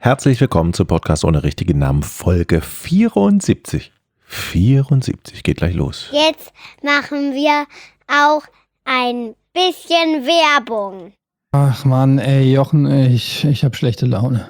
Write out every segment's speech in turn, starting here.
Herzlich willkommen zum Podcast ohne richtigen Namen, Folge 74. 74, geht gleich los. Jetzt machen wir auch ein bisschen Werbung. Ach Mann, ey, Jochen, ich habe schlechte Laune.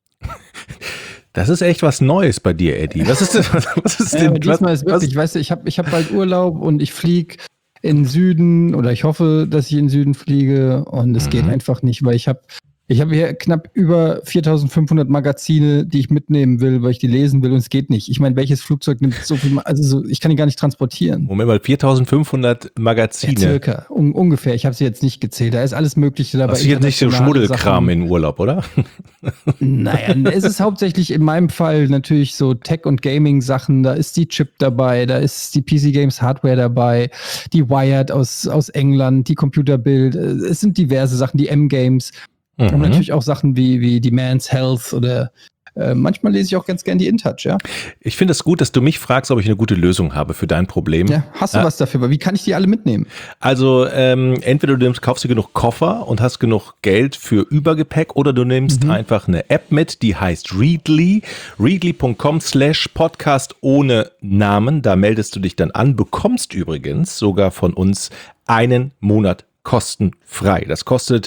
Das ist echt was Neues bei dir, Eddie. Was ist denn? Diesmal ist wirklich, weißt du, ich hab bald Urlaub und ich fliege in den Süden oder ich hoffe, dass ich in den Süden fliege und es geht einfach nicht, weil ich habe hier knapp über 4.500 Magazine, die ich mitnehmen will, weil ich die lesen will und es geht nicht. Ich meine, welches Flugzeug nimmt so viel, ich kann die gar nicht transportieren. Moment mal, 4.500 Magazine. Ja, circa, ungefähr. Ich habe sie jetzt nicht gezählt. Da ist alles Mögliche dabei. Das ist jetzt nicht so Schmuddelkram in Urlaub, oder? Naja, es ist hauptsächlich in meinem Fall natürlich so Tech- und Gaming-Sachen. Da ist die Chip dabei, da ist die PC Games Hardware dabei, die Wired aus England, die Computerbild. Es sind diverse Sachen, die M-Games. Und natürlich auch Sachen wie die Man's Health oder manchmal lese ich auch ganz gern die InTouch, ja. Ich finde es gut, dass du mich fragst, ob ich eine gute Lösung habe für dein Problem. Ja, hast du was dafür? Aber wie kann ich die alle mitnehmen? Also entweder du kaufst dir genug Koffer und hast genug Geld für Übergepäck oder du nimmst einfach eine App mit, die heißt Readly. Readly.com/Podcast ohne Namen. Da meldest du dich dann an, bekommst übrigens sogar von uns einen Monat kostenfrei. Das kostet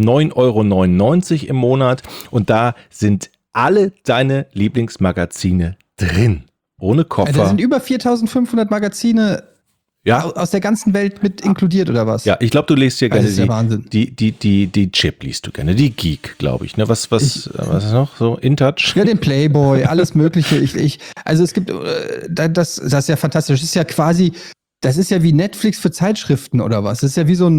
9,99 € im Monat und da sind alle deine Lieblingsmagazine drin. Ohne Koffer. Da sind über 4.500 Magazine aus der ganzen Welt mit inkludiert, oder was? Ja, ich glaube, du liest ja gerne die Chip liest du gerne, die Geek, glaube ich. Ne? Was ist noch so? InTouch? Ja, den Playboy, alles Mögliche. Also es gibt, das ist ja fantastisch. Das ist ja wie Netflix für Zeitschriften oder was? Das ist ja wie so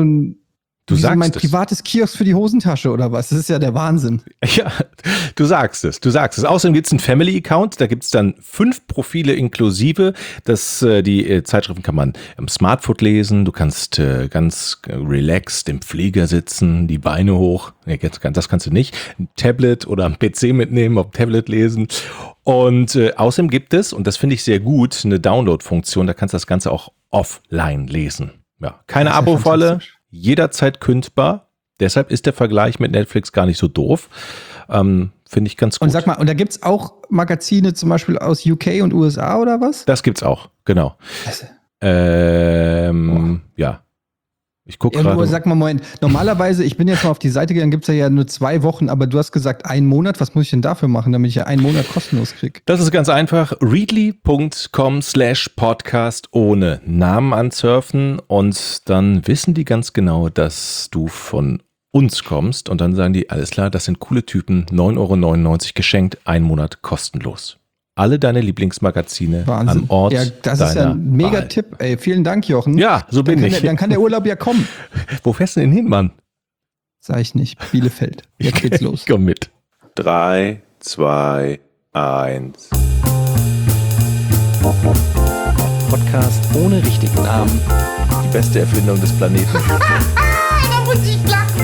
mein privates Kiosk für die Hosentasche oder was? Das ist ja der Wahnsinn. Ja, du sagst es. Außerdem gibt es einen Family-Account, da gibt es dann 5 Profile inklusive. Die Zeitschriften kann man im Smartphone lesen, du kannst ganz relaxed im Flieger sitzen, die Beine hoch. Nee, das kannst du nicht. Ein Tablet oder ein PC mitnehmen, auf dem Tablet lesen. Und außerdem gibt es, und das finde ich sehr gut, eine Download-Funktion, da kannst du das Ganze auch offline lesen. Ja, keine Abo-Falle. Jederzeit kündbar. Deshalb ist der Vergleich mit Netflix gar nicht so doof. Finde ich ganz gut. Und sag mal, und da gibt's auch Magazine zum Beispiel aus UK und USA oder was? Das gibt's auch, genau. Ja. Ich gucke gerade. Sag mal, Moment. Normalerweise, ich bin jetzt mal auf die Seite gegangen, gibt's ja nur 2 Wochen, aber du hast gesagt, 1 Monat. Was muss ich denn dafür machen, damit ich ja 1 Monat kostenlos kriege? Das ist ganz einfach. Readly.com/Podcast ohne Namen ansurfen und dann wissen die ganz genau, dass du von uns kommst und dann sagen die, alles klar, das sind coole Typen, 9,99 € geschenkt, 1 Monat kostenlos. Alle deine Lieblingsmagazine Wahnsinn. Am Ort. Ja, das ist ja ein Mega-Tipp, ey. Vielen Dank, Jochen. Ja, so bin ich. Dann kann der Urlaub ja kommen. Wo fährst du denn hin, Mann? Sag ich nicht. Bielefeld. Jetzt geht's los. Ich komm mit. 3, 2, 1. Podcast ohne richtigen Namen. Die beste Erfindung des Planeten. Da muss ich lachen.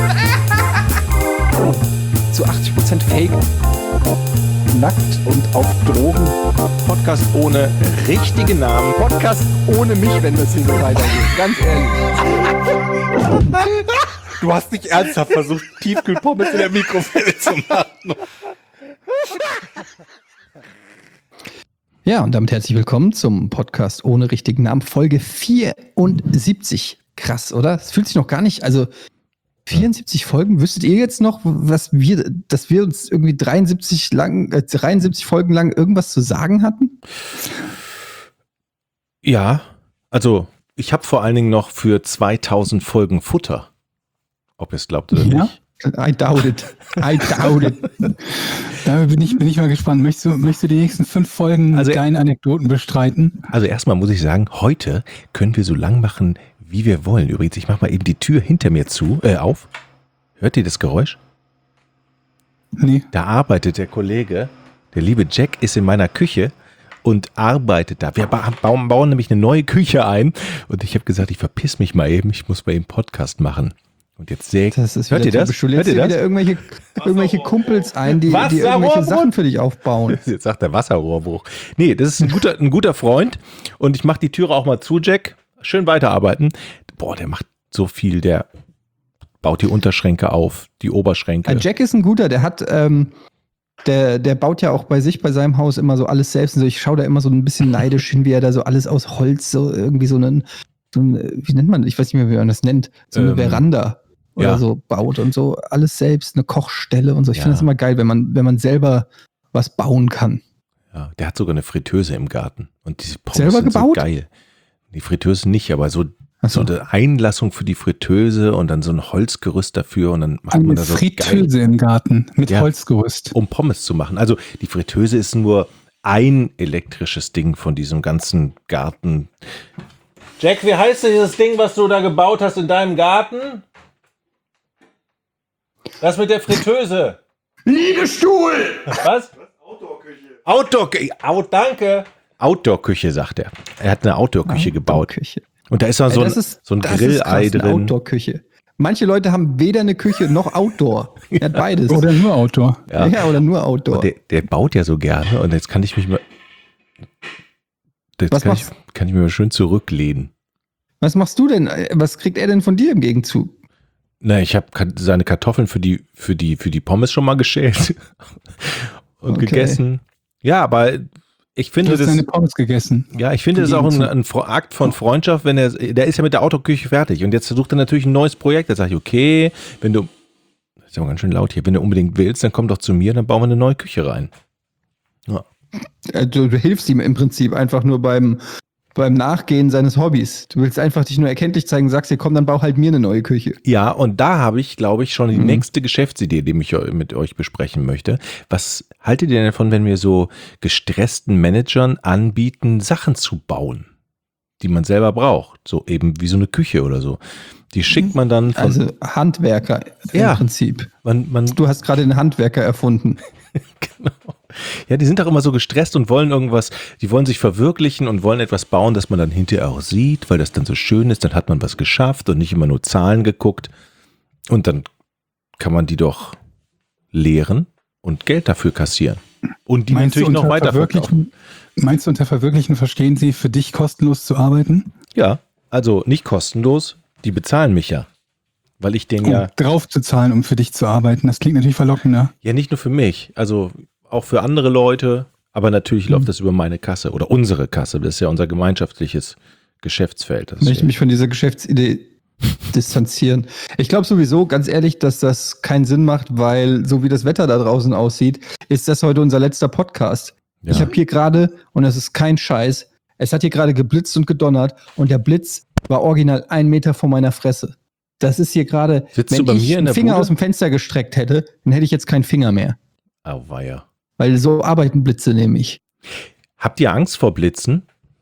Zu 80% Fake. Nackt und auf Drogen. Podcast ohne richtigen Namen. Podcast ohne mich, wenn das hier so weitergeht. Ganz ehrlich. Du hast nicht ernsthaft versucht, Tiefkühlpommes in der Mikrowelle zu machen. Ja, und damit herzlich willkommen zum Podcast ohne richtigen Namen, Folge 74. Krass, oder? Es fühlt sich noch gar nicht, also 74 Folgen, wüsstet ihr jetzt noch, dass wir uns irgendwie 73 Folgen lang irgendwas zu sagen hatten? Ja, also ich habe vor allen Dingen noch für 2000 Folgen Futter. Ob ihr es glaubt oder nicht. I doubt it. Da bin ich mal gespannt. Möchtest du die nächsten 5 Folgen mit deinen Anekdoten bestreiten? Also erstmal muss ich sagen, heute können wir so lang machen, wie wir wollen. Übrigens, ich mache mal eben die Tür hinter mir auf. Hört ihr das Geräusch? Nee. Da arbeitet der Kollege, der liebe Jack ist in meiner Küche und arbeitet da. Wir bauen nämlich eine neue Küche ein und ich habe gesagt, ich verpiss mich mal eben, ich muss mal eben Podcast machen. Und jetzt hört ihr das? Du lädst wieder irgendwelche Kumpels ein, die irgendwelche Sachen für dich aufbauen. Jetzt sagt der Wasserrohrbruch. Nee, das ist ein guter Freund und ich mache die Türe auch mal zu, Jack. Schön weiterarbeiten. Boah, der macht so viel, der baut die Unterschränke auf, die Oberschränke. Jack ist ein guter, der hat Der baut ja auch bei sich, bei seinem Haus immer so alles selbst. Und so, ich schaue da immer so ein bisschen neidisch hin, wie er da so alles aus Holz, so irgendwie so ein, wie nennt man, ich weiß nicht mehr, wie man das nennt, so eine Veranda oder so baut und so alles selbst, eine Kochstelle und so. Ich finde das immer geil, wenn man selber was bauen kann. Ja, der hat sogar eine Fritteuse im Garten. Und diese Pommes selber sind gebaut? so geil. Die Fritteuse nicht, aber so eine Einlassung für die Fritteuse und dann so ein Holzgerüst dafür und dann macht man da so Fritteuse im Garten mit Holzgerüst. Um Pommes zu machen. Also die Fritteuse ist nur ein elektrisches Ding von diesem ganzen Garten. Jack, wie heißt dieses Ding, was du da gebaut hast in deinem Garten? Das mit der Fritteuse. Liegestuhl! Was? Outdoor-Küche. Danke. Outdoor-Küche, sagt er. Er hat eine Outdoor-Küche gebaut. Und da ist auch so ein Grillei drin. Outdoor-Küche. Manche Leute haben weder eine Küche noch Outdoor. Er hat beides. Oder nur Outdoor. Ja, oder nur Outdoor. Der baut ja so gerne und jetzt kann ich mich mal. Kann ich mir mal schön zurücklehnen. Was machst du denn? Was kriegt er denn von dir im Gegenzug? Na, ich habe seine Kartoffeln für die Pommes schon mal geschält und gegessen. Ja, aber ich finde du hast deine Pommes gegessen. Ja, ich finde das auch ein Akt von Freundschaft, wenn der ist ja mit der Autoküche fertig und jetzt sucht er natürlich ein neues Projekt. Da sage ich, okay, das ist ja ganz schön laut hier, wenn du unbedingt willst, dann komm doch zu mir, dann bauen wir eine neue Küche rein. Ja. Du hilfst ihm im Prinzip einfach nur beim Nachgehen seines Hobbys. Du willst einfach dich nur erkenntlich zeigen, sagst dir, komm, dann bau halt mir eine neue Küche. Ja, und da habe ich, glaube ich, schon die nächste Geschäftsidee, die ich mit euch besprechen möchte. Was haltet ihr denn davon, wenn wir so gestressten Managern anbieten, Sachen zu bauen, die man selber braucht? So eben wie so eine Küche oder so. Die schickt man dann von... Also Handwerker im Prinzip. Du hast gerade den Handwerker erfunden. Genau. Ja, die sind doch immer so gestresst und wollen irgendwas, die wollen sich verwirklichen und wollen etwas bauen, das man dann hinterher auch sieht, weil das dann so schön ist, dann hat man was geschafft und nicht immer nur Zahlen geguckt. Und dann kann man die doch lehren und Geld dafür kassieren. Und die natürlich noch weiter verkaufen. Meinst du, unter Verwirklichen verstehen sie, für dich kostenlos zu arbeiten? Ja, also nicht kostenlos, die bezahlen mich ja. Weil ich den drauf zu zahlen, um für dich zu arbeiten, das klingt natürlich verlockender. Ja, nicht nur für mich, also auch für andere Leute, aber natürlich läuft das über meine Kasse oder unsere Kasse. Das ist ja unser gemeinschaftliches Geschäftsfeld. Ich möchte mich von dieser Geschäftsidee distanzieren. Ich glaube sowieso, ganz ehrlich, dass das keinen Sinn macht, weil so wie das Wetter da draußen aussieht, ist das heute unser letzter Podcast. Ja. Ich habe hier gerade, und das ist kein Scheiß, es hat hier gerade geblitzt und gedonnert und der Blitz war original 1 Meter vor meiner Fresse. Das ist hier gerade, wenn ich einen Finger aus dem Fenster gestreckt hätte, dann hätte ich jetzt keinen Finger mehr. Auweia. Weil so arbeiten Blitze nämlich. Habt ihr Angst vor Blitzen?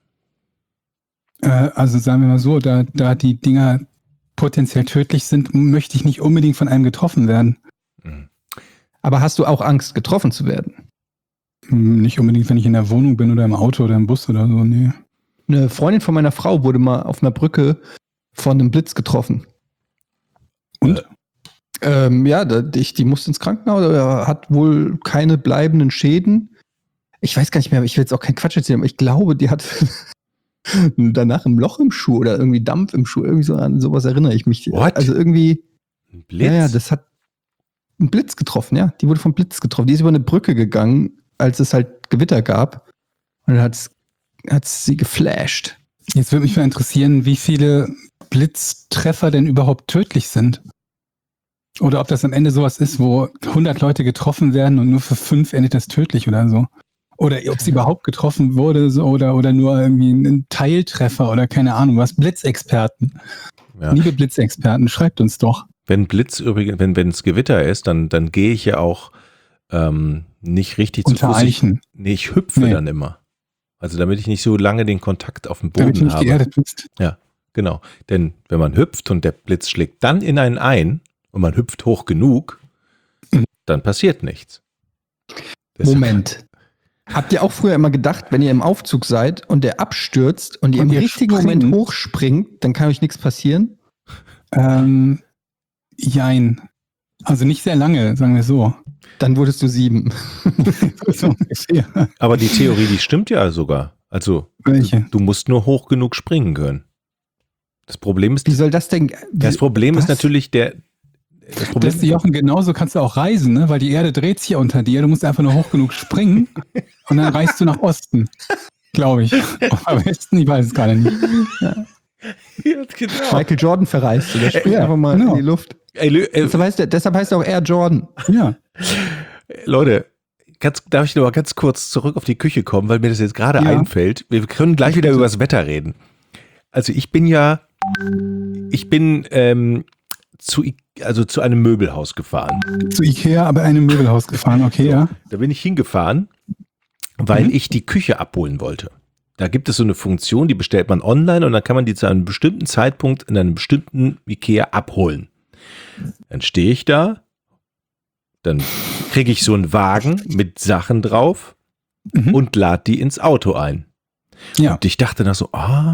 Also sagen wir mal so, da die Dinger potenziell tödlich sind, möchte ich nicht unbedingt von einem getroffen werden. Aber hast du auch Angst, getroffen zu werden? Nicht unbedingt, wenn ich in der Wohnung bin oder im Auto oder im Bus oder so, nee. Eine Freundin von meiner Frau wurde mal auf einer Brücke von einem Blitz getroffen. Und? Die musste ins Krankenhaus, aber hat wohl keine bleibenden Schäden. Ich weiß gar nicht mehr, ich will jetzt auch keinen Quatsch erzählen, aber ich glaube, die hat danach ein Loch im Schuh oder irgendwie Dampf im Schuh, irgendwie so an sowas erinnere ich mich. What? Also irgendwie, ein Blitz? Ja, das hat einen Blitz getroffen, ja. Die wurde vom Blitz getroffen. Die ist über eine Brücke gegangen, als es halt Gewitter gab. Und dann hat sie geflasht. Jetzt würde mich mal interessieren, wie viele Blitztreffer denn überhaupt tödlich sind. Oder ob das am Ende sowas ist, wo 100 Leute getroffen werden und nur für 5 endet das tödlich oder so. Oder ob sie überhaupt getroffen wurde so, oder nur irgendwie ein Teiltreffer oder keine Ahnung was. Blitzexperten. Ja. Liebe Blitzexperten, schreibt uns doch. Wenn Blitz übrigens, wenn es Gewitter ist, dann gehe ich ja auch nicht richtig zu Fuß. Ich hüpfe dann immer. Also damit ich nicht so lange den Kontakt auf dem Boden habe. Damit du nicht geerdet bist. Ja, genau. Denn wenn man hüpft und der Blitz schlägt dann in einen ein und man hüpft hoch genug, dann passiert nichts. Moment. Habt ihr auch früher immer gedacht, wenn ihr im Aufzug seid und der abstürzt und ihr im richtigen Moment hochspringt, dann kann euch nichts passieren? Jein. Also nicht sehr lange, sagen wir so. Dann wurdest du 7. So ungefähr. Aber die Theorie, die stimmt ja sogar. Also, du musst nur hoch genug springen können. Das Problem ist. Wie soll das denn? Das Problem ist natürlich Das Problem Das, Jochen, genauso kannst du auch reisen, ne? Weil die Erde dreht sich ja unter dir. Du musst einfach nur hoch genug springen und dann reist du nach Osten. Glaube ich. Am Westen, ich weiß es gerade nicht. ja, genau. Michael Jordan verreist. Der springt Ja, einfach mal genau. in die Luft. Deshalb heißt er auch Air Jordan. Ja. Leute, darf ich noch mal ganz kurz zurück auf die Küche kommen, weil mir das jetzt gerade einfällt. Wir können gleich wieder über das Wetter reden. Also ich bin zu einem Möbelhaus gefahren. Zu Ikea, aber einem Möbelhaus gefahren, okay, ja. Da bin ich hingefahren, weil ich die Küche abholen wollte. Da gibt es so eine Funktion, die bestellt man online und dann kann man die zu einem bestimmten Zeitpunkt in einem bestimmten Ikea abholen. Dann stehe ich da, dann kriege ich so einen Wagen mit Sachen drauf und lade die ins Auto ein. Ja. Und ich dachte dann so,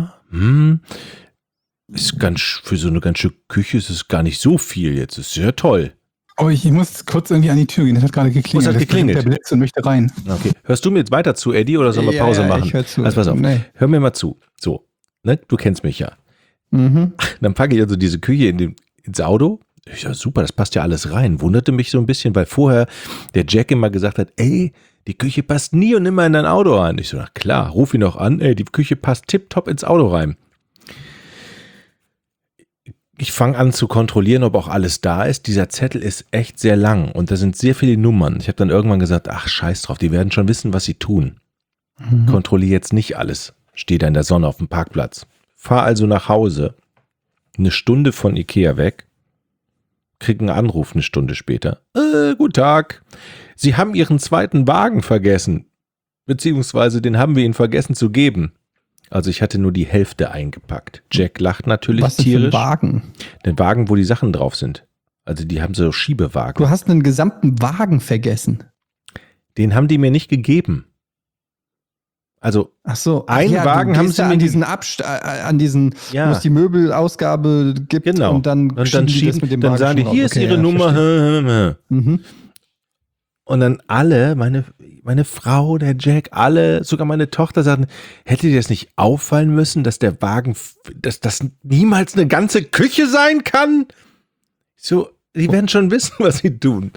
ist für so eine ganze Küche ist es gar nicht so viel jetzt. Ist sehr toll. Oh, ich muss kurz irgendwie an die Tür gehen. Das hat gerade geklingelt. Was hat geklingelt? Der Blitz und möchte rein. Okay. Hörst du mir jetzt weiter zu, Eddie, oder sollen wir Pause machen? Ich hör zu. Also pass auf, hör mir mal zu. So, ne? Du kennst mich ja. Mhm. Dann packe ich also diese Küche ins Auto. Ich sag, super, das passt ja alles rein. Wunderte mich so ein bisschen, weil vorher der Jack immer gesagt hat, ey, die Küche passt nie und nimmer in dein Auto rein. Ich so, na klar, ruf ihn noch an, ey, die Küche passt tipptopp ins Auto rein. Ich fange an zu kontrollieren, ob auch alles da ist. Dieser Zettel ist echt sehr lang und da sind sehr viele Nummern. Ich habe dann irgendwann gesagt, ach, scheiß drauf, die werden schon wissen, was sie tun. Kontrolliere jetzt nicht alles. Stehe da in der Sonne auf dem Parkplatz. Fahr also nach Hause, eine Stunde von Ikea weg, krieg einen Anruf eine Stunde später. Guten Tag, Sie haben Ihren zweiten Wagen vergessen, beziehungsweise den haben wir Ihnen vergessen zu geben. Also ich hatte nur die Hälfte eingepackt. Jack lacht natürlich Was tierisch. für ein Wagen? Den Wagen, wo die Sachen drauf sind. Also die haben so Schiebewagen. Du hast einen gesamten Wagen vergessen. Den haben die mir nicht gegeben. Also Ach so, Ein Wagen du haben gehst sie da mir an diesen, Ja. wo es die Möbelausgabe gibt genau. und dann schieben die das mit dem dann Wagen sagen die, schon hier raus. ist Okay, Ihre ja, Nummer. verstehe. Mhm. Und dann alle, meine Frau, der Jack, alle, sogar meine Tochter sagten, hätte dir das nicht auffallen müssen, dass der Wagen, dass das niemals eine ganze Küche sein kann? So, die werden schon wissen, was sie tun.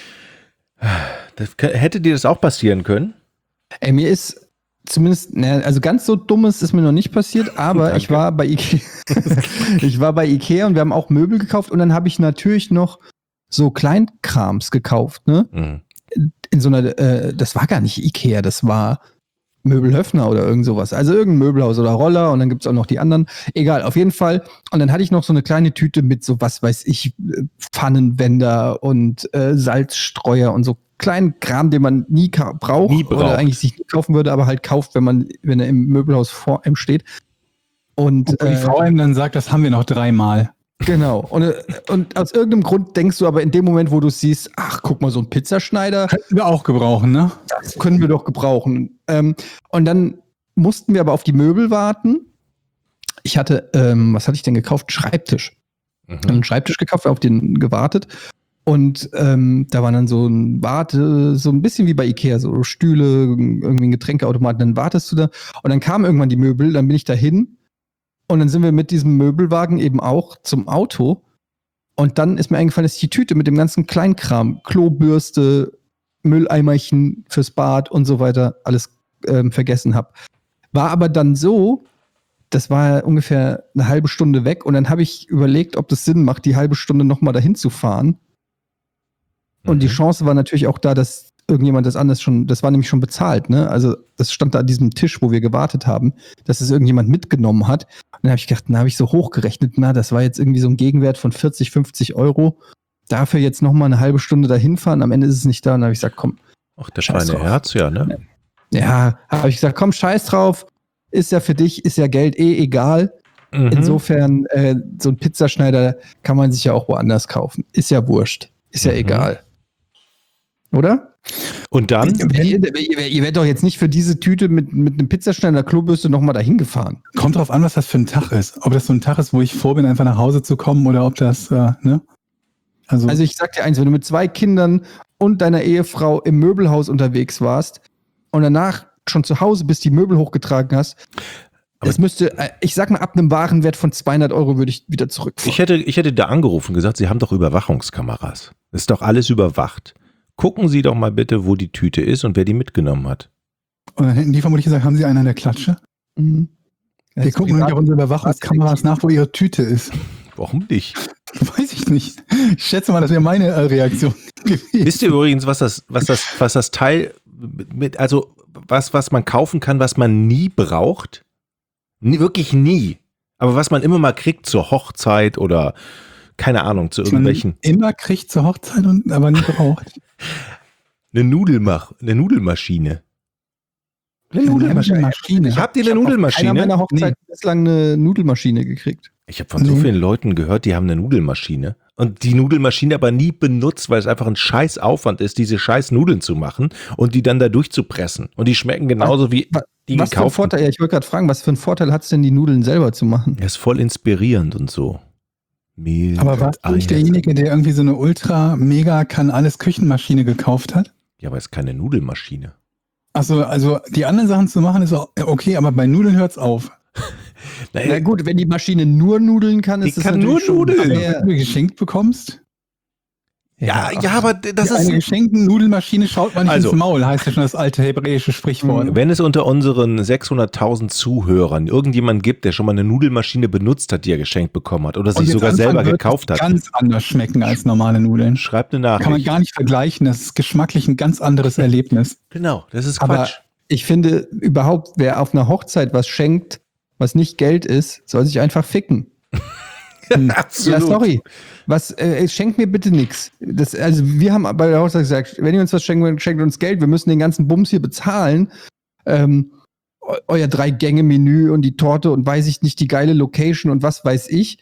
Hätte dir das auch passieren können? Ey, mir ist zumindest, also ganz so Dummes ist mir noch nicht passiert, aber Danke. ich war bei Ikea. Ich war bei Ikea und wir haben auch Möbel gekauft und dann habe ich natürlich noch so Kleinkrams gekauft, ne? Mhm. In so einer, das war gar nicht Ikea, das war Möbelhöfner oder irgend sowas. Also irgendein Möbelhaus oder Roller und dann gibt's auch noch die anderen. Egal, auf jeden Fall. Und dann hatte ich noch so eine kleine Tüte mit so, was weiß ich, Pfannenwender und Salzstreuer und so kleinen Kram, den man nie braucht oder eigentlich sich nie kaufen würde, aber halt kauft, wenn er im Möbelhaus vor einem steht. Und die Frau einem dann sagt, das haben wir noch 3-mal. genau. Und aus irgendeinem Grund denkst du aber in dem Moment, wo du es siehst, ach, guck mal, so ein Pizzaschneider, Könnten wir auch gebrauchen, ne? das können wir doch gebrauchen. Und dann mussten wir aber auf die Möbel warten. Ich hatte, was hatte ich denn gekauft? Schreibtisch. Einen Schreibtisch gekauft, auf den gewartet. Und da war dann so ein bisschen wie bei Ikea, so Stühle, irgendwie ein Getränkeautomat, dann wartest du da. Und dann kamen irgendwann die Möbel, dann bin ich dahin. Und dann sind wir mit diesem Möbelwagen eben auch zum Auto. Und dann ist mir eingefallen, dass ich die Tüte mit dem ganzen Kleinkram, Klobürste, Mülleimerchen fürs Bad und so weiter, alles vergessen habe. War aber dann so, das war ungefähr eine halbe Stunde weg. Und dann habe ich überlegt, ob das Sinn macht, die halbe Stunde nochmal dahin zu fahren. Und die Chance war natürlich auch da, dass irgendjemand das war nämlich schon bezahlt, ne? Also das stand da an diesem Tisch, wo wir gewartet haben, dass es irgendjemand mitgenommen hat. Und dann habe ich gedacht, habe ich so hochgerechnet, das war jetzt irgendwie so ein Gegenwert von 40, 50 Euro. Dafür jetzt nochmal eine halbe Stunde dahin fahren, am Ende ist es nicht da. Und dann habe ich gesagt, komm. Ach, der feine Herz, ja, ne? Ja, habe ich gesagt, komm, scheiß drauf. Ist ja für dich, ist ja Geld egal. Insofern, so ein Pizzaschneider kann man sich ja auch woanders kaufen. Ist ja wurscht. Ist ja egal. Oder? Und dann? Ihr werdet doch jetzt nicht für diese Tüte mit einem Pizzaschneider Klobürste nochmal dahin gefahren. Kommt drauf an, was das für ein Tag ist. Ob das so ein Tag ist, wo ich froh bin, einfach nach Hause zu kommen oder ob das, ne? Also ich sag dir eins, wenn du mit 2 Kindern und deiner Ehefrau im Möbelhaus unterwegs warst und danach schon zu Hause bist, die Möbel hochgetragen hast, Das müsste, ich sag mal, ab einem Warenwert von 200 € würde ich wieder zurückfahren. Ich hätte da angerufen und gesagt, Sie haben doch Überwachungskameras. Das ist doch alles überwacht. Gucken Sie doch mal bitte, wo die Tüte ist und wer die mitgenommen hat. Und dann hätten die vermutlich gesagt, haben Sie einen an der Klatsche? Mhm. Wir gucken nämlich auf unsere Überwachungskameras nach, wo Ihre Tüte ist. Warum nicht? Weiß ich nicht. Ich schätze mal, das wäre meine Reaktion gewesen. Wisst ihr übrigens, was das Teil mit, also was man kaufen kann, was man nie braucht? Wirklich nie. Aber was man immer mal kriegt zur Hochzeit oder keine Ahnung, zu irgendwelchen. Man immer kriegt zur Hochzeit und aber nie braucht. Eine Nudelmaschine. Eine Nudelmaschine. Habt ihr eine Nudelmaschine? Ich habe auf keiner meiner Hochzeiten bislang eine Nudelmaschine gekriegt. Ich habe von so vielen Leuten gehört, die haben eine Nudelmaschine und die Nudelmaschine aber nie benutzt, weil es einfach ein scheiß Aufwand ist, diese scheiß Nudeln zu machen und die dann da durchzupressen. Und die schmecken genauso wie die was für ein gekauften. Vorteil? Ja, ich wollte gerade fragen, was für einen Vorteil hat es denn, die Nudeln selber zu machen? Er ist voll inspirierend und so. Mehl Aber und warst du nicht Eier. derjenige, der irgendwie so eine Ultra-Mega-Kann-alles-Küchenmaschine gekauft hat? Ja, aber es ist keine Nudelmaschine. Achso, also die anderen Sachen zu machen ist auch okay, aber bei Nudeln hört's auf. Na gut, wenn die Maschine nur Nudeln kann, ist Die das kann natürlich nur Nudeln. schon Wenn mehr. du geschenkt bekommst, Ja, aber das eine ist. geschenkten Nudelmaschine schaut man nicht Also- ins Maul, heißt ja schon das alte hebräische Sprichwort. Wenn es unter unseren 600.000 Zuhörern irgendjemand gibt, der schon mal eine Nudelmaschine benutzt hat, die er geschenkt bekommen hat oder Und sich jetzt sogar anfangen selber wird, gekauft hat, ganz anders schmecken als normale Nudeln. schreibt eine Kann man Nachricht. gar nicht vergleichen, das ist geschmacklich ein ganz anderes Erlebnis. Genau, das ist Aber Quatsch. ich finde überhaupt, wer auf einer Hochzeit was schenkt, was nicht Geld ist, soll sich einfach ficken. Absolut. Ja, sorry. Schenkt mir bitte nichts. Also wir haben bei der Hochzeit gesagt, wenn ihr uns was schenkt, schenkt uns Geld. Wir müssen den ganzen Bums hier bezahlen. Euer 3-Gänge-Menü und die Torte und weiß ich nicht, die geile Location und was weiß ich.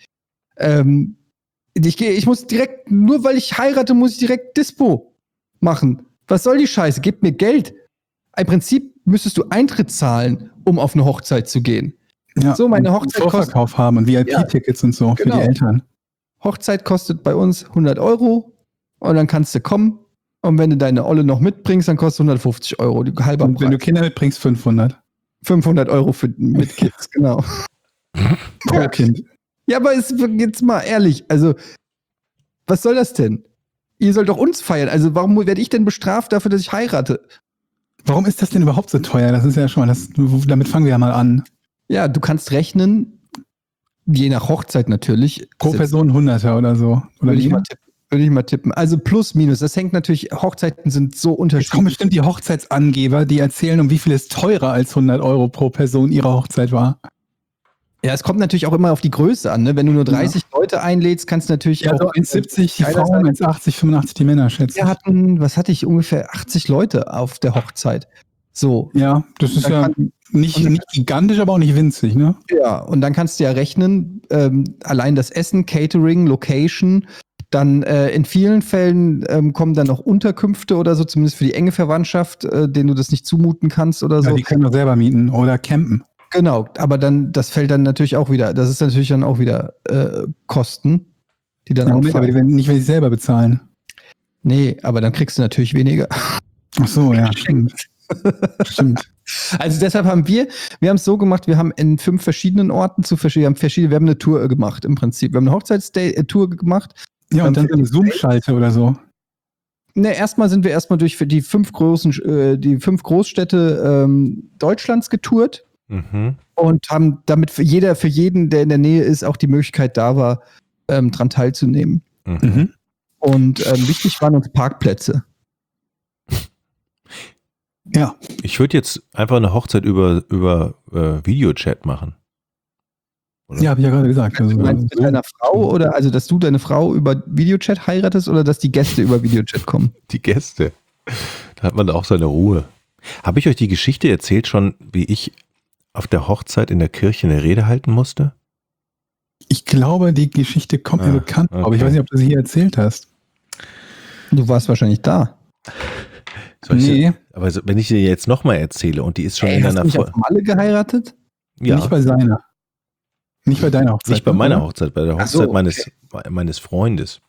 Ich muss direkt, nur weil ich heirate, muss ich direkt Dispo machen. Was soll die Scheiße? Gebt mir Geld. Im Prinzip müsstest du Eintritt zahlen, um auf eine Hochzeit zu gehen. Ja, So, meine und Hochzeit Vorverkauf haben und VIP-Tickets und so Genau. für die Eltern. Hochzeit kostet bei uns 100 € und dann kannst du kommen. Und wenn du deine Olle noch mitbringst, dann kostet 150 €. Die halber Und wenn du Preis. Kinder mitbringst, 500 500 € mit Kids, genau. pro Kind. Ja, aber jetzt mal ehrlich, also, was soll das denn? Ihr sollt doch uns feiern. Also, warum werde ich denn bestraft dafür, dass ich heirate? Warum ist das denn überhaupt so teuer? Das ist ja schon mal, damit fangen wir ja mal an. Ja, du kannst rechnen, je nach Hochzeit natürlich. Pro Das Person 100er oder so. Oder würde ich wie? mal tippen. Also plus, minus. Das hängt natürlich, Hochzeiten sind so Jetzt kommen unterschiedlich. bestimmt die Hochzeitsangeber, die erzählen, um wie viel es teurer als 100 € pro Person ihre Hochzeit war. Ja, es kommt natürlich auch immer auf die Größe an. Ne? Wenn du nur 30 Leute einlädst, kannst du natürlich Ja, auch. so 1,70 die geiler Frauen, sein. 1,80, 85 die Männer, schätze ich. Was hatte ich? Ungefähr 80 Leute auf der Hochzeit. So. Ja, das ist Dann ja nicht gigantisch, aber auch nicht winzig, ne? Ja, und dann kannst du ja rechnen, allein das Essen, Catering, Location, dann in vielen Fällen kommen dann noch Unterkünfte oder so, zumindest für die enge Verwandtschaft, denen du das nicht zumuten kannst oder so. Ja, die können wir selber mieten oder campen. Genau, aber dann, das fällt dann natürlich auch wieder, das ist natürlich dann auch wieder Kosten, die dann Ja, Moment, aber anfallen. die werden nicht, wenn sie selber bezahlen. Nee, aber dann kriegst du natürlich weniger. Ach so, ja, stimmt. Stimmt. Also deshalb haben wir haben es so gemacht, wir haben in 5 verschiedenen Orten wir haben eine Tour gemacht im Prinzip. Wir haben eine Hochzeitstour gemacht. Ja, und dann so eine Zoom-Schalte oder so. Ne, erstmal sind wir durch für die 5 Großstädte Deutschlands getourt Mhm. und haben damit für jeden, der in der Nähe ist, auch die Möglichkeit da war, dran teilzunehmen. Mhm. Und wichtig waren uns Parkplätze. Ja. Ich würde jetzt einfach eine Hochzeit über Videochat machen. Oder? Ja, habe ich ja gerade gesagt. Also, Du meinst mit deiner Frau oder also, dass du deine Frau über Videochat heiratest oder dass die Gäste über Videochat kommen? Die Gäste. Da hat man auch seine Ruhe. Habe ich euch die Geschichte erzählt schon, wie ich auf der Hochzeit in der Kirche eine Rede halten musste? ich glaube, die Geschichte kommt mir bekannt vor, aber ich weiß nicht, ob du sie hier erzählt hast. Du warst wahrscheinlich da. Nee. Aber wenn ich sie jetzt nochmal erzähle und die ist schon in hast du einer nicht auf Malle geheiratet? Ja, Nicht bei seiner. Nicht bei deiner Hochzeit. nicht bei meiner oder? Hochzeit, bei der Ach so, Hochzeit meines Freundes.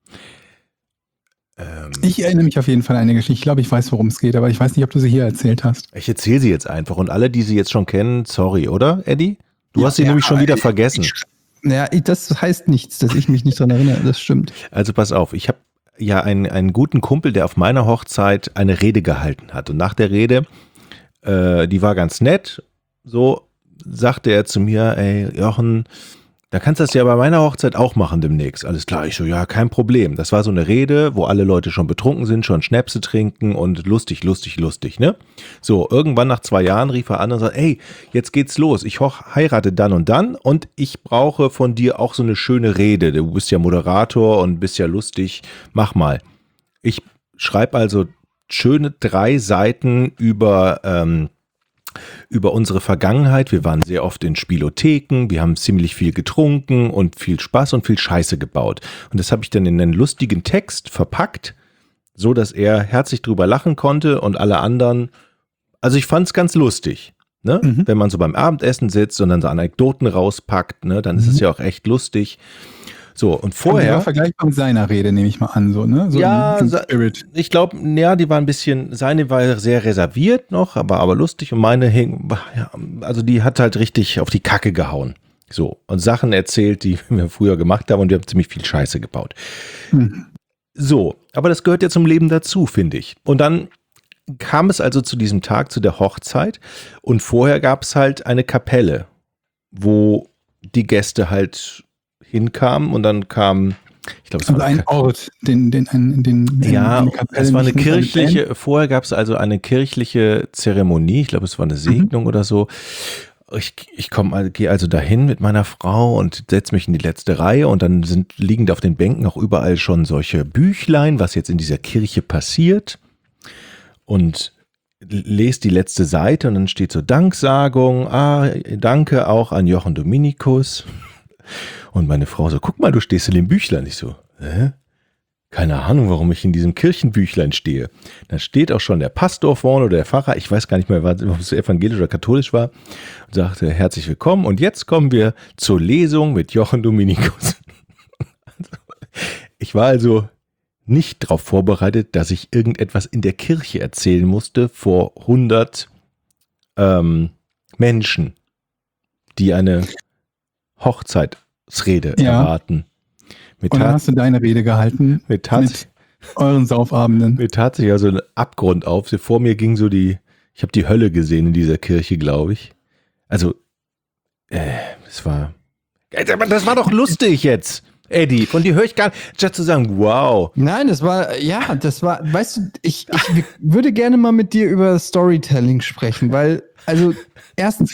Ich erinnere mich auf jeden Fall an eine Geschichte. Ich glaube, ich weiß, worum es geht, aber ich weiß nicht, ob du sie hier erzählt hast. Ich erzähle sie jetzt einfach und alle, die sie jetzt schon kennen, sorry, oder, Eddie? Du hast sie nämlich schon wieder vergessen. Ja, das heißt nichts, dass ich mich nicht dran erinnere, das stimmt. Also pass auf, ich habe ja einen guten Kumpel, der auf meiner Hochzeit eine Rede gehalten hat. Und nach der Rede, die war ganz nett, so sagte er zu mir, ey Jochen, da kannst du das ja bei meiner Hochzeit auch machen demnächst. Alles klar, ich so, ja, kein Problem. Das war so eine Rede, wo alle Leute schon betrunken sind, schon Schnäpse trinken und lustig, ne? So, irgendwann nach 2 Jahren rief er an und sagt, ey, jetzt geht's los. Ich heirate dann und ich brauche von dir auch so eine schöne Rede. Du bist ja Moderator und bist ja lustig. Mach mal. Ich schreibe also schöne 3 Seiten über unsere Vergangenheit. Wir waren sehr oft in Spielotheken, wir haben ziemlich viel getrunken und viel Spaß und viel Scheiße gebaut. Und das habe ich dann in einen lustigen Text verpackt, so dass er herzlich drüber lachen konnte und alle anderen, also ich fand es ganz lustig, ne? Wenn man so beim Abendessen sitzt und dann so Anekdoten rauspackt, ne? Dann ist es ja auch echt lustig. So, und vorher. Das war vergleichbar mit seiner Rede, nehme ich mal an, so, ne? So ja, im Spirit. Ich glaube, ja, die war ein bisschen, seine war sehr reserviert noch, aber lustig und meine hing, ja, also die hat halt richtig auf die Kacke gehauen. So, und Sachen erzählt, die wir früher gemacht haben und wir haben ziemlich viel Scheiße gebaut. So, aber das gehört ja zum Leben dazu, finde ich. Und dann kam es also zu diesem Tag, zu der Hochzeit und vorher gab es halt eine Kapelle, wo die Gäste halt hinkamen und dann kam, ich glaube, es war ein Ort, den ja, es war eine nicht kirchliche, vorher gab es also eine kirchliche Zeremonie, ich glaube, es war eine Segnung oder so. Ich gehe also dahin mit meiner Frau und setze mich in die letzte Reihe und dann liegen da auf den Bänken auch überall schon solche Büchlein, was jetzt in dieser Kirche passiert und lese die letzte Seite und dann steht so Danksagung, danke auch an Jochen Dominikus. Und meine Frau so, guck mal, du stehst in dem Büchlein. Ich so, keine Ahnung, warum ich in diesem Kirchenbüchlein stehe. Da steht auch schon der Pastor vorne oder der Pfarrer, ich weiß gar nicht mehr, ob es evangelisch oder katholisch war, und sagte, herzlich willkommen. Und jetzt kommen wir zur Lesung mit Jochen Dominikus. Ich war also nicht darauf vorbereitet, dass ich irgendetwas in der Kirche erzählen musste vor 100 Menschen, die eine Hochzeitsrede erwarten. Und dann hast du deine Rede gehalten mit euren Saufabenden. Mir tat sich ja so ein Abgrund auf. Vor mir ging so ich habe die Hölle gesehen in dieser Kirche, glaube ich. Also, das war doch lustig jetzt. Eddie, von dir höre ich gar nicht, statt zu sagen, wow. Nein, das war, weißt du, ich würde gerne mal mit dir über Storytelling sprechen, weil, also, erstens,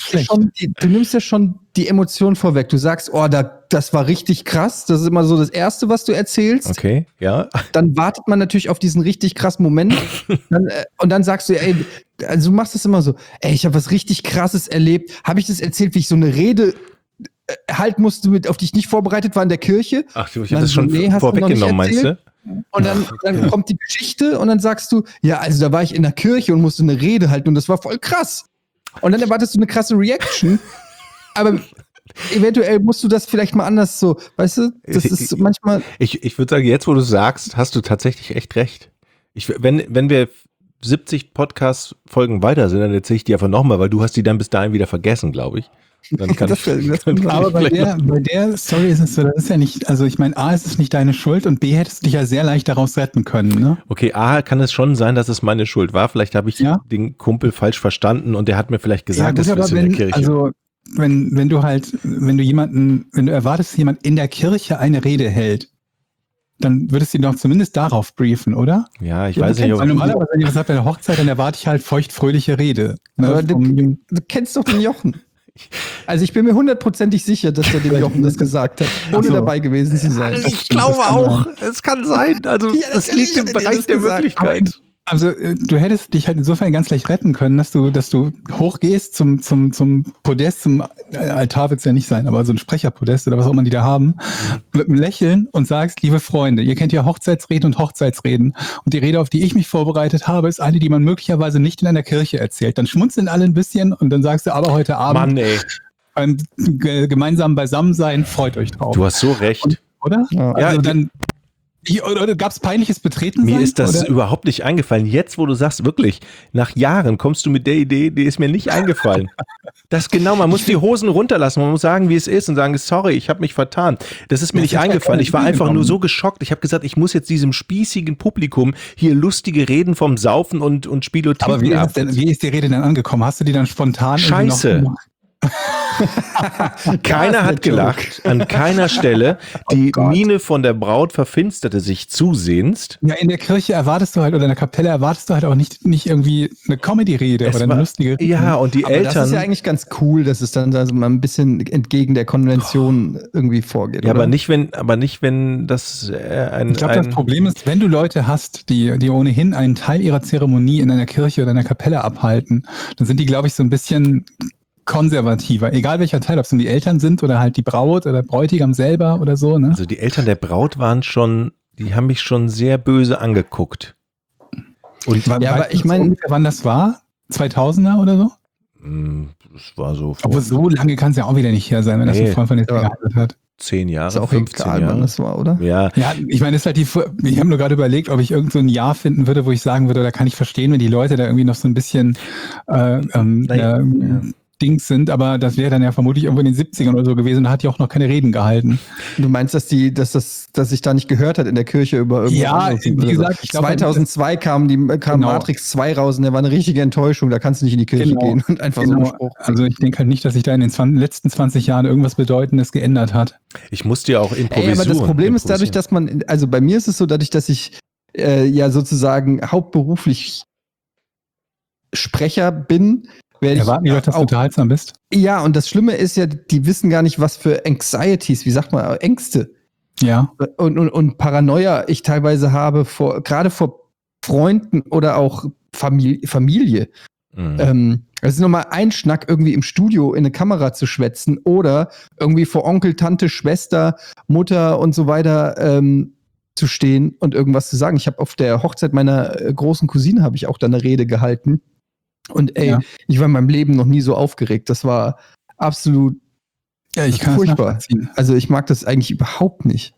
du nimmst ja schon die Emotion vorweg. Du sagst, das war richtig krass. Das ist immer so das Erste, was du erzählst. Okay, ja. Dann wartet man natürlich auf diesen richtig krassen Moment. Und dann sagst du, ey, also du machst das immer so, ey, ich habe was richtig Krasses erlebt. Habe ich das erzählt, wie ich so eine Rede halten musste, auf die ich nicht vorbereitet war in der Kirche? Ach, ich habe das schon vorweggenommen, meinst du? Und dann kommt die Geschichte und dann sagst du, ja, also da war ich in der Kirche und musste eine Rede halten und das war voll krass. Und dann erwartest du eine krasse Reaction, aber eventuell musst du das vielleicht mal anders so, weißt du, das ist manchmal... Ich würde sagen, jetzt wo du sagst, hast du tatsächlich echt recht. Wenn wir 70 Podcast-Folgen weiter sind, dann erzähle ich die einfach nochmal, weil du hast die dann bis dahin wieder vergessen, glaube ich. Dann kann aber bei der Story ist es so, das ist ja nicht, also ich meine, A, ist es nicht deine Schuld und B, hättest du dich ja sehr leicht daraus retten können, ne? Okay, A, kann es schon sein, dass es meine Schuld war. Vielleicht habe ich den Kumpel falsch verstanden und der hat mir vielleicht gesagt, das ist in der Kirche. Also, wenn du erwartest, dass jemand in der Kirche eine Rede hält, dann würdest du ihn doch zumindest darauf briefen, oder? Ja, ich weiß nicht, ob... Normalerweise, wenn ich das habe bei der Hochzeit, dann erwarte ich halt feuchtfröhliche Rede. Ne? Aber du kennst doch den Jochen. Also ich bin mir 100%ig sicher, dass der dem Jochen das gesagt hat, ohne dabei gewesen zu sein. Ich glaube auch, es kann sein. Also das liegt im Bereich der Möglichkeit. Also du hättest dich halt insofern ganz leicht retten können, dass du hochgehst zum Podest, zum Altar wird es ja nicht sein, aber so ein Sprecherpodest oder was auch immer die da haben, mit einem Lächeln und sagst, liebe Freunde, ihr kennt ja Hochzeitsreden und Hochzeitsreden und die Rede, auf die ich mich vorbereitet habe, ist eine, die man möglicherweise nicht in einer Kirche erzählt. Dann schmunzeln alle ein bisschen und dann sagst du, aber heute Abend beim gemeinsamen Beisammensein, freut euch drauf. Du hast so recht. Oder? Ja, also dann Oder gab es peinliches Betreten? Mir ist das oder? überhaupt nicht eingefallen. Jetzt, wo du sagst, wirklich, nach Jahren kommst du mit der Idee, die ist mir nicht eingefallen. Das genau, man muss die Hosen runterlassen, man muss sagen, wie es ist und sagen, sorry, ich habe mich vertan. Das ist mir nicht eingefallen. Ich war einfach nur so geschockt. Ich habe gesagt, ich muss jetzt diesem spießigen Publikum hier lustige Reden vom Saufen und Spielotheken Aber wie ist die Rede denn angekommen? Hast du die dann spontan Scheiße. noch Keiner hat gelacht, an keiner Stelle. Die Miene von der Braut verfinsterte sich zusehends. Ja, in der Kirche erwartest du halt, oder in der Kapelle erwartest du halt auch nicht irgendwie eine Comedy-Rede oder eine lustige Rede. Ja, und die Aber Eltern. das ist ja eigentlich ganz cool, dass es dann also mal ein bisschen entgegen der Konvention irgendwie vorgeht. Ja, oder? aber nicht, wenn das Ich glaube, das Problem ist, wenn du Leute hast, die ohnehin einen Teil ihrer Zeremonie in einer Kirche oder einer Kapelle abhalten, dann sind die, glaube ich, so ein bisschen konservativer. Egal welcher Teil, ob es nun die Eltern sind oder halt die Braut oder der Bräutigam selber oder so. Ne? Also die Eltern der Braut die haben mich schon sehr böse angeguckt. Und Ja, aber ich meine, wann das war? 2000er oder so? das war so vor Aber so lange kann es ja auch wieder nicht her sein, wenn das ein Freund von dir geheiratet hat. 10 Jahre, ist auch 15 egal, Jahre. wann das war, oder? Ja, Ja, ich meine, das ist halt ich habe nur gerade überlegt, ob ich irgend so ein Jahr finden würde, wo ich sagen würde, da kann ich verstehen, wenn die Leute da irgendwie noch so ein bisschen Dings sind, aber das wäre dann ja vermutlich irgendwo in den 70ern oder so gewesen, da hat die auch noch keine Reden gehalten. Du meinst, dass sich da nicht gehört hat in der Kirche über irgendwas Ja, anderes? wie gesagt, ich glaube, 2002 kam Genau. Matrix 2 raus und der war eine richtige Enttäuschung, da kannst du nicht in die Kirche gehen und einfach so einen Spruch. Also ich denke halt nicht, dass sich da in den letzten 20 Jahren irgendwas Bedeutendes geändert hat. ich musste ja auch improvisieren. Aber das Problem ist dadurch, dass man, also bei mir ist es so, dadurch, dass ich ja sozusagen hauptberuflich Sprecher bin, werde Erwarten die Leute, dass du unterhaltsam bist? Ja, und das Schlimme ist ja, die wissen gar nicht, was für Anxieties, wie sagt man, Ängste Ja. und Paranoia ich teilweise habe, gerade vor Freunden oder auch Familie. Es ist nochmal ein Schnack, irgendwie im Studio in eine Kamera zu schwätzen oder irgendwie vor Onkel, Tante, Schwester, Mutter und so weiter zu stehen und irgendwas zu sagen. Ich habe auf der Hochzeit meiner großen Cousine habe ich auch da eine Rede gehalten. Und ich war in meinem Leben noch nie so aufgeregt. Das war absolut Ich kann furchtbar. Also ich mag das eigentlich überhaupt nicht.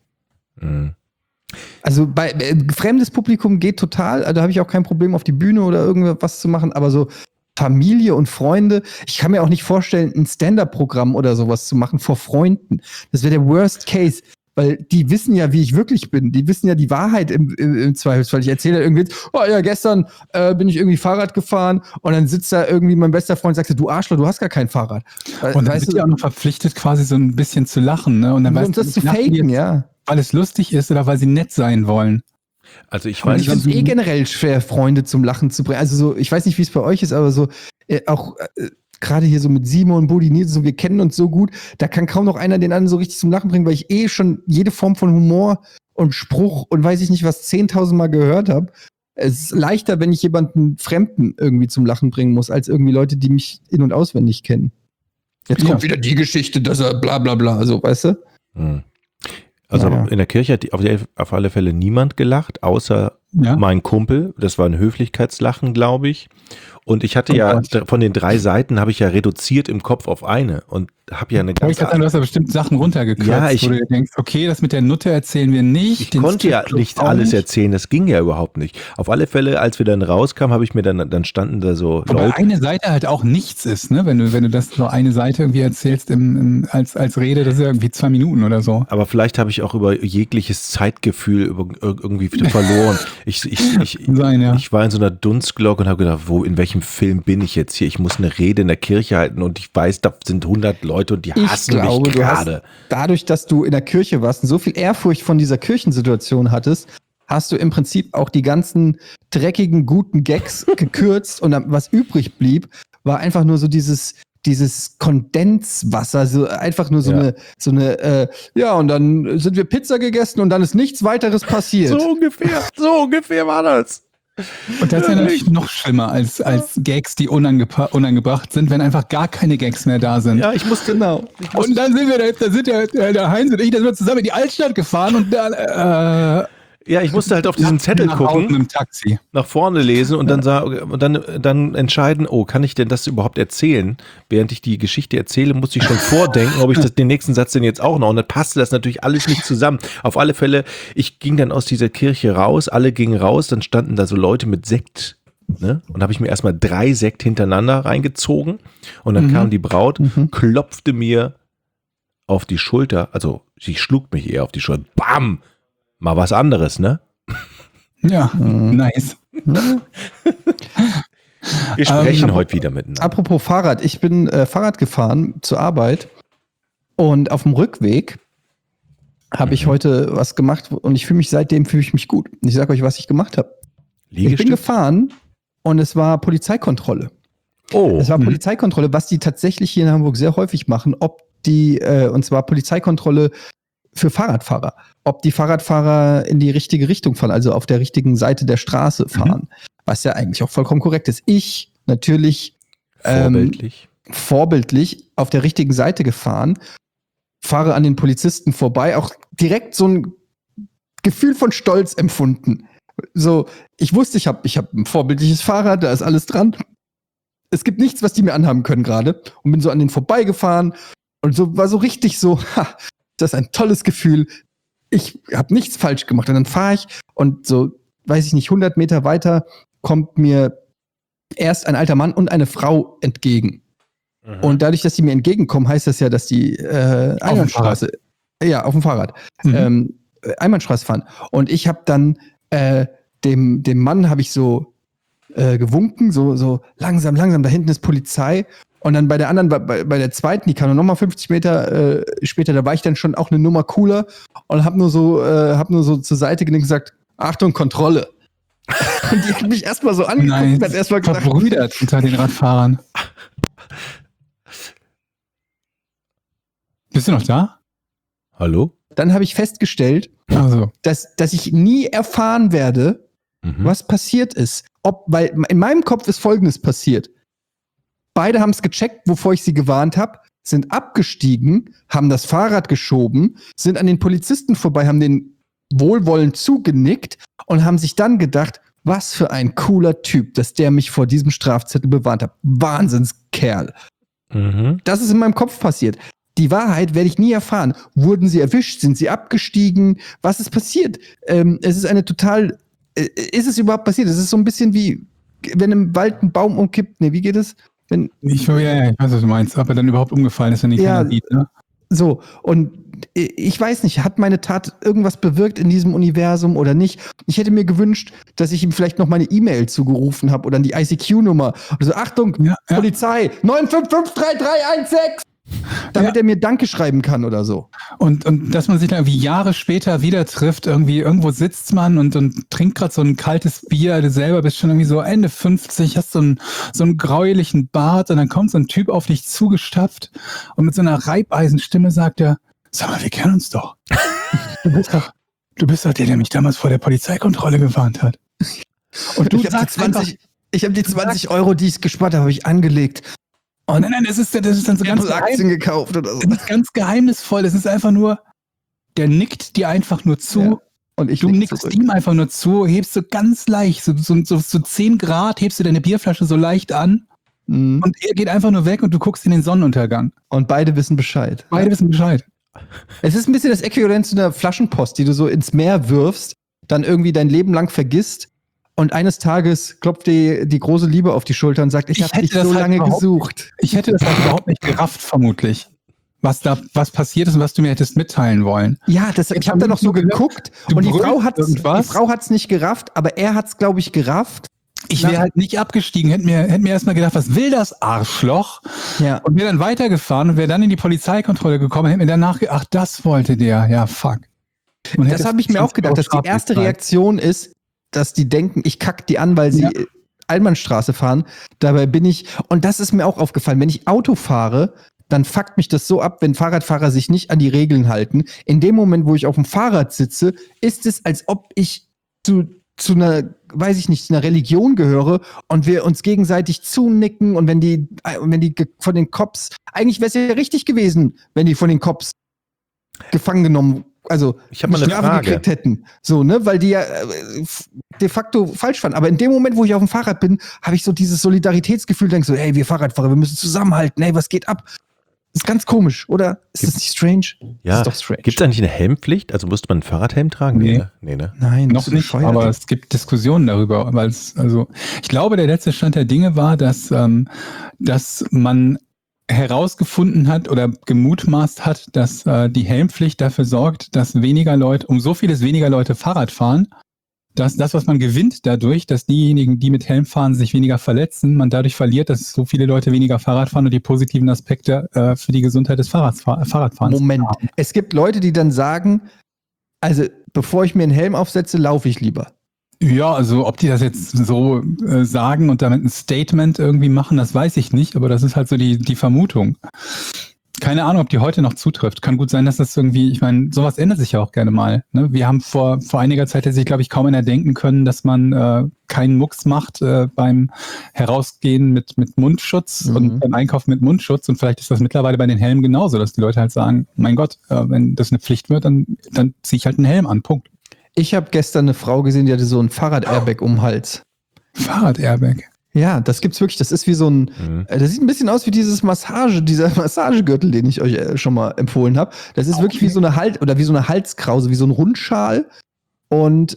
Also bei fremdes Publikum geht total, also da habe ich auch kein Problem, auf die Bühne oder irgendwas zu machen, aber so Familie und Freunde, ich kann mir auch nicht vorstellen, ein Stand-up-Programm oder sowas zu machen vor Freunden. Das wäre der Worst Case. Weil die wissen ja, wie ich wirklich bin. Die wissen ja die Wahrheit im Zweifelsfall. Ich erzähle irgendwie, gestern bin ich irgendwie Fahrrad gefahren und dann sitzt da irgendwie mein bester Freund und sagt, du Arschloch, du hast gar kein Fahrrad. Und dann sind die auch noch verpflichtet, quasi so ein bisschen zu lachen. Ne? Und dann um das zu faken, ja. Weil es lustig ist oder weil sie nett sein wollen. Also ich Und weiß, ich finde es generell schwer, Freunde zum Lachen zu bringen. Also so, ich weiß nicht, wie es bei euch ist, aber so auch gerade hier so mit Simon, Budi, Nils, so, wir kennen uns so gut, da kann kaum noch einer den anderen so richtig zum Lachen bringen, weil ich schon jede Form von Humor und Spruch und weiß ich nicht was 10.000 Mal gehört habe. Es ist leichter, wenn ich jemanden Fremden irgendwie zum Lachen bringen muss, als irgendwie Leute, die mich in- und auswendig kennen. Jetzt kommt wieder die Geschichte, dass er bla bla bla, so, weißt du? Also Ja. in der Kirche hat auf alle Fälle niemand gelacht, außer mein Kumpel. Das war ein Höflichkeitslachen, glaube ich. Und ich hatte von den 3 Seiten habe ich ja reduziert im Kopf auf eine und habe ja eine Du hast ja bestimmt Sachen runtergekürzt, Ja, wo du dir denkst, okay, das mit der Nutte erzählen wir nicht. Ich konnte ja nicht alles erzählen, das ging ja überhaupt nicht. Auf alle Fälle, als wir dann rauskamen, habe ich mir dann standen da so Wobei Leute. eine Seite halt auch nichts ist, ne? Wenn du das nur eine Seite irgendwie erzählst als Rede, das ist ja irgendwie 2 Minuten oder so. Aber vielleicht habe ich auch über jegliches Zeitgefühl irgendwie wieder verloren. Ich war in so einer Dunstglocke und habe gedacht, in welchem Film bin ich jetzt hier? Ich muss eine Rede in der Kirche halten und ich weiß, da sind 100 Leute und die hassen mich gerade. Dadurch, dass du in der Kirche warst und so viel Ehrfurcht von dieser Kirchensituation hattest, hast du im Prinzip auch die ganzen dreckigen, guten Gags gekürzt und dann, was übrig blieb, war einfach nur so dieses Kondenswasser, so einfach nur und dann sind wir Pizza gegessen und dann ist nichts weiteres passiert. So ungefähr war das. Und das ist ja natürlich noch schlimmer als Gags, die unangebracht sind, wenn einfach gar keine Gags mehr da sind. Ja, ich muss Und dann sind wir der Heinz und ich, da sind wir zusammen in die Altstadt gefahren und dann, Ja, ich musste halt auf diesen Zettel Nach Hause gucken, im Taxi. nach vorne lesen und dann entscheiden, oh, kann ich denn das überhaupt erzählen? Während ich die Geschichte erzähle, musste ich schon vordenken, ob ich den nächsten Satz denn jetzt auch noch. Und dann passte das natürlich alles nicht zusammen. Auf alle Fälle, ich ging dann aus dieser Kirche raus, alle gingen raus, dann standen da so Leute mit Sekt. Ne? Und habe ich mir erstmal 3 Sekt hintereinander reingezogen. Und dann kam die Braut, klopfte mir auf die Schulter, also sie schlug mich eher auf die Schulter. Bam! Mal was anderes, ne? Ja, nice. Wir sprechen heute wieder miteinander. Apropos Fahrrad, ich bin Fahrrad gefahren zur Arbeit und auf dem Rückweg habe ich heute was gemacht und seitdem fühle ich mich gut. Und ich sage euch, was ich gemacht habe. Ich bin gefahren und es war Polizeikontrolle. Oh. Es war Polizeikontrolle, was die tatsächlich hier in Hamburg sehr häufig machen, und zwar Polizeikontrolle für Fahrradfahrer. Ob die Fahrradfahrer in die richtige Richtung fahren, also auf der richtigen Seite der Straße fahren, was ja eigentlich auch vollkommen korrekt ist. Ich natürlich vorbildlich auf der richtigen Seite gefahren, fahre an den Polizisten vorbei, auch direkt so ein Gefühl von Stolz empfunden. So, ich wusste, ich hab ein vorbildliches Fahrrad, da ist alles dran. Es gibt nichts, was die mir anhaben können gerade. Und bin so an denen vorbeigefahren und so war so richtig so, das ist ein tolles Gefühl. Ich habe nichts falsch gemacht. Und dann fahre ich und so, weiß ich nicht, 100 Meter weiter kommt mir erst ein alter Mann und eine Frau entgegen. Und dadurch, dass die mir entgegenkommen, heißt das ja, dass die Einbahnstraße, auf dem Fahrrad, Einbahnstraße fahren. Und ich habe dann dem Mann habe ich so gewunken, so langsam, da hinten ist Polizei. Und dann bei der anderen, bei der zweiten, die kam noch mal 50 Meter später, da war ich dann schon auch eine Nummer cooler und hab nur so zur Seite genickt und gesagt, Achtung, Kontrolle. Und die hat mich erstmal so angeguckt und hat erstmal gedacht, verbrüdert unter den Radfahrern. Bist du noch da? Hallo? Dann habe ich festgestellt, Also. dass ich nie erfahren werde, was passiert ist. Weil in meinem Kopf ist Folgendes passiert. Beide haben es gecheckt, wovor ich sie gewarnt habe, sind abgestiegen, haben das Fahrrad geschoben, sind an den Polizisten vorbei, haben den wohlwollend zugenickt und haben sich dann gedacht, was für ein cooler Typ, dass der mich vor diesem Strafzettel bewarnt hat. Wahnsinnskerl. Das ist in meinem Kopf passiert. Die Wahrheit werde ich nie erfahren. Wurden sie erwischt? Sind sie abgestiegen? Was ist passiert? Es ist ist es überhaupt passiert? Es ist so ein bisschen wie, wenn im Wald ein Baum umkippt. Nee, wie geht es? Ich weiß, was du meinst, ob er dann überhaupt umgefallen ist, wenn die keiner sieht, ne? So, und ich weiß nicht, hat meine Tat irgendwas bewirkt in diesem Universum oder nicht? Ich hätte mir gewünscht, dass ich ihm vielleicht noch meine E-Mail zugerufen habe oder die ICQ-Nummer. Oder so, Achtung, Polizei, 9553316! Damit er mir Danke schreiben kann oder so. Und dass man sich dann irgendwie Jahre später wieder trifft, irgendwo sitzt man und trinkt gerade so ein kaltes Bier, du selber bist schon irgendwie so Ende 50, hast so einen gräulichen Bart und dann kommt so ein Typ auf dich zugestapft und mit so einer Reibeisenstimme sagt er, sag mal, wir kennen uns doch. Du bist doch der mich damals vor der Polizeikontrolle gewarnt hat. Und du sagst ich habe die 20 Euro, die ich gespart habe, habe ich angelegt. Oh nein, das ist dann so ganz Aktien gekauft oder so. Das ist ganz geheimnisvoll. Das ist einfach nur, der nickt dir einfach nur zu. Ja. Und du nickst zurück. ihm einfach nur zu, hebst so ganz leicht, so 10 Grad, hebst du deine Bierflasche so leicht an und er geht einfach nur weg und du guckst in den Sonnenuntergang. Und beide wissen Bescheid. Es ist ein bisschen das Äquivalent zu einer Flaschenpost, die du so ins Meer wirfst, dann irgendwie dein Leben lang vergisst. Und eines Tages klopft dir die große Liebe auf die Schulter und sagt, ich habe dich so lange gesucht. Ich hätte das halt überhaupt nicht gerafft, vermutlich. Was passiert ist und was du mir hättest mitteilen wollen. Ja, ich habe da noch so geguckt und die Frau hat's nicht gerafft, aber er hat's, glaube ich, gerafft. Ich wäre halt nicht abgestiegen, hätte mir erstmal gedacht, was will das Arschloch? Ja. Und wäre dann weitergefahren und wäre dann in die Polizeikontrolle gekommen, hätte mir danach gedacht, ach, das wollte der, ja, fuck. Und das habe ich mir auch gedacht, dass die erste Reaktion ist, dass die denken, ich kack die an, weil sie Einbahnstraße fahren. Dabei bin ich, und das ist mir auch aufgefallen, wenn ich Auto fahre, dann fuckt mich das so ab, wenn Fahrradfahrer sich nicht an die Regeln halten. In dem Moment, wo ich auf dem Fahrrad sitze, ist es, als ob ich zu einer, weiß ich nicht, zu einer Religion gehöre und wir uns gegenseitig zunicken und wenn die von den Cops, eigentlich wäre es ja richtig gewesen, wenn die von den Cops gefangen genommen also Ich hab mal eine Strafe Frage. gekriegt hätten. So, ne, weil die ja de facto falsch fanden. Aber in dem Moment, wo ich auf dem Fahrrad bin, habe ich so dieses Solidaritätsgefühl, denke so, hey, wir Fahrradfahrer, wir müssen zusammenhalten, hey, was geht ab? Das ist ganz komisch, oder? Ist das nicht strange? Ja. Das ist doch strange. Gibt es eigentlich eine Helmpflicht? Also musste man einen Fahrradhelm tragen? Nee. Nee, ne? Nein, Noch bist du nicht, bescheuert? aber es gibt Diskussionen darüber, weil ich glaube, der letzte Stand der Dinge war, dass man herausgefunden hat oder gemutmaßt hat, dass die Helmpflicht dafür sorgt, dass um so vieles weniger Leute Fahrrad fahren, dass das, was man gewinnt dadurch, dass diejenigen, die mit Helm fahren, sich weniger verletzen, man dadurch verliert, dass so viele Leute weniger Fahrrad fahren und die positiven Aspekte für die Gesundheit des Fahrradfahrens. Moment, es gibt Leute, die dann sagen, also bevor ich mir einen Helm aufsetze, laufe ich lieber. Ja, also ob die das jetzt so sagen und damit ein Statement irgendwie machen, das weiß ich nicht, aber das ist halt so die Vermutung. Keine Ahnung, ob die heute noch zutrifft. Kann gut sein, dass das irgendwie, ich meine, sowas ändert sich ja auch gerne mal. Ne? Wir haben vor einiger Zeit hätte sich, glaube ich, kaum einer denken können, dass man keinen Mucks macht beim Herausgehen mit Mundschutz und beim Einkaufen mit Mundschutz. Und vielleicht ist das mittlerweile bei den Helmen genauso, dass die Leute halt sagen, mein Gott, wenn das eine Pflicht wird, dann ziehe ich halt einen Helm an, Punkt. Ich habe gestern eine Frau gesehen, die hatte so ein Fahrrad-Airbag um den Hals. Fahrrad-Airbag? Ja, das gibt's wirklich. Das ist wie so ein, das sieht ein bisschen aus wie dieser Massagegürtel, den ich euch schon mal empfohlen habe. Das ist wirklich wie so eine wie so eine Halskrause, wie so ein Rundschal. Und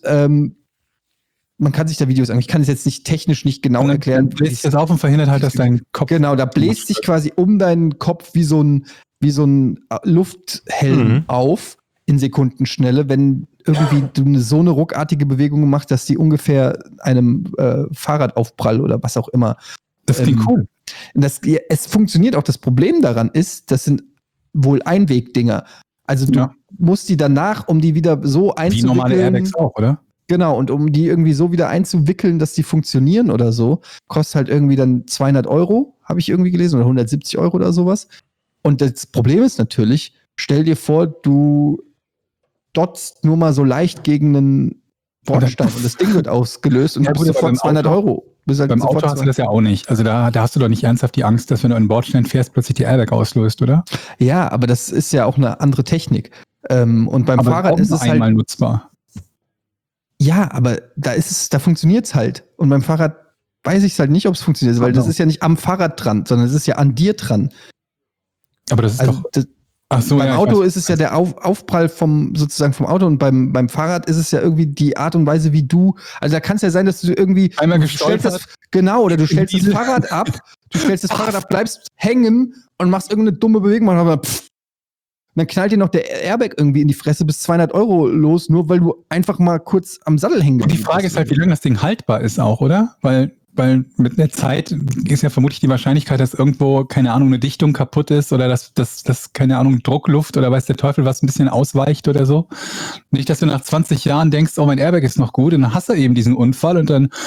man kann sich da Videos angucken. Ich kann es jetzt nicht technisch nicht genau erklären. Dann bläst sich das auf und verhindert halt, dass dein Kopf... Genau, da bläst sich quasi um deinen Kopf wie so ein Lufthelm auf in Sekundenschnelle, wenn irgendwie du so eine ruckartige Bewegung machst, dass die ungefähr einem Fahrradaufprall oder was auch immer. Das klingt cool. Es funktioniert auch. Das Problem daran ist, das sind wohl Einwegdinger. Also du musst die danach, um die wieder so einzuwickeln. Wie normale Airbags auch, oder? Genau, und um die irgendwie so wieder einzuwickeln, dass die funktionieren oder so, kostet halt irgendwie dann 200 €, habe ich irgendwie gelesen, oder 170 € oder sowas. Und das Problem ist natürlich, stell dir vor, du dotzt nur mal so leicht gegen einen Bordstein und das Ding wird ausgelöst und du bist sofort 200 €. Halt beim Auto hast du das ja auch nicht. Also da hast du doch nicht ernsthaft die Angst, dass wenn du an den Bordstein fährst, plötzlich die Airbag auslöst, oder? Ja, aber das ist ja auch eine andere Technik. Und beim Fahrrad ist es halt einmal nutzbar. Ja, aber da funktioniert's halt. Und beim Fahrrad weiß ich halt nicht, ob es funktioniert, weil das ist ja nicht am Fahrrad dran, sondern es ist ja an dir dran. Aber das ist also beim Auto ist es ja der Aufprall sozusagen vom Auto und beim Fahrrad ist es ja irgendwie die Art und Weise, wie du, also da kann es ja sein, dass du irgendwie einmal gestolpert. Oder du stellst das Fahrrad ab, bleibst hängen und machst irgendeine dumme Bewegung, dann knallt dir noch der Airbag irgendwie in die Fresse bis 200 € los, nur weil du einfach mal kurz am Sattel hängen bist. Die Frage ist halt, wie lange das Ding haltbar ist auch, oder? Weil mit der Zeit ist ja vermutlich die Wahrscheinlichkeit, dass irgendwo, keine Ahnung, eine Dichtung kaputt ist oder dass keine Ahnung, Druckluft oder weiß der Teufel was ein bisschen ausweicht oder so. Nicht, dass du nach 20 Jahren denkst, oh, mein Airbag ist noch gut und dann hast du eben diesen Unfall und dann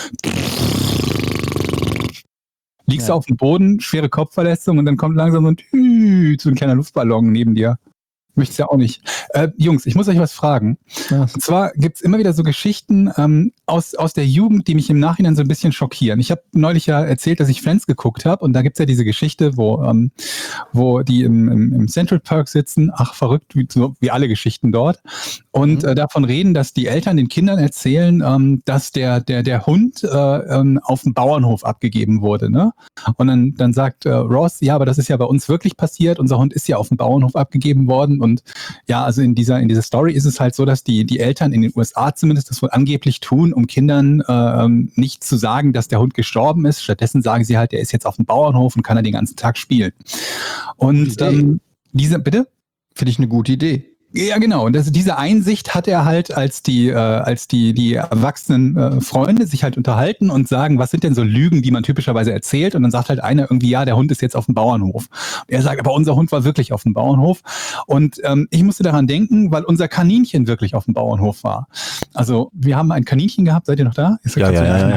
liegst du auf dem Boden, schwere Kopfverletzung und dann kommt langsam so ein kleiner Luftballon neben dir. Möchtest ja auch nicht. Jungs, ich muss euch was fragen. Ja. Und zwar gibt's immer wieder so Geschichten aus der Jugend, die mich im Nachhinein so ein bisschen schockieren. Ich habe neulich ja erzählt, dass ich Friends geguckt habe und da gibt's ja diese Geschichte, wo die im Central Park sitzen, verrückt, wie alle Geschichten dort, und davon reden, dass die Eltern den Kindern erzählen, dass der Hund auf dem Bauernhof abgegeben wurde. Ne? Und dann sagt Ross, ja, aber das ist ja bei uns wirklich passiert, unser Hund ist ja auf dem Bauernhof abgegeben worden. Und ja, also in dieser Story ist es halt so, dass die Eltern in den USA zumindest das wohl angeblich tun, um Kindern nicht zu sagen, dass der Hund gestorben ist. Stattdessen sagen sie halt, der ist jetzt auf dem Bauernhof und kann er den ganzen Tag spielen. Und bitte? Finde ich eine gute Idee. Ja, genau. Und diese Einsicht hat er halt, als die erwachsenen Freunde sich halt unterhalten und sagen, was sind denn so Lügen, die man typischerweise erzählt? Und dann sagt halt einer irgendwie, ja, der Hund ist jetzt auf dem Bauernhof. Und er sagt, aber unser Hund war wirklich auf dem Bauernhof. Und ich musste daran denken, weil unser Kaninchen wirklich auf dem Bauernhof war. Also wir haben ein Kaninchen gehabt. Seid ihr noch da? Ja.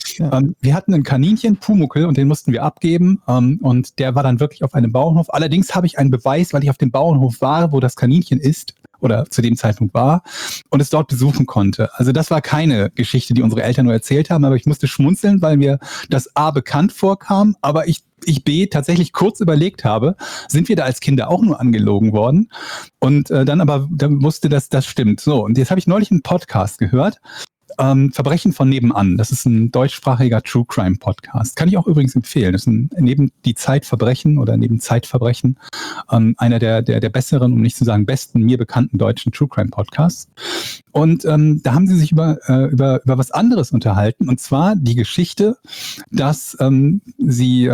Ja. Wir hatten einen Kaninchen, Pumuckl, und den mussten wir abgeben. Und der war dann wirklich auf einem Bauernhof. Allerdings habe ich einen Beweis, weil ich auf dem Bauernhof war, wo das Kaninchen ist oder zu dem Zeitpunkt war und es dort besuchen konnte. Also das war keine Geschichte, die unsere Eltern nur erzählt haben, aber ich musste schmunzeln, weil mir das A bekannt vorkam, aber ich B tatsächlich kurz überlegt habe, sind wir da als Kinder auch nur angelogen worden? Und dann wusste das stimmt. So, und jetzt habe ich neulich einen Podcast gehört, Verbrechen von nebenan. Das ist ein deutschsprachiger True Crime Podcast. Kann ich auch übrigens empfehlen. Das ist neben die Zeitverbrechen oder neben Zeitverbrechen einer der besseren, um nicht zu sagen besten, mir bekannten deutschen True Crime Podcasts. Und da haben sie sich über was anderes unterhalten, und zwar die Geschichte, dass sie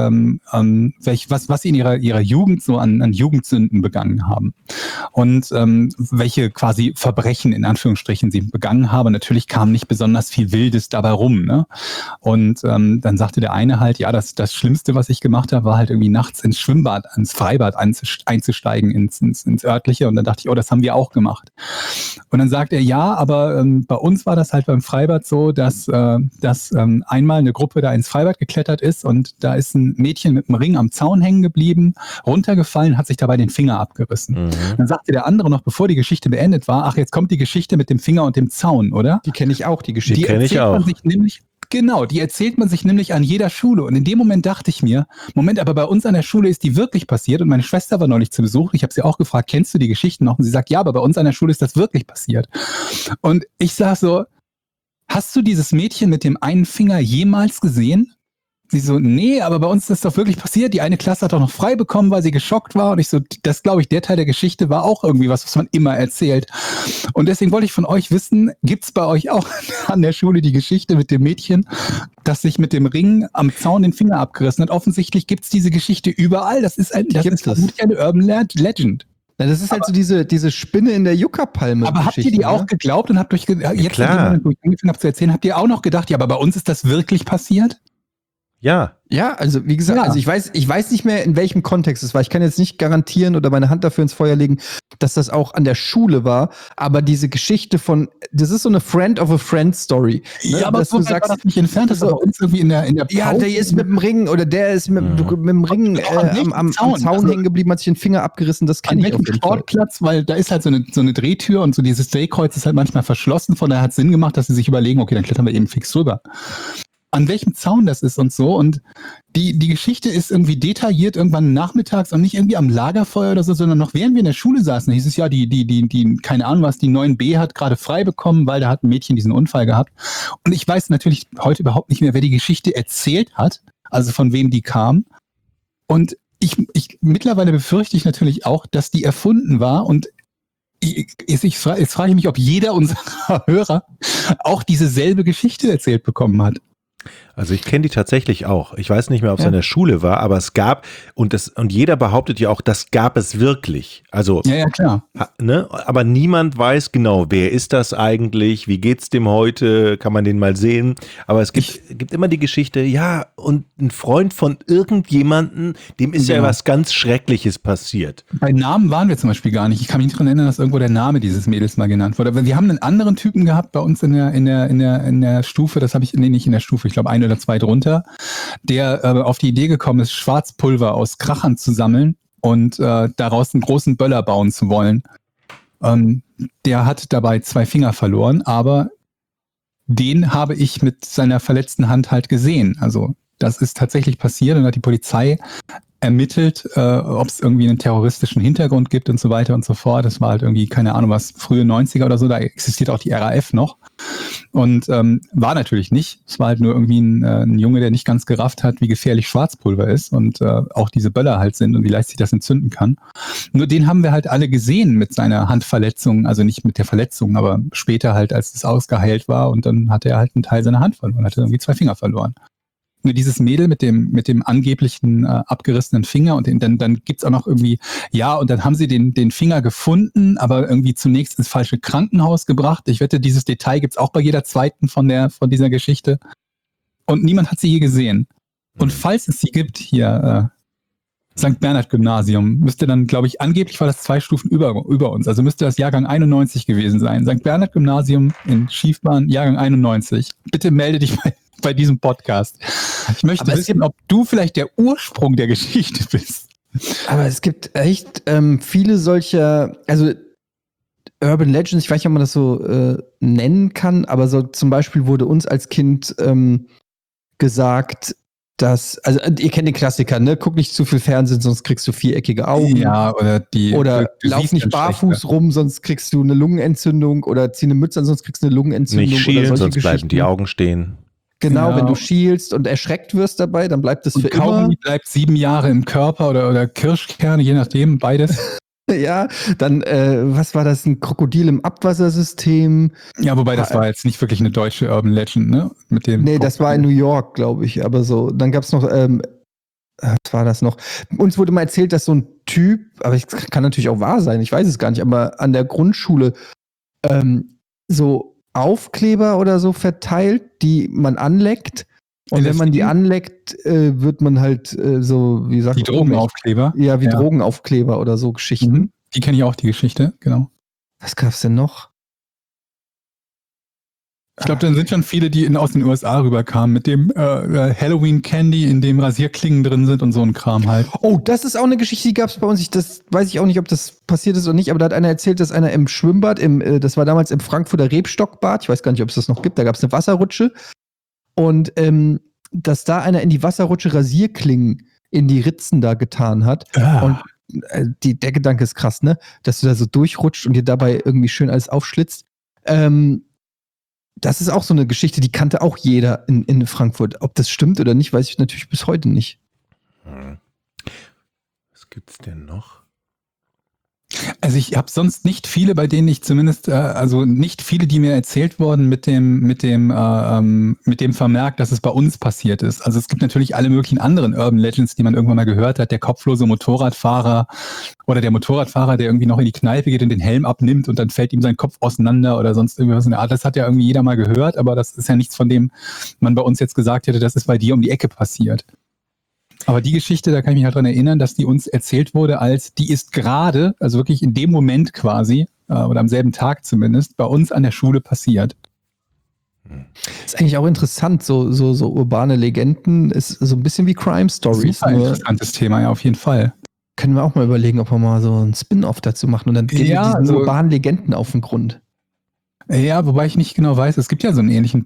was sie in ihrer Jugend so an Jugendsünden begangen haben und welche quasi Verbrechen in Anführungsstrichen sie begangen haben. Natürlich kam nicht besonders viel Wildes dabei rum, ne? Und dann sagte der eine halt, ja, das Schlimmste, was ich gemacht habe, war halt irgendwie nachts ins Schwimmbad, ins Freibad einzusteigen, ins örtliche. Und dann dachte ich, oh, das haben wir auch gemacht. Und dann sagt er, ja, aber bei uns war das halt beim Freibad so, dass einmal eine Gruppe da ins Freibad geklettert ist und da ist ein Mädchen mit einem Ring am Zaun hängen geblieben, runtergefallen, hat sich dabei den Finger abgerissen. Dann sagte der andere noch, bevor die Geschichte beendet war, ach, jetzt kommt die Geschichte mit dem Finger und dem Zaun, oder? Die kenne ich auch, die Geschichte. Die kenne ich auch. Die erzählt man sich nämlich an jeder Schule. Und in dem Moment dachte ich mir, Moment, aber bei uns an der Schule ist die wirklich passiert. Und meine Schwester war neulich zu Besuch. Ich habe sie auch gefragt, kennst du die Geschichten noch? Und sie sagt, ja, aber bei uns an der Schule ist das wirklich passiert. Und ich sag so, hast du dieses Mädchen mit dem einen Finger jemals gesehen? Sie so, nee, aber bei uns ist das doch wirklich passiert. Die eine Klasse hat doch noch frei bekommen, weil sie geschockt war. Und ich so, das glaube ich, der Teil der Geschichte war auch irgendwie was man immer erzählt. Und deswegen wollte ich von euch wissen, gibt's bei euch auch an der Schule die Geschichte mit dem Mädchen, das sich mit dem Ring am Zaun den Finger abgerissen hat? Offensichtlich gibt's diese Geschichte überall. Das ist vermutlich eine Urban Legend. Na, das ist halt so diese Spinne in der Yucca-Palme. Aber habt ihr die auch geglaubt und habt euch jetzt, klar. wo ich angefangen habe zu erzählen, habt ihr auch noch gedacht, ja, aber bei uns ist das wirklich passiert? Ja. Ja, also wie gesagt, Ja. also ich weiß nicht mehr, in welchem Kontext es war. Ich kann jetzt nicht garantieren oder meine Hand dafür ins Feuer legen, dass das auch an der Schule war. Aber diese Geschichte das ist so eine Friend of a Friend Story. Ne? Ja, aber dass so du weit war sagst, das nicht entfernt, das war bei uns irgendwie in der Pause. ja, der ist mit dem Ring oder der ist mit dem Ring am Zaun hängen geblieben, hat sich den Finger abgerissen. Das An kenne ich auf welchem jeden Fall. Sportplatz, weil da ist halt so eine Drehtür und so dieses Drehkreuz ist halt manchmal verschlossen, von daher hat es Sinn gemacht, dass sie sich überlegen, okay, dann klettern wir eben fix rüber. An welchem Zaun das ist und so, und die Geschichte ist irgendwie detailliert irgendwann nachmittags und nicht irgendwie am Lagerfeuer oder so, sondern noch während wir in der Schule saßen, da hieß es ja, die keine Ahnung was, die 9b hat gerade frei bekommen, weil da hat ein Mädchen diesen Unfall gehabt. Und ich weiß natürlich heute überhaupt nicht mehr, wer die Geschichte erzählt hat, also von wem die kam. Und ich mittlerweile befürchte ich natürlich auch, dass die erfunden war, und jetzt frage ich mich, ob jeder unserer Hörer auch diese selbe Geschichte erzählt bekommen hat. Also ich kenne die tatsächlich auch. Ich weiß nicht mehr, ob es an der Schule war, aber es gab, und jeder behauptet ja auch, das gab es wirklich. Also, Ja, klar. ne? Aber niemand weiß genau, wer ist das eigentlich, wie geht's dem heute, kann man den mal sehen. Aber es gibt immer die Geschichte, ja, und ein Freund von irgendjemanden, dem ist ja was ganz Schreckliches passiert. Bei Namen waren wir zum Beispiel gar nicht. Ich kann mich nicht daran erinnern, dass irgendwo der Name dieses Mädels mal genannt wurde. Aber wir haben einen anderen Typen gehabt bei uns in der Stufe, nicht in der Stufe, ich glaube 1 oder 2 drunter, der auf die Idee gekommen ist, Schwarzpulver aus Krachern zu sammeln und daraus einen großen Böller bauen zu wollen. Der hat dabei 2 Finger verloren, aber den habe ich mit seiner verletzten Hand halt gesehen. Also das ist tatsächlich passiert, und hat die Polizei ermittelt, ob es irgendwie einen terroristischen Hintergrund gibt und so weiter und so fort. Das war halt irgendwie, keine Ahnung was, frühe 90er oder so, da existiert auch die RAF noch. Und war natürlich nicht. Es war halt nur irgendwie ein Junge, der nicht ganz gerafft hat, wie gefährlich Schwarzpulver ist und auch diese Böller halt sind und wie leicht sich das entzünden kann. Nur den haben wir halt alle gesehen mit seiner Handverletzung, also nicht mit der Verletzung, aber später halt, als es ausgeheilt war, und dann hatte er halt einen Teil seiner Hand verloren, hatte irgendwie 2 Finger verloren. Nur dieses Mädel mit dem angeblichen abgerissenen Finger, und dann gibt's auch noch irgendwie, ja, und dann haben sie den Finger gefunden, aber irgendwie zunächst ins falsche Krankenhaus gebracht. Ich wette, dieses Detail gibt's auch bei jeder zweiten von dieser Geschichte. Und niemand hat sie je gesehen. Und falls es sie gibt, hier St. Bernhard Gymnasium, müsste dann, glaube ich, angeblich war das 2 Stufen über uns, also müsste das Jahrgang 91 gewesen sein. St. Bernhard Gymnasium in Schiefbahn, Jahrgang 91. Bitte melde dich bei diesem Podcast. Ich möchte wissen, ob du vielleicht der Ursprung der Geschichte bist. Aber es gibt echt viele solcher, also Urban Legends, ich weiß nicht, ob man das so nennen kann, aber so zum Beispiel wurde uns als Kind gesagt, dass, also ihr kennt den Klassiker, ne? Guck nicht zu viel Fernsehen, sonst kriegst du viereckige Augen. Ja, oder Oder du lauf siehst nicht dann barfuß schlechter. rum, sonst kriegst du eine Lungenentzündung. Oder zieh eine Mütze an, sonst kriegst du eine Lungenentzündung. Nicht oder schielen, solche sonst bleiben Geschichten. die Augen stehen. Genau, Genau. wenn du schielst und erschreckt wirst dabei, dann bleibt das Und für immer. Kaugummi bleibt 7 Jahre im Körper oder Kirschkerne, je nachdem, beides. Ja, dann, was war das? Ein Krokodil im Abwassersystem? Ja, wobei das war jetzt nicht wirklich eine deutsche Urban Legend, ne? Mit dem Nee, das war in New York, glaube ich. Aber so, dann gab's noch, was war das noch? Uns wurde mal erzählt, dass so ein Typ, aber es kann natürlich auch wahr sein, ich weiß es gar nicht, aber an der Grundschule so Aufkleber oder so verteilt, die man anleckt. Und wenn man die anleckt, wird man halt so, wie sagt die man? Drogenaufkleber. Ja, wie Ja. Drogenaufkleber oder so Geschichten. Mhm. Die kenne ich auch, die Geschichte, genau. Was gab's denn noch? Ich glaube, dann sind schon viele, die aus den USA rüberkamen, mit dem Halloween Candy, in dem Rasierklingen drin sind und so ein Kram halt. Oh, das ist auch eine Geschichte, die gab es bei uns. Das weiß ich auch nicht, ob das passiert ist oder nicht, aber da hat einer erzählt, dass einer im Schwimmbad, das war damals im Frankfurter Rebstockbad, ich weiß gar nicht, ob es das noch gibt, da gab es eine Wasserrutsche und dass da einer in die Wasserrutsche Rasierklingen in die Ritzen da getan hat. Und der Gedanke ist krass, ne? Dass du da so durchrutscht und dir dabei irgendwie schön alles aufschlitzt. Das ist auch so eine Geschichte, die kannte auch jeder in Frankfurt. Ob das stimmt oder nicht, weiß ich natürlich bis heute nicht. Was gibt's denn noch? Also ich habe sonst nicht viele, bei denen ich zumindest, also nicht viele, die mir erzählt wurden mit dem Vermerk, dass es bei uns passiert ist. Also es gibt natürlich alle möglichen anderen Urban Legends, die man irgendwann mal gehört hat. Der kopflose Motorradfahrer oder der Motorradfahrer, der irgendwie noch in die Kneipe geht und den Helm abnimmt und dann fällt ihm sein Kopf auseinander oder sonst irgendwas in der Art. Das hat ja irgendwie jeder mal gehört, aber das ist ja nichts, von dem man bei uns jetzt gesagt hätte, das ist bei dir um die Ecke passiert. Aber die Geschichte, da kann ich mich halt dran erinnern, dass die uns erzählt wurde als, die ist gerade, also wirklich in dem Moment quasi, oder am selben Tag zumindest, bei uns an der Schule passiert. Ist eigentlich auch interessant, so urbane Legenden ist so ein bisschen wie Crime Stories. Super interessantes Thema, ja, auf jeden Fall. Können wir auch mal überlegen, ob wir mal so einen Spin-off dazu machen und dann gehen wir diesen urbanen Legenden auf den Grund. Ja, wobei ich nicht genau weiß, es gibt ja so einen ähnlichen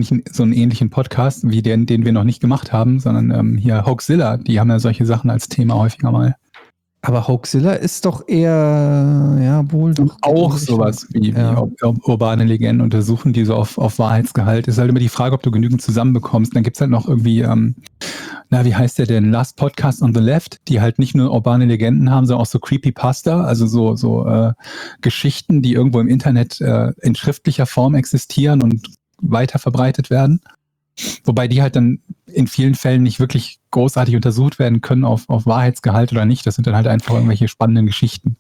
Podcast wie den wir noch nicht gemacht haben, sondern hier Hoaxilla, die haben ja solche Sachen als Thema häufiger mal. Aber Hoaxilla ist doch eher, ja, wohl doch auch sowas wie urbane Legenden untersuchen, die so auf Wahrheitsgehalt. Ist halt immer die Frage, ob du genügend zusammenbekommst. Dann gibt's halt noch irgendwie, wie heißt der denn? Last Podcast on the Left, die halt nicht nur urbane Legenden haben, sondern auch so Creepypasta, also so Geschichten, die irgendwo im Internet in schriftlicher Form existieren und weiter verbreitet werden. Wobei die halt dann in vielen Fällen nicht wirklich großartig untersucht werden können auf Wahrheitsgehalt oder nicht. Das sind dann halt einfach irgendwelche spannenden Geschichten.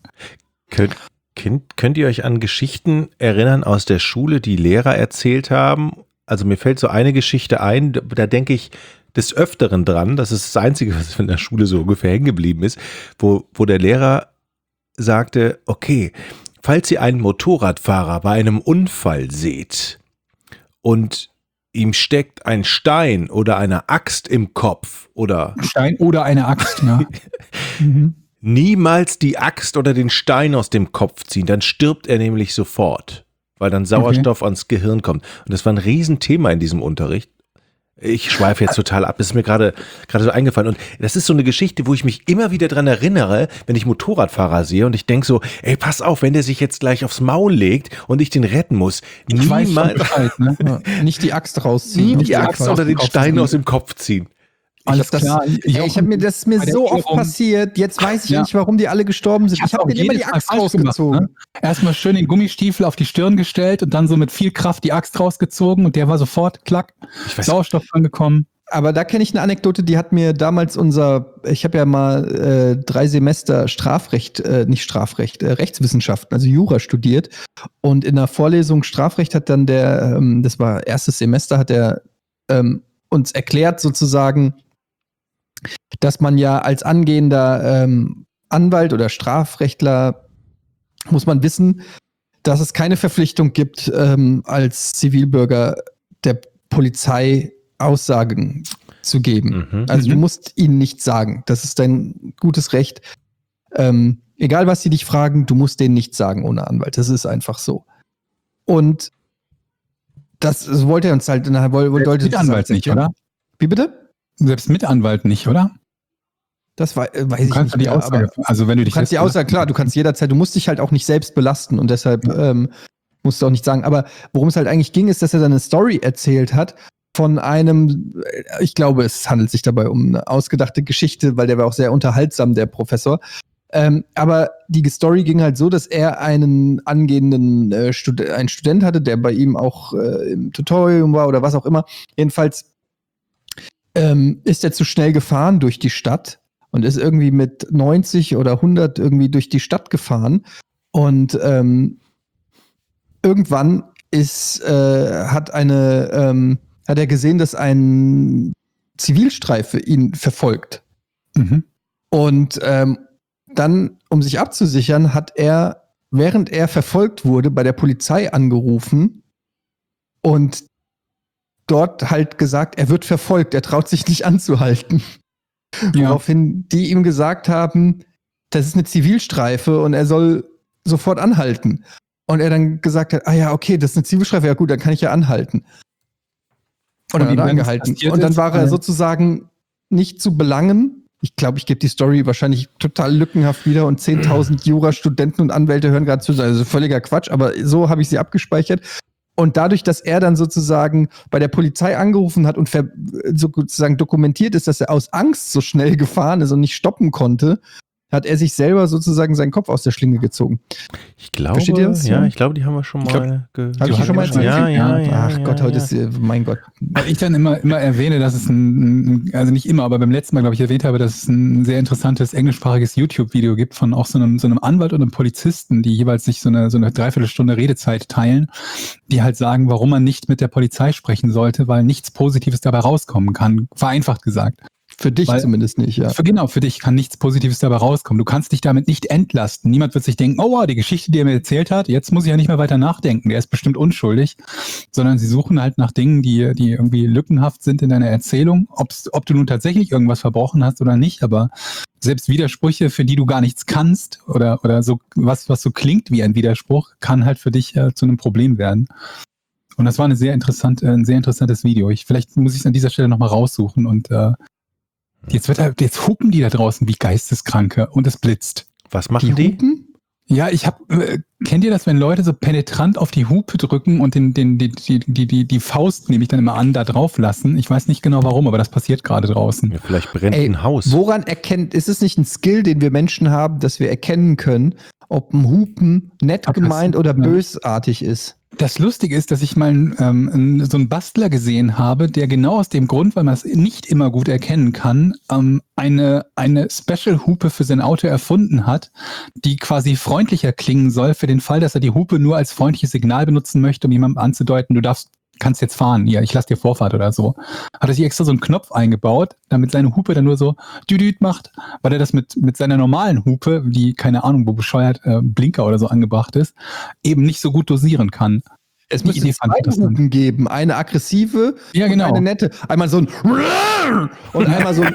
Könnt ihr euch an Geschichten erinnern aus der Schule, die Lehrer erzählt haben? Also mir fällt so eine Geschichte ein, da denke ich des Öfteren dran, das ist das Einzige, was in der Schule so ungefähr hängen geblieben ist, wo der Lehrer sagte, okay, falls ihr einen Motorradfahrer bei einem Unfall seht und ihm steckt ein Stein oder eine Axt im Kopf oder Stein oder eine Axt, ja. niemals die Axt oder den Stein aus dem Kopf ziehen, dann stirbt er nämlich sofort, weil dann Sauerstoff ans Gehirn kommt. Und das war ein Riesenthema in diesem Unterricht. Ich schweife jetzt total ab, das ist mir gerade so eingefallen. Und das ist so eine Geschichte, wo ich mich immer wieder dran erinnere, wenn ich Motorradfahrer sehe und ich denke so, ey, pass auf, wenn der sich jetzt gleich aufs Maul legt und ich den retten muss. Bescheid, ne? Nicht die Axt rausziehen. Nicht die Axt oder den Stein aus dem Kopf ziehen. Alles klar. Das ist mir so oft passiert. Jetzt weiß ich nicht, warum die alle gestorben sind. Ich habe mir immer die Axt rausgezogen. Ne? Erstmal schön den Gummistiefel auf die Stirn gestellt und dann so mit viel Kraft die Axt rausgezogen und der war sofort, klack, Sauerstoff angekommen. Aber da kenne ich eine Anekdote, die hat mir damals ich habe ja mal 3 Semester Rechtswissenschaften, also Jura studiert. Und in der Vorlesung Strafrecht hat dann das war erstes Semester, hat er uns erklärt sozusagen, dass man ja als angehender Anwalt oder Strafrechtler muss man wissen, dass es keine Verpflichtung gibt, als Zivilbürger der Polizei Aussagen zu geben. Mhm. Also du musst ihnen nichts sagen. Das ist dein gutes Recht. Egal, was sie dich fragen, du musst denen nichts sagen ohne Anwalt. Das ist einfach so. Und das wollte er uns halt... Mit Anwalt nicht, oder? Wie bitte? Selbst mit Anwalt nicht, oder? Das weiß ich nicht die mehr, Aussage, aber also wenn du dich du kannst die Aussage, klar, du kannst jederzeit, du musst dich halt auch nicht selbst belasten und deshalb musst du auch nicht sagen. Aber worum es halt eigentlich ging, ist, dass er dann eine Story erzählt hat von einem, ich glaube, es handelt sich dabei um eine ausgedachte Geschichte, weil der war auch sehr unterhaltsam, der Professor. Aber die Story ging halt so, dass er einen angehenden einen Student hatte, der bei ihm auch im Tutorium war oder was auch immer. Jedenfalls ist er zu schnell gefahren durch die Stadt und ist irgendwie mit 90 oder 100 irgendwie durch die Stadt gefahren. Und irgendwann hat er gesehen, dass ein Zivilstreife ihn verfolgt. Mhm. Und dann, um sich abzusichern, hat er, während er verfolgt wurde, bei der Polizei angerufen und dort halt gesagt, er wird verfolgt, er traut sich nicht anzuhalten. Ja. Woraufhin die ihm gesagt haben, das ist eine Zivilstreife und er soll sofort anhalten. Und er dann gesagt hat, ja, okay, das ist eine Zivilstreife, ja gut, dann kann ich ja anhalten. Und dann hat er angehalten. Und dann war er sozusagen nicht zu belangen. Ich glaube, ich gebe die Story wahrscheinlich total lückenhaft wieder und 10.000 Jurastudenten und Anwälte hören gerade zu. Also völliger Quatsch, aber so habe ich sie abgespeichert. Und dadurch, dass er dann sozusagen bei der Polizei angerufen hat und sozusagen dokumentiert ist, dass er aus Angst so schnell gefahren ist und nicht stoppen konnte, hat er sich selber sozusagen seinen Kopf aus der Schlinge gezogen. Ich glaube, Versteht ihr das? ja, ich glaube, die haben wir schon mal Habe ich die schon mal erzählt? Ach Gott, heute ist, mein Gott. Weil ich dann immer erwähne, dass es also nicht immer, aber beim letzten Mal, glaube ich, erwähnt habe, dass es ein sehr interessantes englischsprachiges YouTube-Video gibt von auch so einem Anwalt und einem Polizisten, die jeweils sich so eine Dreiviertelstunde Redezeit teilen, die halt sagen, warum man nicht mit der Polizei sprechen sollte, weil nichts Positives dabei rauskommen kann, vereinfacht gesagt. Für dich zumindest nicht, ja. Für dich kann nichts Positives dabei rauskommen. Du kannst dich damit nicht entlasten. Niemand wird sich denken, oh wow, die Geschichte, die er mir erzählt hat, jetzt muss ich ja nicht mehr weiter nachdenken, der ist bestimmt unschuldig. Sondern sie suchen halt nach Dingen, die irgendwie lückenhaft sind in deiner Erzählung, ob du nun tatsächlich irgendwas verbrochen hast oder nicht, aber selbst Widersprüche, für die du gar nichts kannst oder so was so klingt wie ein Widerspruch, kann halt für dich zu einem Problem werden. Und das war ein sehr interessantes Video. Vielleicht muss ich es an dieser Stelle nochmal raussuchen und jetzt hupen die da draußen wie Geisteskranke und es blitzt. Was machen die? Hupen? Ja, kennt ihr das, wenn Leute so penetrant auf die Hupe drücken und die Faust, nehme ich dann immer an, da drauf lassen? Ich weiß nicht genau warum, aber das passiert gerade draußen. Ja, vielleicht brennt ein Haus. Woran ist es nicht ein Skill, den wir Menschen haben, dass wir erkennen können, ob ein Hupen nett gemeint oder bösartig ist? Das Lustige ist, dass ich mal so einen Bastler gesehen habe, der genau aus dem Grund, weil man es nicht immer gut erkennen kann, eine Special-Hupe für sein Auto erfunden hat, die quasi freundlicher klingen soll für den Fall, dass er die Hupe nur als freundliches Signal benutzen möchte, um jemandem anzudeuten, kannst jetzt fahren, ja, ich lass dir Vorfahrt oder so. Hat er sich extra so einen Knopf eingebaut, damit seine Hupe dann nur so düdüt macht, weil er das mit seiner normalen Hupe, die, keine Ahnung, wo bescheuert Blinker oder so angebracht ist, eben nicht so gut dosieren kann. Es müsste zwei Hupen geben. Eine aggressive und eine nette. Einmal so ein und einmal so ein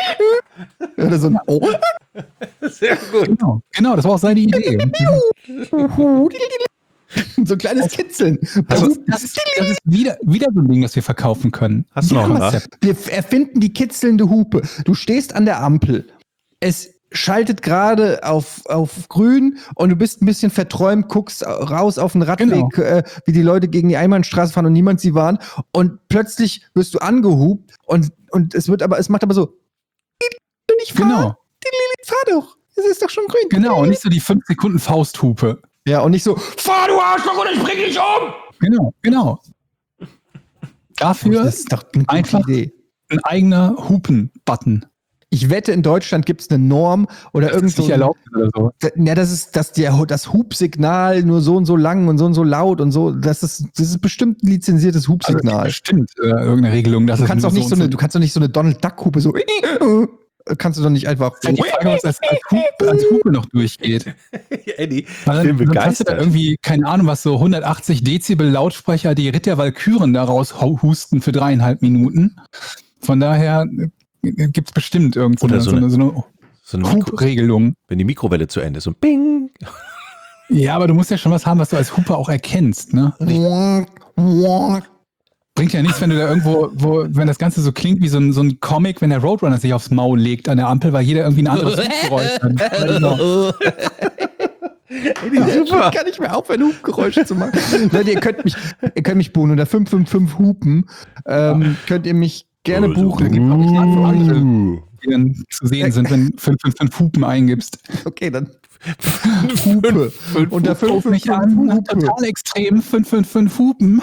oder so ein Sehr gut. Genau, das war auch seine Idee. So ein kleines Kitzeln. Das ist wieder so ein Ding, das wir verkaufen können. Hast du noch was? Wir erfinden die kitzelnde Hupe. Du stehst an der Ampel. Es schaltet gerade auf grün und du bist ein bisschen verträumt, guckst raus auf den Radweg, wie die Leute gegen die Einbahnstraße fahren und niemand sie warnt. Und plötzlich wirst du angehupt und es macht aber so. Ich fahr doch. Es ist doch schon grün. Genau, und nicht so die 5 Sekunden Fausthupe. Ja, und nicht so, fahr du Arschloch und ich bring dich um! Genau. Dafür das ist doch eine gute einfach Idee. Ein eigener Hupen-Button. Ich wette, in Deutschland gibt es eine Norm oder irgend so. Nicht erlaubt oder so. Ja, das ist das Hupsignal nur so und so lang und so laut und so. Das ist bestimmt ein lizenziertes Hupsignal. Also bestimmt irgendeine Regelung. Dass du kannst doch nicht so eine Donald Duck Hupe so. kannst du doch nicht einfach. Die Frage, was als Hupe noch durchgeht. Eddie, Weil ich bin dann hast du da begeistert. irgendwie, keine Ahnung, was so 180 Dezibel Lautsprecher, die Ritt der Walküren daraus husten für 3,5 Minuten. Von daher gibt es bestimmt irgendwo Oder so eine so eine Hupregelung. Wenn die Mikrowelle zu Ende ist, so Bing. Ja, aber du musst ja schon was haben, was du als Hupe auch erkennst, ne? Bringt ja nichts, wenn du da irgendwo, wenn das Ganze so klingt wie so ein Comic, wenn der Roadrunner sich aufs Maul legt an der Ampel, weil jeder irgendwie ein anderes Geräusch hat. Genau. Super. Ich kann nicht mehr aufhören, Hupgeräusche zu machen. Leute, ihr könnt mich buchen unter 555 Hupen. Könnt ihr mich gerne buchen. Gibt auch nicht so andere, die dann zu sehen sind, wenn 555 Hupen eingibst. Okay, dann Hupe. Unter Ruf mich an, 555 Hupe. total extrem, 555 Hupen.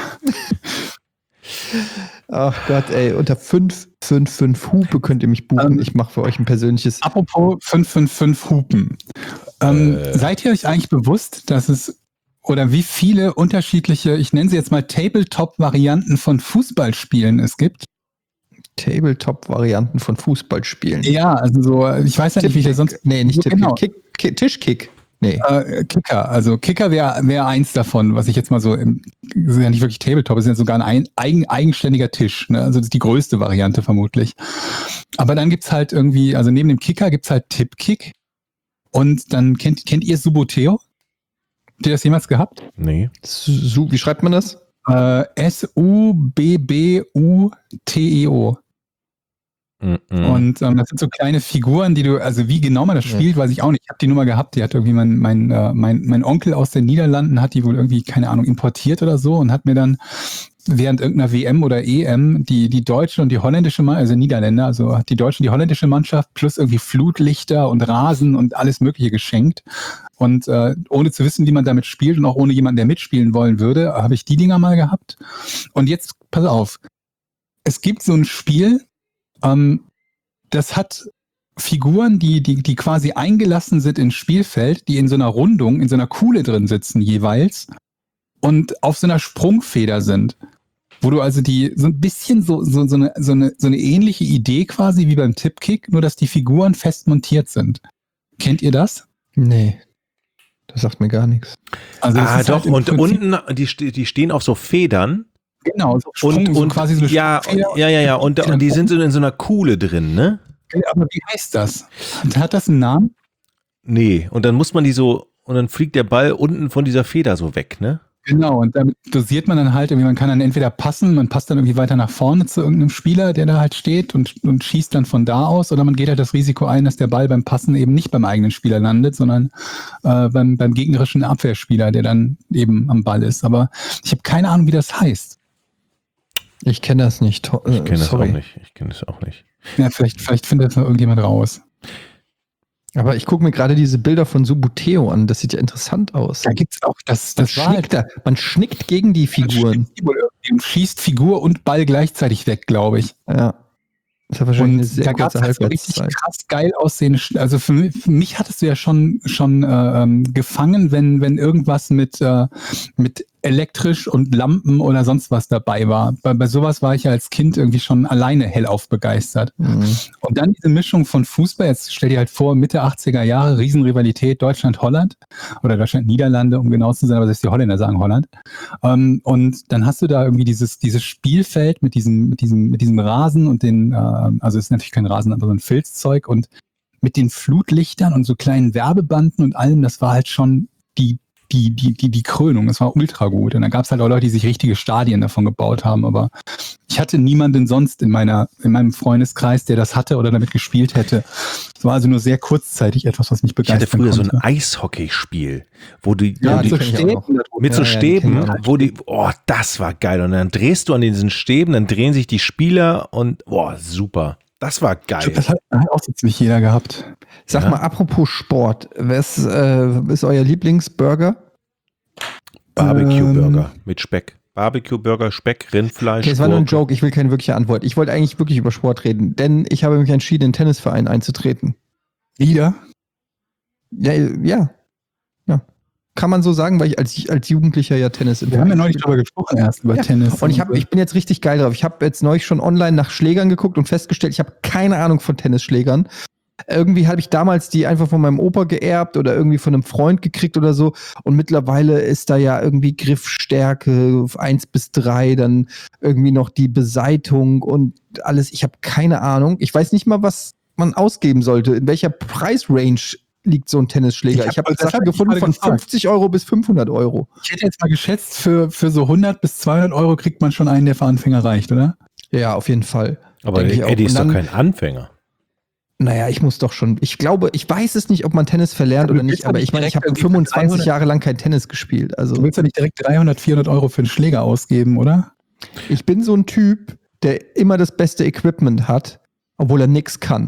Ach Gott, ey, unter 555 Hupe könnt ihr mich buchen. Ich mache für euch ein persönliches. Apropos 555 Hupen. Seid ihr euch eigentlich bewusst, dass es oder wie viele unterschiedliche, ich nenne sie jetzt mal Tabletop-Varianten von Fußballspielen es gibt? Tabletop-Varianten von Fußballspielen. Ja, also so, ich weiß ja nicht, wie ich das sonst. Nee, nicht so, Tippkick. genau. Tischkick. Nee. Kicker. Also Kicker wäre eins davon, was ich jetzt mal so, das ist ja nicht wirklich Tabletop, das ist ja sogar ein eigenständiger Tisch. Ne? Also das ist die größte Variante vermutlich. Aber dann gibt's halt irgendwie, also neben dem Kicker gibt's halt Tippkick. Und dann kennt ihr Suboteo? Habt ihr das jemals gehabt? Nee. Wie schreibt man das? Subbuteo. Und das sind so kleine Figuren, die du, also wie genau man das spielt, weiß ich auch nicht. Ich habe die nur mal gehabt, die hat irgendwie mein Onkel aus den Niederlanden hat die wohl irgendwie, keine Ahnung, importiert oder so und hat mir dann während irgendeiner WM oder EM die deutsche und die holländische, also Niederländer, also die deutsche und die holländische Mannschaft plus irgendwie Flutlichter und Rasen und alles Mögliche geschenkt. Und ohne zu wissen, wie man damit spielt und auch ohne jemanden, der mitspielen wollen würde, habe ich die Dinger mal gehabt. Und jetzt, pass auf, es gibt so ein Spiel, das hat Figuren, die quasi eingelassen sind ins Spielfeld, die in so einer Rundung, in so einer Kuhle drin sitzen jeweils und auf so einer Sprungfeder sind. Wo du also die so ein bisschen so eine ähnliche Idee quasi wie beim Tippkick, nur dass die Figuren fest montiert sind. Kennt ihr das? Nee. Das sagt mir gar nichts. Also das ist doch, halt im und Prinzip- unten, die stehen auf so Federn. Genau, so Sprung, Und so quasi so eine ja, Sprungfeder. und die sind so in so einer Kuhle drin, ne? Aber wie heißt das? Hat das einen Namen? Nee, und dann muss man die so, und dann fliegt der Ball unten von dieser Feder so weg, ne? Genau, und damit dosiert man dann halt irgendwie, man kann dann entweder passen, man passt dann irgendwie weiter nach vorne zu irgendeinem Spieler, der da halt steht und schießt dann von da aus, oder man geht halt das Risiko ein, dass der Ball beim Passen eben nicht beim eigenen Spieler landet, sondern beim gegnerischen Abwehrspieler, der dann eben am Ball ist. Aber ich habe keine Ahnung, wie das heißt. Ich kenne das nicht. Ich kenne das auch nicht. Ich kenne das auch nicht. Ja, vielleicht findet das noch irgendjemand raus. Aber ich gucke mir gerade diese Bilder von Subuteo an. Das sieht ja interessant aus. Da gibt's auch das Man schnickt gegen die Figuren. Man schießt Figur und Ball gleichzeitig weg, glaube ich. Ja. Das hat wahrscheinlich eine sehr da gab kurze es so richtig Halbwertszeit. krass geil aussehende, also für mich hattest du ja schon gefangen, wenn irgendwas mit elektrisch und Lampen oder sonst was dabei war. Bei sowas war ich ja als Kind irgendwie schon alleine hellauf begeistert. Mhm. Und dann diese Mischung von Fußball, jetzt stell dir halt vor, Mitte 80er Jahre, Riesenrivalität Deutschland-Holland oder Deutschland-Niederlande, um genau zu sein, aber selbst die Holländer sagen Holland. Und dann hast du da irgendwie dieses Spielfeld mit diesem Rasen und den, also es ist natürlich kein Rasen, aber so ein Filzzeug und mit den Flutlichtern und so kleinen Werbebanden und allem, das war halt schon die Krönung. Das war ultra gut. Und dann gab es halt auch Leute, die sich richtige Stadien davon gebaut haben. Aber ich hatte niemanden sonst in meinem Freundeskreis, der das hatte oder damit gespielt hätte. Es war also nur sehr kurzzeitig etwas, was mich Ich hatte begeistert früher so ein Eishockeyspiel, wo die, Ja, wo die so Stäben. mit so Ja, ja, die Stäben, kenn ich auch. wo die, das war geil. Und dann drehst du an diesen Stäben, dann drehen sich die Spieler und, super. Das war geil. Das hat auch jetzt nicht jeder gehabt. Sag Ja. mal, apropos Sport, was ist euer Lieblingsburger? Barbecue-Burger mit Speck. Barbecue-Burger, Speck, Rindfleisch. Okay, das war nur ein Gurke. Joke, ich will keine wirkliche Antwort. Ich wollte eigentlich wirklich über Sport reden, denn ich habe mich entschieden, in den Tennisverein einzutreten. Wieder? Ja. Kann man so sagen, weil ich als Jugendlicher ja Tennis im Wir haben ja Verein neulich gespielt drüber gesprochen erst, über Ja. Tennis. Und ich bin jetzt richtig geil drauf. Ich habe jetzt neulich schon online nach Schlägern geguckt und festgestellt, ich habe keine Ahnung von Tennisschlägern. irgendwie habe ich damals die einfach von meinem Opa geerbt oder irgendwie von einem Freund gekriegt oder so. Und mittlerweile ist da ja irgendwie Griffstärke 1 bis 3, dann irgendwie noch die Besaitigung und alles. Ich habe keine Ahnung. Ich weiß nicht mal, was man ausgeben sollte. In welcher Preisrange liegt so ein Tennisschläger? Ich habe Sachen gefunden von 50 Euro bis 500 Euro. Ich hätte jetzt mal geschätzt, für so 100 bis 200 Euro kriegt man schon einen, der für Anfänger reicht, oder? Ja, auf jeden Fall. Aber Eddie ist doch kein Anfänger. Naja, ich muss doch schon. Ich glaube, ich weiß es nicht, ob man Tennis verlernt oder nicht, aber ich meine, ich habe 25 Jahre lang kein Tennis gespielt. Also du willst ja nicht direkt 300, 400 Euro für einen Schläger ausgeben, oder? Ich bin so ein Typ, der immer das beste Equipment hat, obwohl er nichts kann.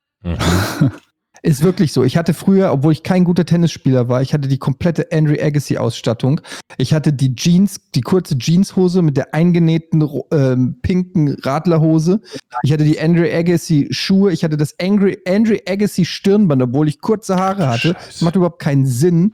Ist wirklich so. Ich hatte früher, obwohl ich kein guter Tennisspieler war, ich hatte die komplette Andre Agassi-Ausstattung. Ich hatte die Jeans, die kurze Jeanshose mit der eingenähten pinken Radlerhose. Ich hatte die Andre Agassi-Schuhe. Ich hatte das Andre Agassi-Stirnband, obwohl ich kurze Haare hatte. Das macht überhaupt keinen Sinn.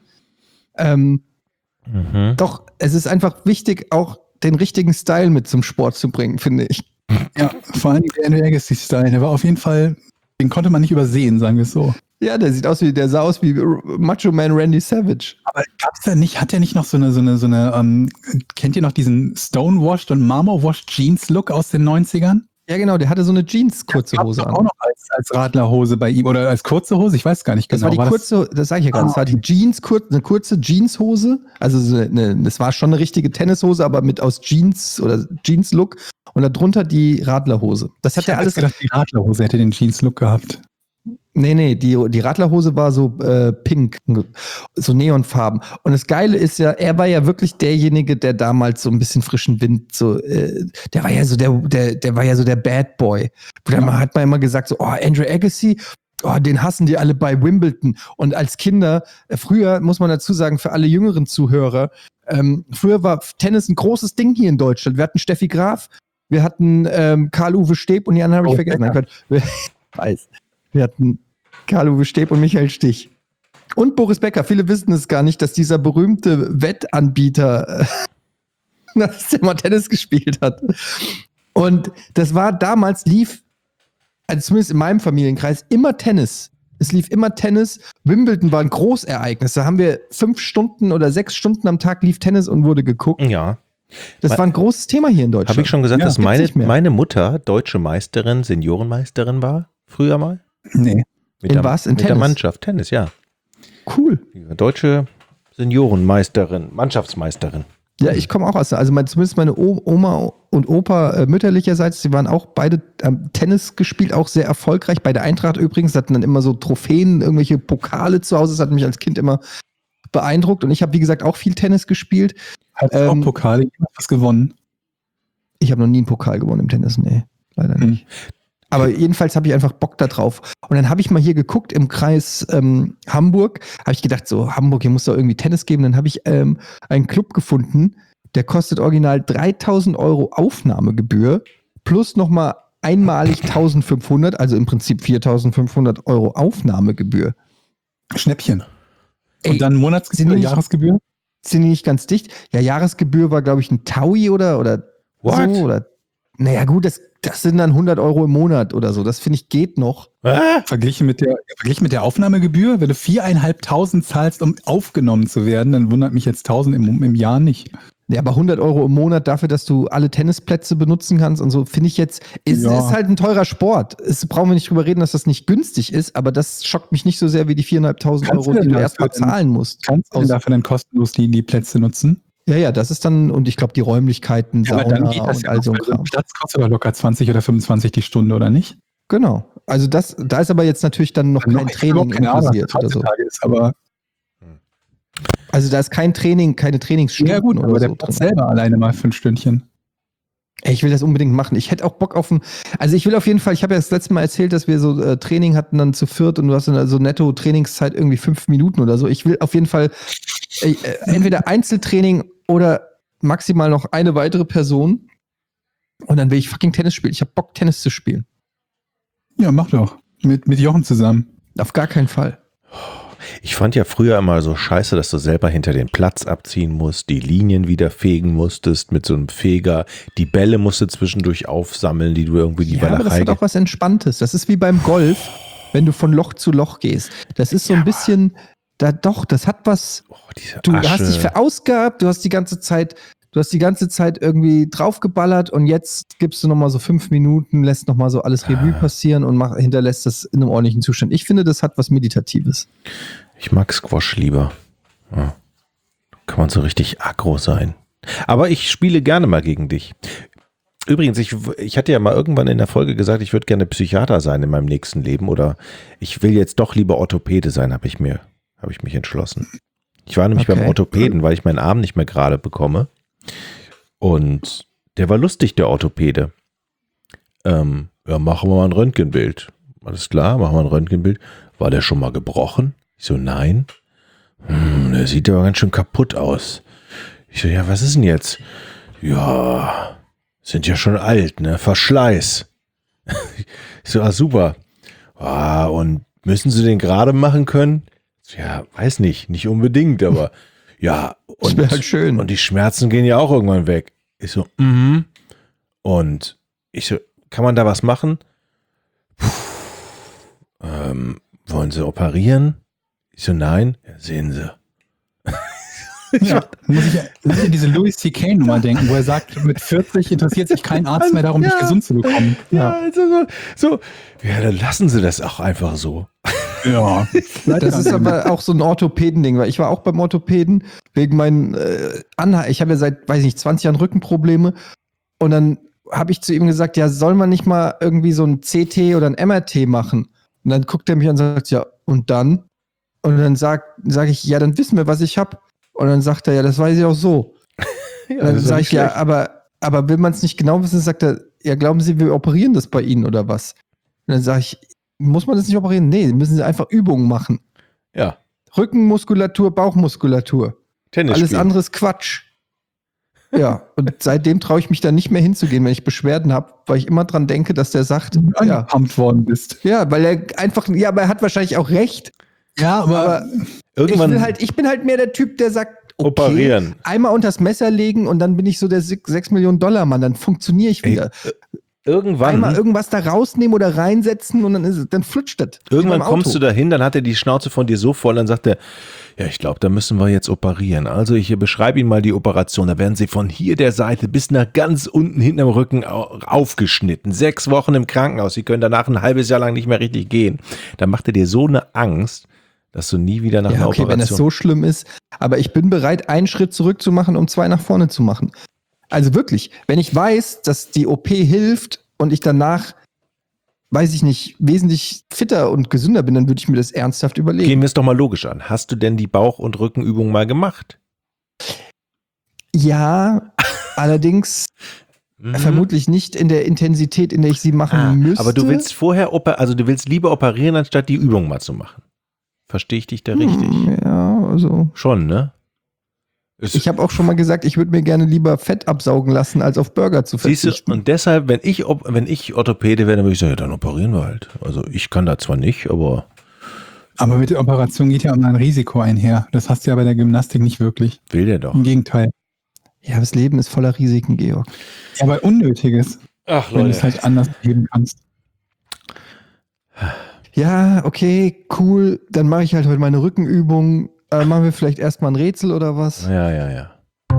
Doch, es ist einfach wichtig, auch den richtigen Style mit zum Sport zu bringen, finde ich. Ja, vor allem der Andre Agassi-Style, der war auf jeden Fall, den konnte man nicht übersehen, sagen wir es so. Ja, der sah aus wie Macho Man Randy Savage. Aber hat der nicht noch so eine kennt ihr noch diesen Stonewashed und Marmorwashed Jeans Look aus den 90ern? Ja, genau, der hatte so eine Jeans-kurze Hose an. Auch noch als Radlerhose bei ihm oder als kurze Hose, ich weiß gar nicht genau. Das war die kurze, das sage ich ja gerade, das war die Jeans, eine kurze Jeanshose, also das war schon eine richtige Tennishose, aber mit aus Jeans oder Jeans-Look und darunter die Radlerhose. Das hat er alles. Ich habe gedacht, die Radlerhose hätte den Jeans-Look gehabt. Nee, die Radlerhose war so pink, so neonfarben. Und das Geile ist ja, er war ja wirklich derjenige, der damals so ein bisschen frischen Wind, der war ja so der war ja so der Bad Boy. Da hat man immer gesagt, so, Andre Agassi, den hassen die alle bei Wimbledon. Und als Kinder, früher, muss man dazu sagen, für alle jüngeren Zuhörer, früher war Tennis ein großes Ding hier in Deutschland. Wir hatten Steffi Graf, wir hatten Karl-Uwe Steb und die anderen habe ich vergessen. Wir hatten Karl-Uwe Steb und Michael Stich. Und Boris Becker. Viele wissen es gar nicht, dass dieser berühmte Wettanbieter dass der mal Tennis gespielt hat. Und das war damals, also zumindest in meinem Familienkreis, immer Tennis. Es lief immer Tennis. Wimbledon war ein Großereignis. Da haben wir 5 Stunden oder 6 Stunden am Tag lief Tennis und wurde geguckt. Ja. Das war ein großes Thema hier in Deutschland. Habe ich schon gesagt, Ja, dass gibt's nicht mehr. meine Mutter deutsche Meisterin, Seniorenmeisterin war? Früher mal? Nee. Mit In der, was? In mit der Tennis? Mannschaft, Tennis, ja. Cool. Deutsche Seniorenmeisterin, Mannschaftsmeisterin. Ja, ich komme auch aus, also zumindest meine Oma und Opa mütterlicherseits, die waren auch beide Tennis gespielt, auch sehr erfolgreich. Bei der Eintracht übrigens, hatten dann immer so Trophäen, irgendwelche Pokale zu Hause. Das hat mich als Kind immer beeindruckt. Und ich habe, wie gesagt, auch viel Tennis gespielt. Hast du auch Pokale? Ich habe was gewonnen. Ich habe noch nie einen Pokal gewonnen im Tennis, nee, leider nicht. Aber jedenfalls habe ich einfach Bock da drauf. Und dann habe ich mal hier geguckt im Kreis Hamburg. Habe ich gedacht, so Hamburg, hier muss doch irgendwie Tennis geben. Dann habe ich einen Club gefunden, der kostet original 3.000 Euro Aufnahmegebühr plus nochmal einmalig 1.500, also im Prinzip 4.500 Euro Aufnahmegebühr. Schnäppchen. Ey, Und dann Monatsgebühr, Jahresgebühr? Sind die nicht ganz dicht? Ja, Jahresgebühr war, glaube ich, ein Taui oder What? so. Oder, naja, gut, das sind dann 100 Euro im Monat oder so. Das finde ich geht noch. Verglichen mit der Aufnahmegebühr, wenn du 4.500 zahlst, um aufgenommen zu werden, dann wundert mich jetzt 1.000 im Jahr nicht. Ja, aber 100 Euro im Monat dafür, dass du alle Tennisplätze benutzen kannst und so, finde ich jetzt, ist halt ein teurer Sport. Brauchen wir nicht drüber reden, dass das nicht günstig ist, aber das schockt mich nicht so sehr wie die 4.500 Euro, die du erstmal zahlen musst. Kannst du dafür dann kostenlos die Plätze nutzen? Ja, das ist dann, und ich glaube, die Räumlichkeiten, Ja, aber Sauna dann geht das und ja all noch, so ein weil so ein Kram. Platz kostet aber locker 20 oder 25 die Stunde, oder nicht? Genau. Also da ist aber jetzt natürlich dann noch kein Training inkludiert oder so. Ist, aber Also da ist kein Training, keine Trainingsstunden ja gut, oder aber der so Platz drin. selber alleine mal für ein Stündchen. Ey, ich will das unbedingt machen. Ich hätte auch Bock also ich will auf jeden Fall, ich habe ja das letzte Mal erzählt, dass wir so Training hatten dann zu viert und du hast dann so netto Trainingszeit irgendwie 5 Minuten oder so. Ich will auf jeden Fall entweder Einzeltraining oder maximal noch eine weitere Person und dann will ich fucking Tennis spielen. Ich habe Bock, Tennis zu spielen. Ja, mach doch. Mit Jochen zusammen. Auf gar keinen Fall. Ich fand ja früher immer so scheiße, dass du selber hinter den Platz abziehen musst, die Linien wieder fegen musstest mit so einem Feger, die Bälle musst du zwischendurch aufsammeln, die du irgendwie die Ja, aber das Walachei. hat auch was Entspanntes. Das ist wie beim Golf. wenn du von Loch zu Loch gehst. Das ist so ein bisschen, das hat was, diese du Asche. hast dich verausgabt, du hast die ganze Zeit irgendwie draufgeballert und jetzt gibst du nochmal so 5 Minuten, lässt nochmal so alles Revue passieren und hinterlässt das in einem ordentlichen Zustand. Ich finde, das hat was Meditatives. Ich mag Squash lieber. Ja. Kann man so richtig aggro sein. Aber ich spiele gerne mal gegen dich. Übrigens, ich hatte ja mal irgendwann in der Folge gesagt, ich würde gerne Psychiater sein in meinem nächsten Leben oder ich will jetzt doch lieber Orthopäde sein, habe ich mich entschlossen. Ich war nämlich beim Orthopäden, weil ich meinen Arm nicht mehr gerade bekomme. Und der war lustig, der Orthopäde. Machen wir mal ein Röntgenbild. Alles klar, machen wir ein Röntgenbild. War der schon mal gebrochen? Ich so, nein. Der sieht aber ganz schön kaputt aus. Ich so, ja, was ist denn jetzt? Ja, sind ja schon alt, ne? Verschleiß. Ich so, super. Und müssen Sie den gerade machen können? Ja, weiß nicht unbedingt, aber ja. Und, Das wäre halt schön. Und die Schmerzen gehen ja auch irgendwann weg. Ich so, Und ich so, kann man da was machen? Wollen Sie operieren? Ich so, nein. Ja, sehen Sie. Ja, muss ich an diese Louis C.K. Nummer denken, wo er sagt, mit 40 interessiert sich kein Arzt mehr darum, dich gesund zu bekommen. Ja, also ja, dann lassen Sie das auch einfach so. Ja. Das ist aber auch so ein Orthopäden-Ding, weil ich war auch beim Orthopäden wegen meinen ich habe ja seit, 20 Jahren Rückenprobleme und dann habe ich zu ihm gesagt, ja, soll man nicht mal irgendwie so ein CT oder ein MRT machen? Und dann guckt er mich an und sagt, ja, und dann? Und dann sag ich, ja, dann wissen wir, was ich habe. Und dann sagt er, ja, das weiß ich auch so. Ja, dann sage ich, ja, aber will man es nicht genau wissen, sagt er, ja, glauben Sie, wir operieren das bei Ihnen oder was? Und dann sage ich, muss man das nicht operieren? Nee, müssen Sie einfach Übungen machen. Ja. Rückenmuskulatur, Bauchmuskulatur. Tennis Alles spielen. andere ist Quatsch. Ja, und seitdem traue ich mich da nicht mehr hinzugehen, wenn ich Beschwerden habe, weil ich immer dran denke, dass der sagt, ja, angepumpt worden bist. ja, weil er einfach, ja, aber er hat wahrscheinlich auch recht. Ja, Aber Irgendwann ich bin halt mehr der Typ, der sagt, okay, operieren. einmal unters Messer legen und dann bin ich so der 6 Millionen Dollar Mann, dann funktioniere ich wieder. Irgendwann Einmal irgendwas da rausnehmen oder reinsetzen und dann flutscht das. Irgendwann kommst du dahin, dann hat er die Schnauze von dir so voll, dann sagt er, ja, ich glaube, da müssen wir jetzt operieren. Also ich beschreibe Ihnen mal die Operation. Da werden Sie von hier der Seite bis nach ganz unten hinten am Rücken aufgeschnitten. 6 Wochen im Krankenhaus. Sie können danach ein halbes Jahr lang nicht mehr richtig gehen. Da macht er dir so eine Angst, dass du nie wieder nach einer Operation... wenn das so schlimm ist. Aber ich bin bereit, einen Schritt zurück zu machen, um 2 nach vorne zu machen. Also wirklich, wenn ich weiß, dass die OP hilft und ich danach, weiß ich nicht, wesentlich fitter und gesünder bin, dann würde ich mir das ernsthaft überlegen. Gehen wir es doch mal logisch an. Hast du denn die Bauch- und Rückenübung mal gemacht? Ja, allerdings vermutlich nicht in der Intensität, in der ich sie machen müsste. Aber du willst du willst lieber operieren, anstatt die Übung mal zu machen. Verstehe ich dich da richtig? Ja, also. Schon, ne? Ich habe auch schon mal gesagt, ich würde mir gerne lieber Fett absaugen lassen, als auf Burger zu verzichten. Siehst du, und deshalb, wenn ich Orthopäde wäre, dann würde ich sagen, ja, dann operieren wir halt. Also ich kann da zwar nicht, aber... Aber mit der Operation geht ja immer ein Risiko einher. Das hast du ja bei der Gymnastik nicht wirklich. Will der doch. Im Gegenteil. Ja, das Leben ist voller Risiken, Georg. Ja, aber Unnötiges. Ach, wenn du es halt anders leben kannst. Ja, okay, cool. Dann mache ich halt heute meine Rückenübung. Machen wir vielleicht erstmal ein Rätsel oder was? Ja.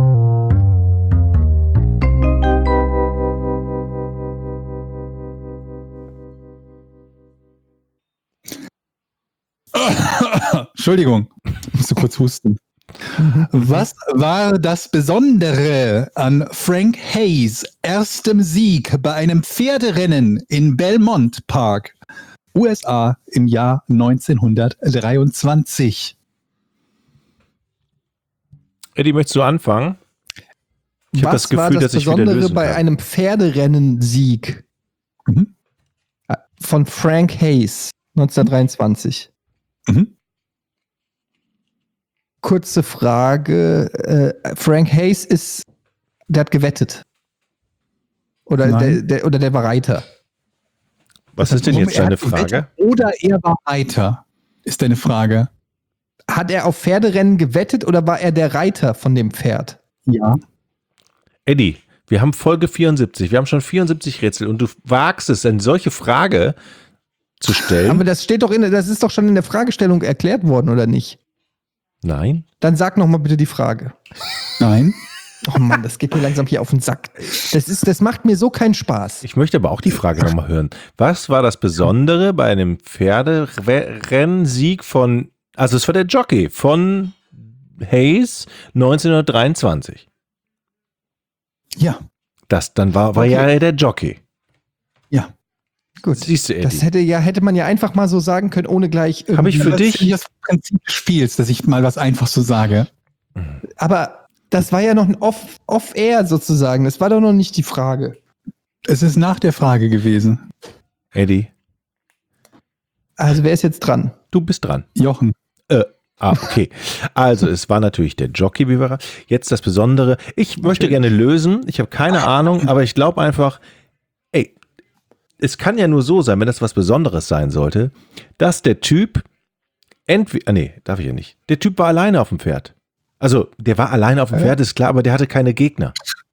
Entschuldigung, ich musste kurz husten. Was war das Besondere an Frank Hayes' erstem Sieg bei einem Pferderennen in Belmont Park, USA im Jahr 1923? Eddie, möchtest du anfangen? Ich habe das Gefühl, war das dass ich wieder Besondere lösen bei kann. einem Pferderennen-Sieg von Frank Hayes 1923? Kurze Frage. Frank Hayes der hat gewettet. Oder der war Reiter. Was ist denn jetzt Er deine hat gewettet Frage? Oder er war Reiter, ist deine Frage. Hat er auf Pferderennen gewettet oder war er der Reiter von dem Pferd? Ja. Eddie, wir haben Folge 74. Wir haben schon 74 Rätsel und du wagst es, eine solche Frage zu stellen. Aber das steht doch das ist doch schon in der Fragestellung erklärt worden, oder nicht? Nein. Dann sag noch mal bitte die Frage. Nein. Oh Mann, das geht mir langsam hier auf den Sack. Das macht mir so keinen Spaß. Ich möchte aber auch die Frage nochmal hören. Was war das Besondere bei einem Pferderennsieg von, also es war der Jockey von Hayes 1923. Ja. Das dann war Okay. ja der Jockey. Ja. Gut. Siehst du, Eddie. Das hätte man ja einfach mal so sagen können, ohne gleich irgendwie. Habe ich für Das dich? ist nicht das Prinzip des Spiels, dass ich mal was einfach so sage. Aber das war ja noch ein Off-Air sozusagen. Das war doch noch nicht die Frage. Es ist nach der Frage gewesen. Eddie, Also wer ist jetzt dran? du bist dran. Jochen. Okay. Also es war natürlich der Jockey, wie war er? Jetzt das Besondere. Ich möchte gerne lösen. Ich habe keine Ahnung, aber ich glaube einfach, es kann ja nur so sein, wenn das was Besonderes sein sollte, dass der Typ darf ich ja nicht. Der Typ war alleine auf dem Pferd. Also, der war alleine auf dem Pferd, ist klar, aber der hatte keine Gegner.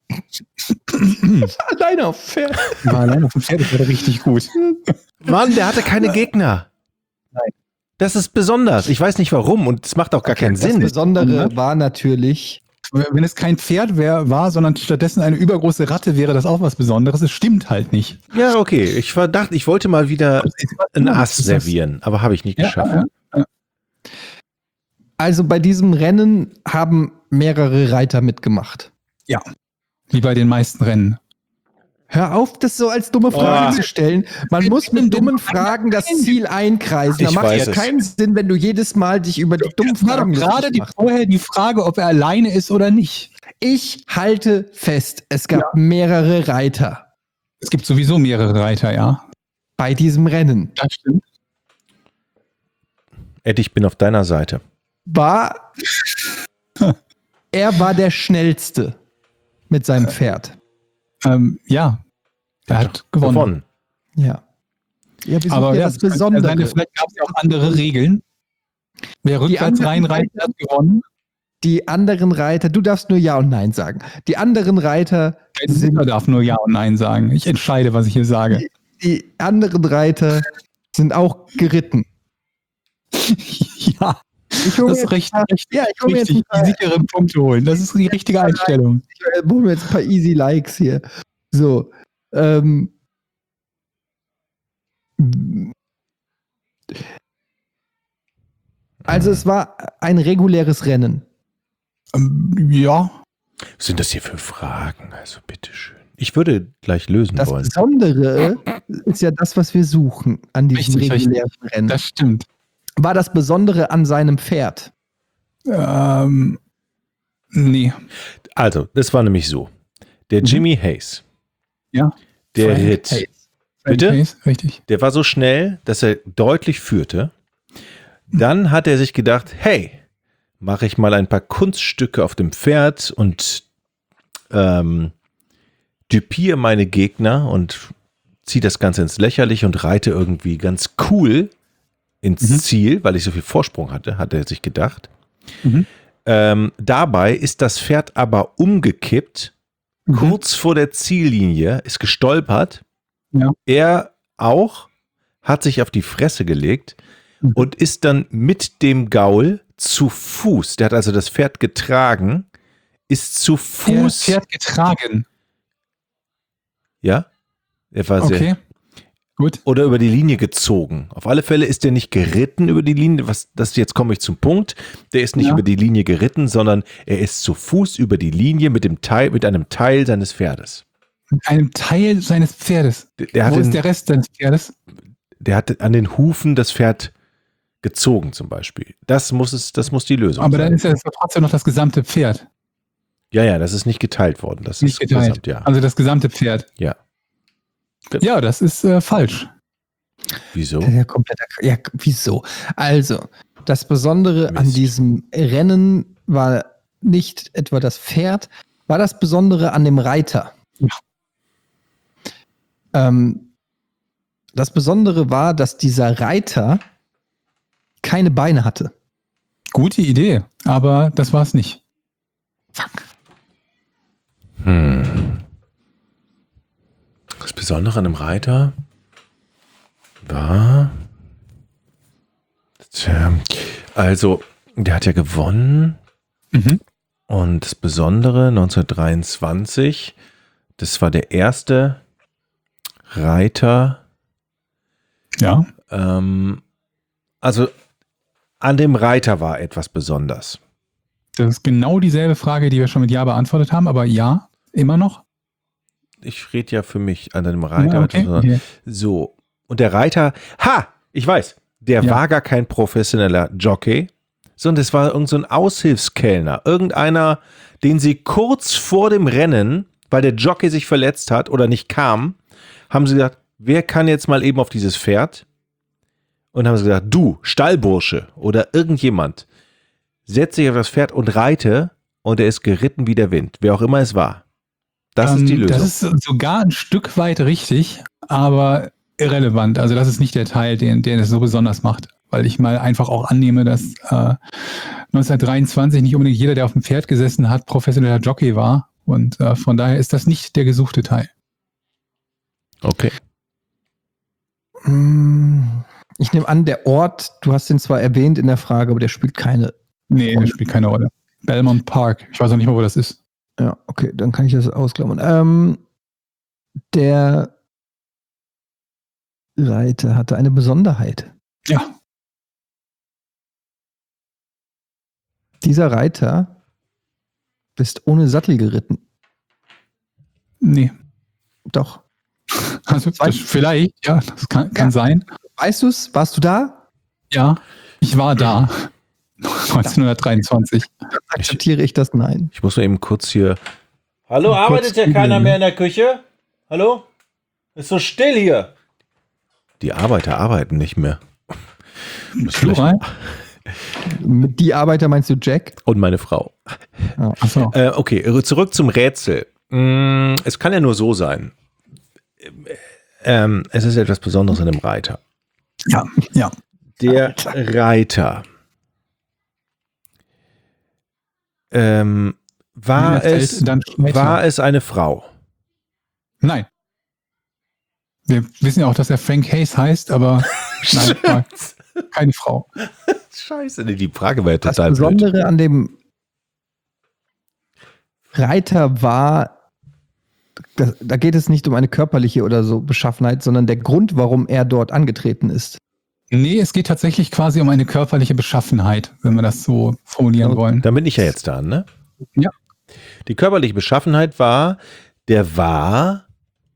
Alleine auf Pferd. War allein auf dem Pferd, das wäre richtig gut. Mann, der hatte keine Gegner. Nein. Das ist besonders. Ich weiß nicht warum und es macht auch gar keinen Das Sinn. Besondere war natürlich. Wenn es kein Pferd war, sondern stattdessen eine übergroße Ratte, wäre das auch was Besonderes. Es stimmt halt nicht. Ja, okay. Ich wollte mal wieder ein Ass servieren, aber habe ich nicht geschafft. Ja. Also bei diesem Rennen haben mehrere Reiter mitgemacht. Wie bei den meisten Rennen. Hör auf, das so als dumme Frage zu stellen. Man muss mit dummen Fragen das Ziel einkreisen. Da Ich macht weiß es es. keinen Sinn, wenn du jedes Mal dich über die dummen Das war doch Fragen gerade lustig machst. vorher die Frage, ob er alleine ist oder nicht. Ich halte fest, es gab mehrere Reiter Es gibt sowieso mehrere Reiter, ja. bei diesem Rennen. Das stimmt. Ed, ich bin auf deiner Seite. Er war der Schnellste mit seinem Pferd. Ja. Er hat gewonnen. Ja. Ja, wir Aber suchen ja, das Besondere. vielleicht gab es ja auch andere Regeln. Wer rückwärts anderen reinreitet, hat gewonnen. Die anderen Reiter, du darfst nur Ja und Nein sagen. Die anderen Reiter Der Sieger darf nur Ja und Nein sagen. Ich entscheide, was ich hier sage. Die anderen Reiter sind auch geritten. Ja, Ich hole das mir ist recht, ja, ich hole mir jetzt richtig. ein Die sicheren Punkte holen. Das ist die richtige Einstellung. hol mir jetzt ein paar Easy Likes hier. So. Also es war ein reguläres Rennen. Ja, Was sind das hier für Fragen? Also bitteschön. Ich würde gleich lösen Das wollen. Besondere ist ja das, was wir suchen an diesem Richtig, regulären Rennen. das stimmt. War das Besondere an seinem Pferd? Nee. Also, das war nämlich so. Der Jimmy Hayes, Ja. der Frank Ritt, Hayes. Bitte? Hayes, richtig. der war so schnell, dass er deutlich führte. Dann hat er sich gedacht, hey, mache ich mal ein paar Kunststücke auf dem Pferd und düpiere meine Gegner und ziehe das Ganze ins Lächerliche und reite irgendwie ganz cool ins Ziel, weil ich so viel Vorsprung hatte, hat er sich gedacht. Mhm. Dabei ist das Pferd aber umgekippt, kurz vor der Ziellinie, ist gestolpert. Ja. Er auch, hat sich auf die Fresse gelegt und ist dann mit dem Gaul zu Fuß, der hat also das Pferd getragen, ist zu Fuß, Pferd getragen. ja, er war sehr, Okay. Gut. oder über die Linie gezogen. Auf alle Fälle ist der nicht geritten über die Linie, jetzt komme ich zum Punkt, der ist nicht Ja. über die Linie geritten, sondern er ist zu Fuß über die Linie mit einem Teil seines Pferdes. Mit einem Teil seines Pferdes. Der Wo ist hat, der Rest seines Pferdes? der hat an den Hufen das Pferd gezogen zum Beispiel. Das muss die Lösung Aber sein. dann ist ja trotzdem noch das gesamte Pferd. Ja, das ist nicht geteilt worden. Das Nicht ist geteilt. gesamt, ja. Also das gesamte Pferd. Ja. Ja, das ist falsch. Wieso? Ja, kompletter. Ja, wieso? Also, das Besondere an Mist. diesem Rennen war nicht etwa das Pferd, war das Besondere an dem Reiter. Ja. Das Besondere war, dass dieser Reiter keine Beine hatte. Gute Idee, aber das war es nicht. Das Besondere an einem Reiter? war. Tja, also, der hat ja gewonnen. Mhm. Und das Besondere, 1923, das war der erste Reiter. Ja. Also, an dem Reiter war etwas besonders. Das ist genau dieselbe Frage, die wir schon mit Ja beantwortet haben, aber ja, immer noch. Ich rede ja für mich an dem Reiter. Ja, okay. Etwas besonders. So, und der Reiter, ich weiß, der Ja. war gar kein professioneller Jockey, sondern es war irgend so ein Aushilfskellner. Irgendeiner, den sie kurz vor dem Rennen, weil der Jockey sich verletzt hat oder nicht kam, haben sie gesagt, wer kann jetzt mal eben auf dieses Pferd? Und haben sie gesagt, du, Stallbursche oder irgendjemand, setz dich auf das Pferd und reite und er ist geritten wie der Wind, wer auch immer es war. Das ist die Lösung. Das ist sogar ein Stück weit richtig, aber irrelevant. Also das ist nicht der Teil, den es so besonders macht. Weil ich mal einfach auch annehme, dass 1923 nicht unbedingt jeder, der auf dem Pferd gesessen hat, professioneller Jockey war. Und von daher ist das nicht der gesuchte Teil. Okay. Ich nehme an, der Ort, du hast den zwar erwähnt in der Frage, aber der spielt keine. Nee, das spielt keine Rolle. Belmont Park. Ich weiß auch nicht mal, wo das ist. Ja, okay, dann kann ich das ausklammern. Der Reiter hatte eine Besonderheit. Ja. Dieser Reiter ist ohne Sattel geritten. Nee. Doch. Also das vielleicht, ja, das kann Ja. sein. Weißt du es? Warst du da? Ja, ich war da. 1923. Akzeptiere ich das? Nein. Ich muss mal eben kurz hier. Hallo, Kurz arbeitet ja googeln. keiner mehr in der Küche? Hallo? Ist so still hier. Die Arbeiter arbeiten nicht mehr. Plural? Mit die Arbeiter meinst du Jack? Und meine Frau. Achso. Okay, zurück zum Rätsel. Es kann ja nur so sein. Es ist etwas Besonderes an dem Reiter. Ja, ja. Der Reiter. War es eine Frau? Nein. Wir wissen ja auch, dass er Frank Hayes heißt, aber nein, war keine Frau. Scheiße, nee, die Frage war ja Das total blöd. Besondere an dem Reiter war, da geht es nicht um eine körperliche oder so Beschaffenheit, sondern der Grund, warum er dort angetreten ist. Nee, es geht tatsächlich quasi um eine körperliche Beschaffenheit, wenn wir das so formulieren wollen. Dann bin ich ja jetzt da, ne? Ja. Die körperliche Beschaffenheit war, der war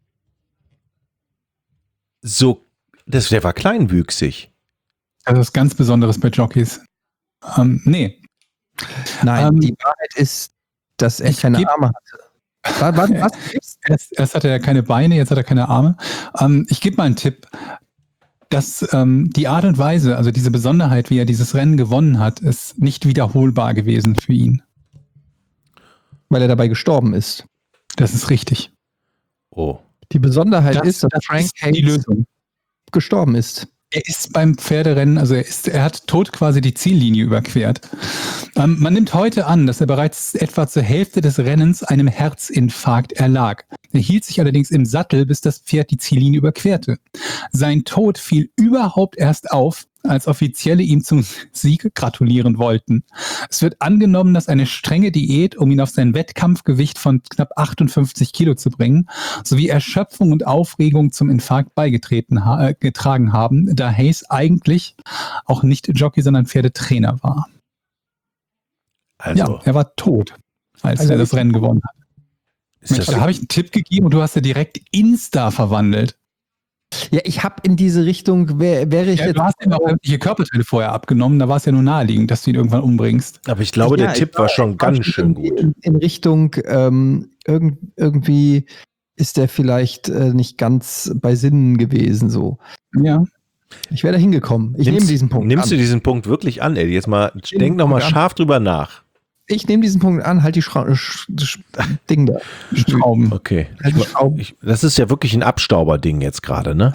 kleinwüchsig. Das ist ganz Besonderes bei Jockeys. Nee. Nein, die Wahrheit ist, dass er keine Arme hatte. Was? Erst hatte er keine Beine, jetzt hat er keine Arme. Ich gebe mal einen Tipp, dass die Art und Weise, also diese Besonderheit, wie er dieses Rennen gewonnen hat, ist nicht wiederholbar gewesen für ihn. Weil er dabei gestorben ist. Das ist richtig. Oh. Die Besonderheit ist, dass das Frank ist die Hayes Lösung. gestorben ist. Er ist beim Pferderennen, also er hat tot quasi die Ziellinie überquert. Man nimmt heute an, dass er bereits etwa zur Hälfte des Rennens einem Herzinfarkt erlag. Er hielt sich allerdings im Sattel, bis das Pferd die Ziellinie überquerte. Sein Tod fiel überhaupt erst auf, als Offizielle ihm zum Sieg gratulieren wollten. Es wird angenommen, dass eine strenge Diät, um ihn auf sein Wettkampfgewicht von knapp 58 Kilo zu bringen, sowie Erschöpfung und Aufregung zum Infarkt getragen haben, da Hayes eigentlich auch nicht Jockey, sondern Pferdetrainer war. Also, Ja, er war tot, als Also er das Rennen gewonnen hat. ist Mensch, das da habe ich einen Tipp gegeben und du hast ja direkt Insta verwandelt. Ja, ich habe in diese Richtung, wäre ich Ja, jetzt. du hast ihm auch sämtliche Körperteile vorher abgenommen, da war es ja nur naheliegend, dass du ihn irgendwann umbringst. aber ich glaube, Ja, der Tipp ich war schon ganz schon schön gut. In Richtung, irgendwie ist der vielleicht nicht ganz bei Sinnen gewesen. So. Ja. Ich wäre da hingekommen. Ich nehme diesen Punkt Nimmst an. du diesen Punkt wirklich an, ey? Jetzt mal, den denk noch mal Punkt an. scharf drüber nach. Ich nehme diesen Punkt an, halt die Ding da. Schrauben. Okay. Halt die Schrauben. Das ist ja wirklich ein Abstauber-Ding jetzt gerade, ne?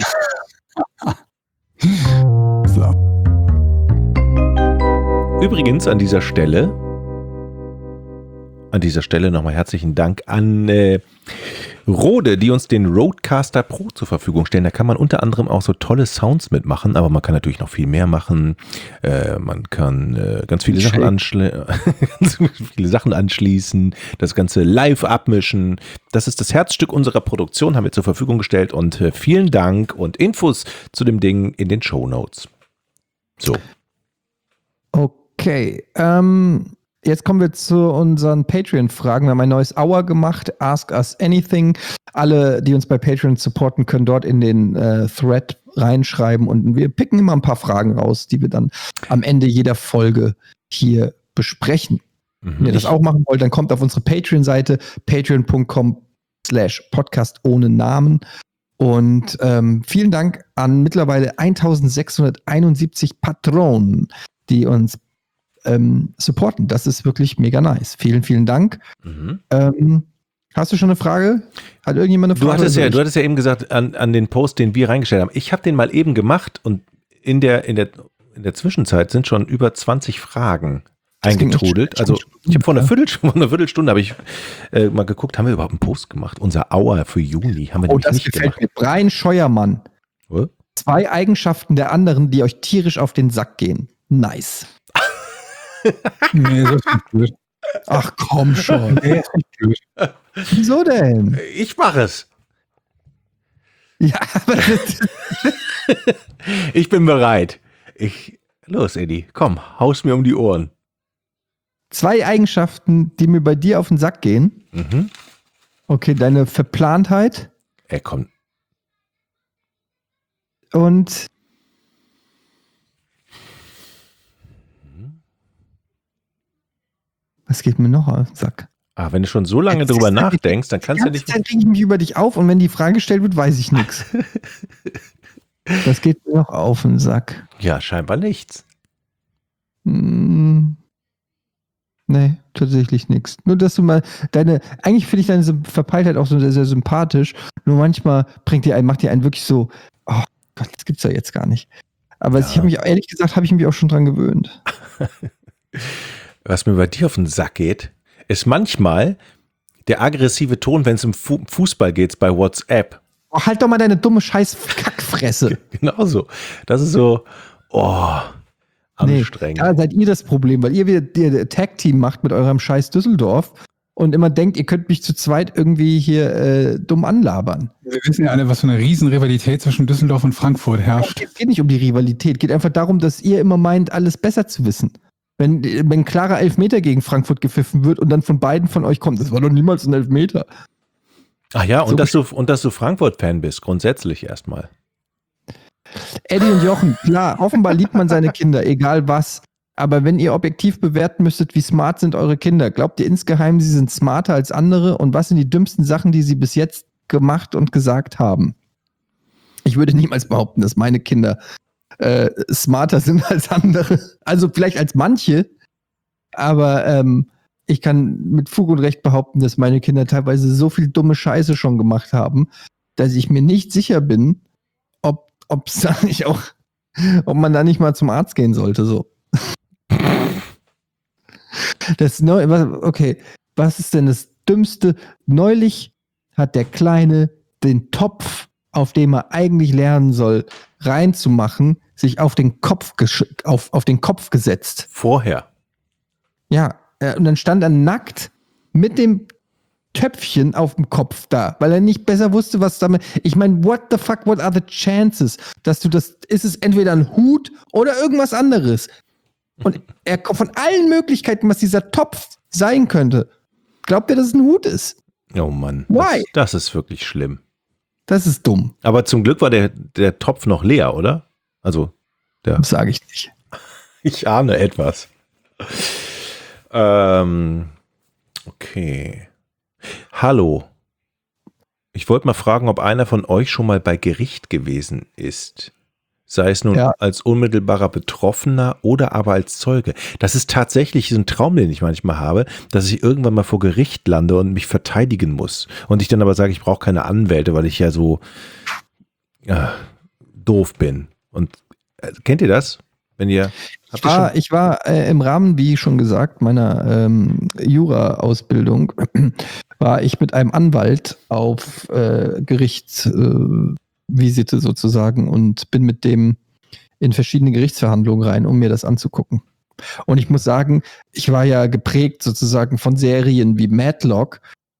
So. Übrigens an dieser Stelle nochmal herzlichen Dank an Rode, die uns den Rodecaster Pro zur Verfügung stellen. Da kann man unter anderem auch so tolle Sounds mitmachen, aber man kann natürlich noch viel mehr machen. Man kann ganz viele Sachen anschließen, das Ganze live abmischen. Das ist das Herzstück unserer Produktion, haben wir zur Verfügung gestellt und vielen Dank und Infos zu dem Ding in den Shownotes. So. Okay, jetzt kommen wir zu unseren Patreon-Fragen. Wir haben ein neues Hour gemacht, Ask Us Anything. Alle, die uns bei Patreon supporten, können dort in den Thread reinschreiben und wir picken immer ein paar Fragen raus, die wir dann am Ende jeder Folge hier besprechen. Wenn ihr das auch machen wollt, dann kommt auf unsere Patreon-Seite, patreon.com/podcast ohne Namen. Und vielen Dank an mittlerweile 1671 Patronen, die uns supporten. Das ist wirklich mega nice. Vielen, vielen Dank. Hast du schon eine Frage? Hat irgendjemand eine Frage? Du hattest ja eben gesagt, an den Post, den wir reingestellt haben. Ich habe den mal eben gemacht und in der Zwischenzeit sind schon über 20 Fragen eingetrudelt. Also ich habe vor einer Viertelstunde habe ich mal geguckt, haben wir überhaupt einen Post gemacht? Unser Hour für Juni haben wir nämlich nicht gemacht. Mir. Brian Scheuermann. What? 2 Eigenschaften der anderen, die euch tierisch auf den Sack gehen. Nice. Nee, das ist nicht blöd. Ach komm schon. Nee, das ist nicht blöd. Wieso denn? Ich mache es. Ja, aber Ich bin bereit. Los, Eddie, komm, haus mir um die Ohren. 2 Eigenschaften, die mir bei dir auf den Sack gehen. Okay, deine Verplantheit Komm. und was geht mir noch auf den Sack? Wenn du schon so lange drüber nachdenkst, dann kannst du nicht. Dann reg ich mich über dich auf und wenn die Frage gestellt wird, weiß ich nichts. Das geht mir noch auf den Sack. Ja, scheinbar nichts. Nee, tatsächlich nichts. Nur, dass du mal eigentlich finde ich deine Verpeiltheit auch so sehr, sehr sympathisch. Nur manchmal macht die einen wirklich so, oh Gott, das gibt's ja jetzt gar nicht. Aber Ja. ich habe mich, ehrlich gesagt, habe ich mich auch schon dran gewöhnt. Was mir bei dir auf den Sack geht, ist manchmal der aggressive Ton, wenn es um Fußball geht, bei WhatsApp. Oh, halt doch mal deine dumme scheiß Kackfresse. Genauso. Das ist so, anstrengend. Da seid ihr das Problem, weil ihr wieder Tag-Team macht mit eurem scheiß Düsseldorf und immer denkt, ihr könnt mich zu zweit irgendwie hier dumm anlabern. Wir wissen ja alle, was für eine Riesenrivalität zwischen Düsseldorf und Frankfurt herrscht. Es geht nicht um die Rivalität, geht einfach darum, dass ihr immer meint, alles besser zu wissen. Wenn klarer Elfmeter gegen Frankfurt gepfiffen wird und dann von beiden von euch kommt, das war doch niemals ein Elfmeter. Ach ja, und So dass du Frankfurt-Fan bist, grundsätzlich erstmal. Eddie und Jochen, klar, offenbar liebt man seine Kinder, egal was. Aber wenn ihr objektiv bewerten müsstet, wie smart sind eure Kinder, glaubt ihr insgeheim, sie sind smarter als andere? Und was sind die dümmsten Sachen, die sie bis jetzt gemacht und gesagt haben? Ich würde niemals behaupten, dass meine Kinder smarter sind als andere. Also vielleicht als manche, aber ich kann mit Fug und Recht behaupten, dass meine Kinder teilweise so viel dumme Scheiße schon gemacht haben, dass ich mir nicht sicher bin, ob man da nicht mal zum Arzt gehen sollte, so. Okay, was ist denn das Dümmste? Neulich hat der Kleine den Topf, auf dem er eigentlich lernen soll, reinzumachen, sich auf den Kopf gesetzt. Vorher. Ja, und dann stand er nackt mit dem Töpfchen auf dem Kopf da, weil er nicht besser wusste, was damit. Ich meine, what the fuck, what are the chances, dass du das, ist es entweder ein Hut oder irgendwas anderes? Und er kommt von allen Möglichkeiten, was dieser Topf sein könnte. Glaubt ihr, dass es ein Hut ist? Oh Mann. Why? Das ist wirklich schlimm. Das ist dumm. Aber zum Glück war der Topf noch leer, oder? Also, Das sage ich nicht. ich ahne etwas. Okay. Hallo. Ich wollte mal fragen, ob einer von euch schon mal bei Gericht gewesen ist. Sei es nun als unmittelbarer Betroffener oder aber als Zeuge. Das ist tatsächlich ein Traum, den ich manchmal habe, dass ich irgendwann mal vor Gericht lande und mich verteidigen muss. Und ich dann aber sage, ich brauche keine Anwälte, weil ich ja so doof bin. Und kennt ihr das? Wenn ihr Ich war im Rahmen, wie schon gesagt, meiner Jura-Ausbildung, war ich mit einem Anwalt auf Gerichtsvisite sozusagen und bin mit dem in verschiedene Gerichtsverhandlungen rein, um mir das anzugucken. Und ich muss sagen, ich war ja geprägt sozusagen von Serien wie Matlock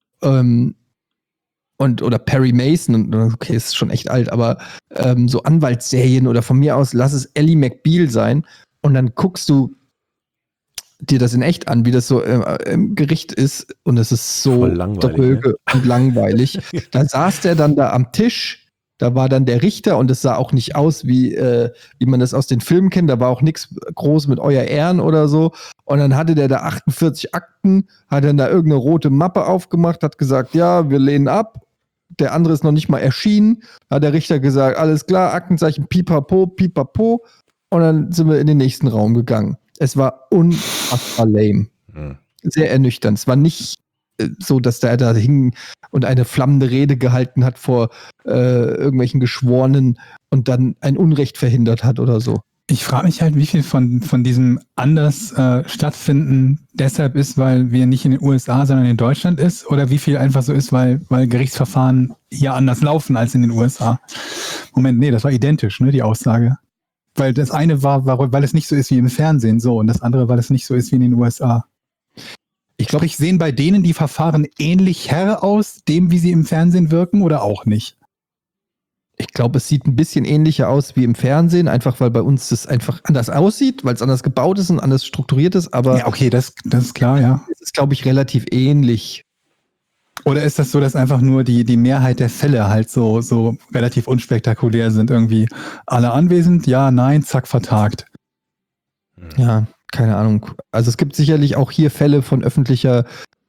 oder Perry Mason, okay, ist schon echt alt, aber so Anwaltsserien oder von mir aus lass es Ellie McBeal sein und dann guckst du dir das in echt an, wie das so im Gericht ist und es ist so Voll langweilig, dröge und langweilig. Da saß der dann da am Tisch, da war dann der Richter und es sah auch nicht aus, wie man das aus den Filmen kennt, da war auch nichts groß mit Euer Ehren oder so und dann hatte der da 48 Akten, hat dann da irgendeine rote Mappe aufgemacht, hat gesagt, ja, wir lehnen ab. Der andere ist noch nicht mal erschienen. Da hat der Richter gesagt, alles klar, Aktenzeichen pipapo, pipapo. Und dann sind wir in den nächsten Raum gegangen. Es war unfassbar lame. Sehr ernüchternd. Es war nicht so, dass der da hing und eine flammende Rede gehalten hat vor irgendwelchen Geschworenen und dann ein Unrecht verhindert hat oder so. Ich frage mich halt, wie viel von diesem anders stattfinden deshalb ist, weil wir nicht in den USA, sondern in Deutschland ist, oder wie viel einfach so ist, weil Gerichtsverfahren hier anders laufen als in den USA. Moment, nee, das war identisch, ne, die Aussage. Weil das eine war, weil es nicht so ist wie im Fernsehen, so, und das andere, weil es nicht so ist wie in den USA. Ich glaube, sehen bei denen die Verfahren ähnlich aus, dem, wie sie im Fernsehen wirken, oder auch nicht? Ich glaube, es sieht ein bisschen ähnlicher aus wie im Fernsehen, einfach weil bei uns das einfach anders aussieht, weil es anders gebaut ist und anders strukturiert ist, aber ja, okay, das ist klar, ja. Es ist, glaube ich, relativ ähnlich. Oder ist das so, dass einfach nur die Mehrheit der Fälle halt so relativ unspektakulär sind? Irgendwie alle anwesend, ja, nein, zack, vertagt. Ja, keine Ahnung. Also es gibt sicherlich auch hier Fälle von öffentlichem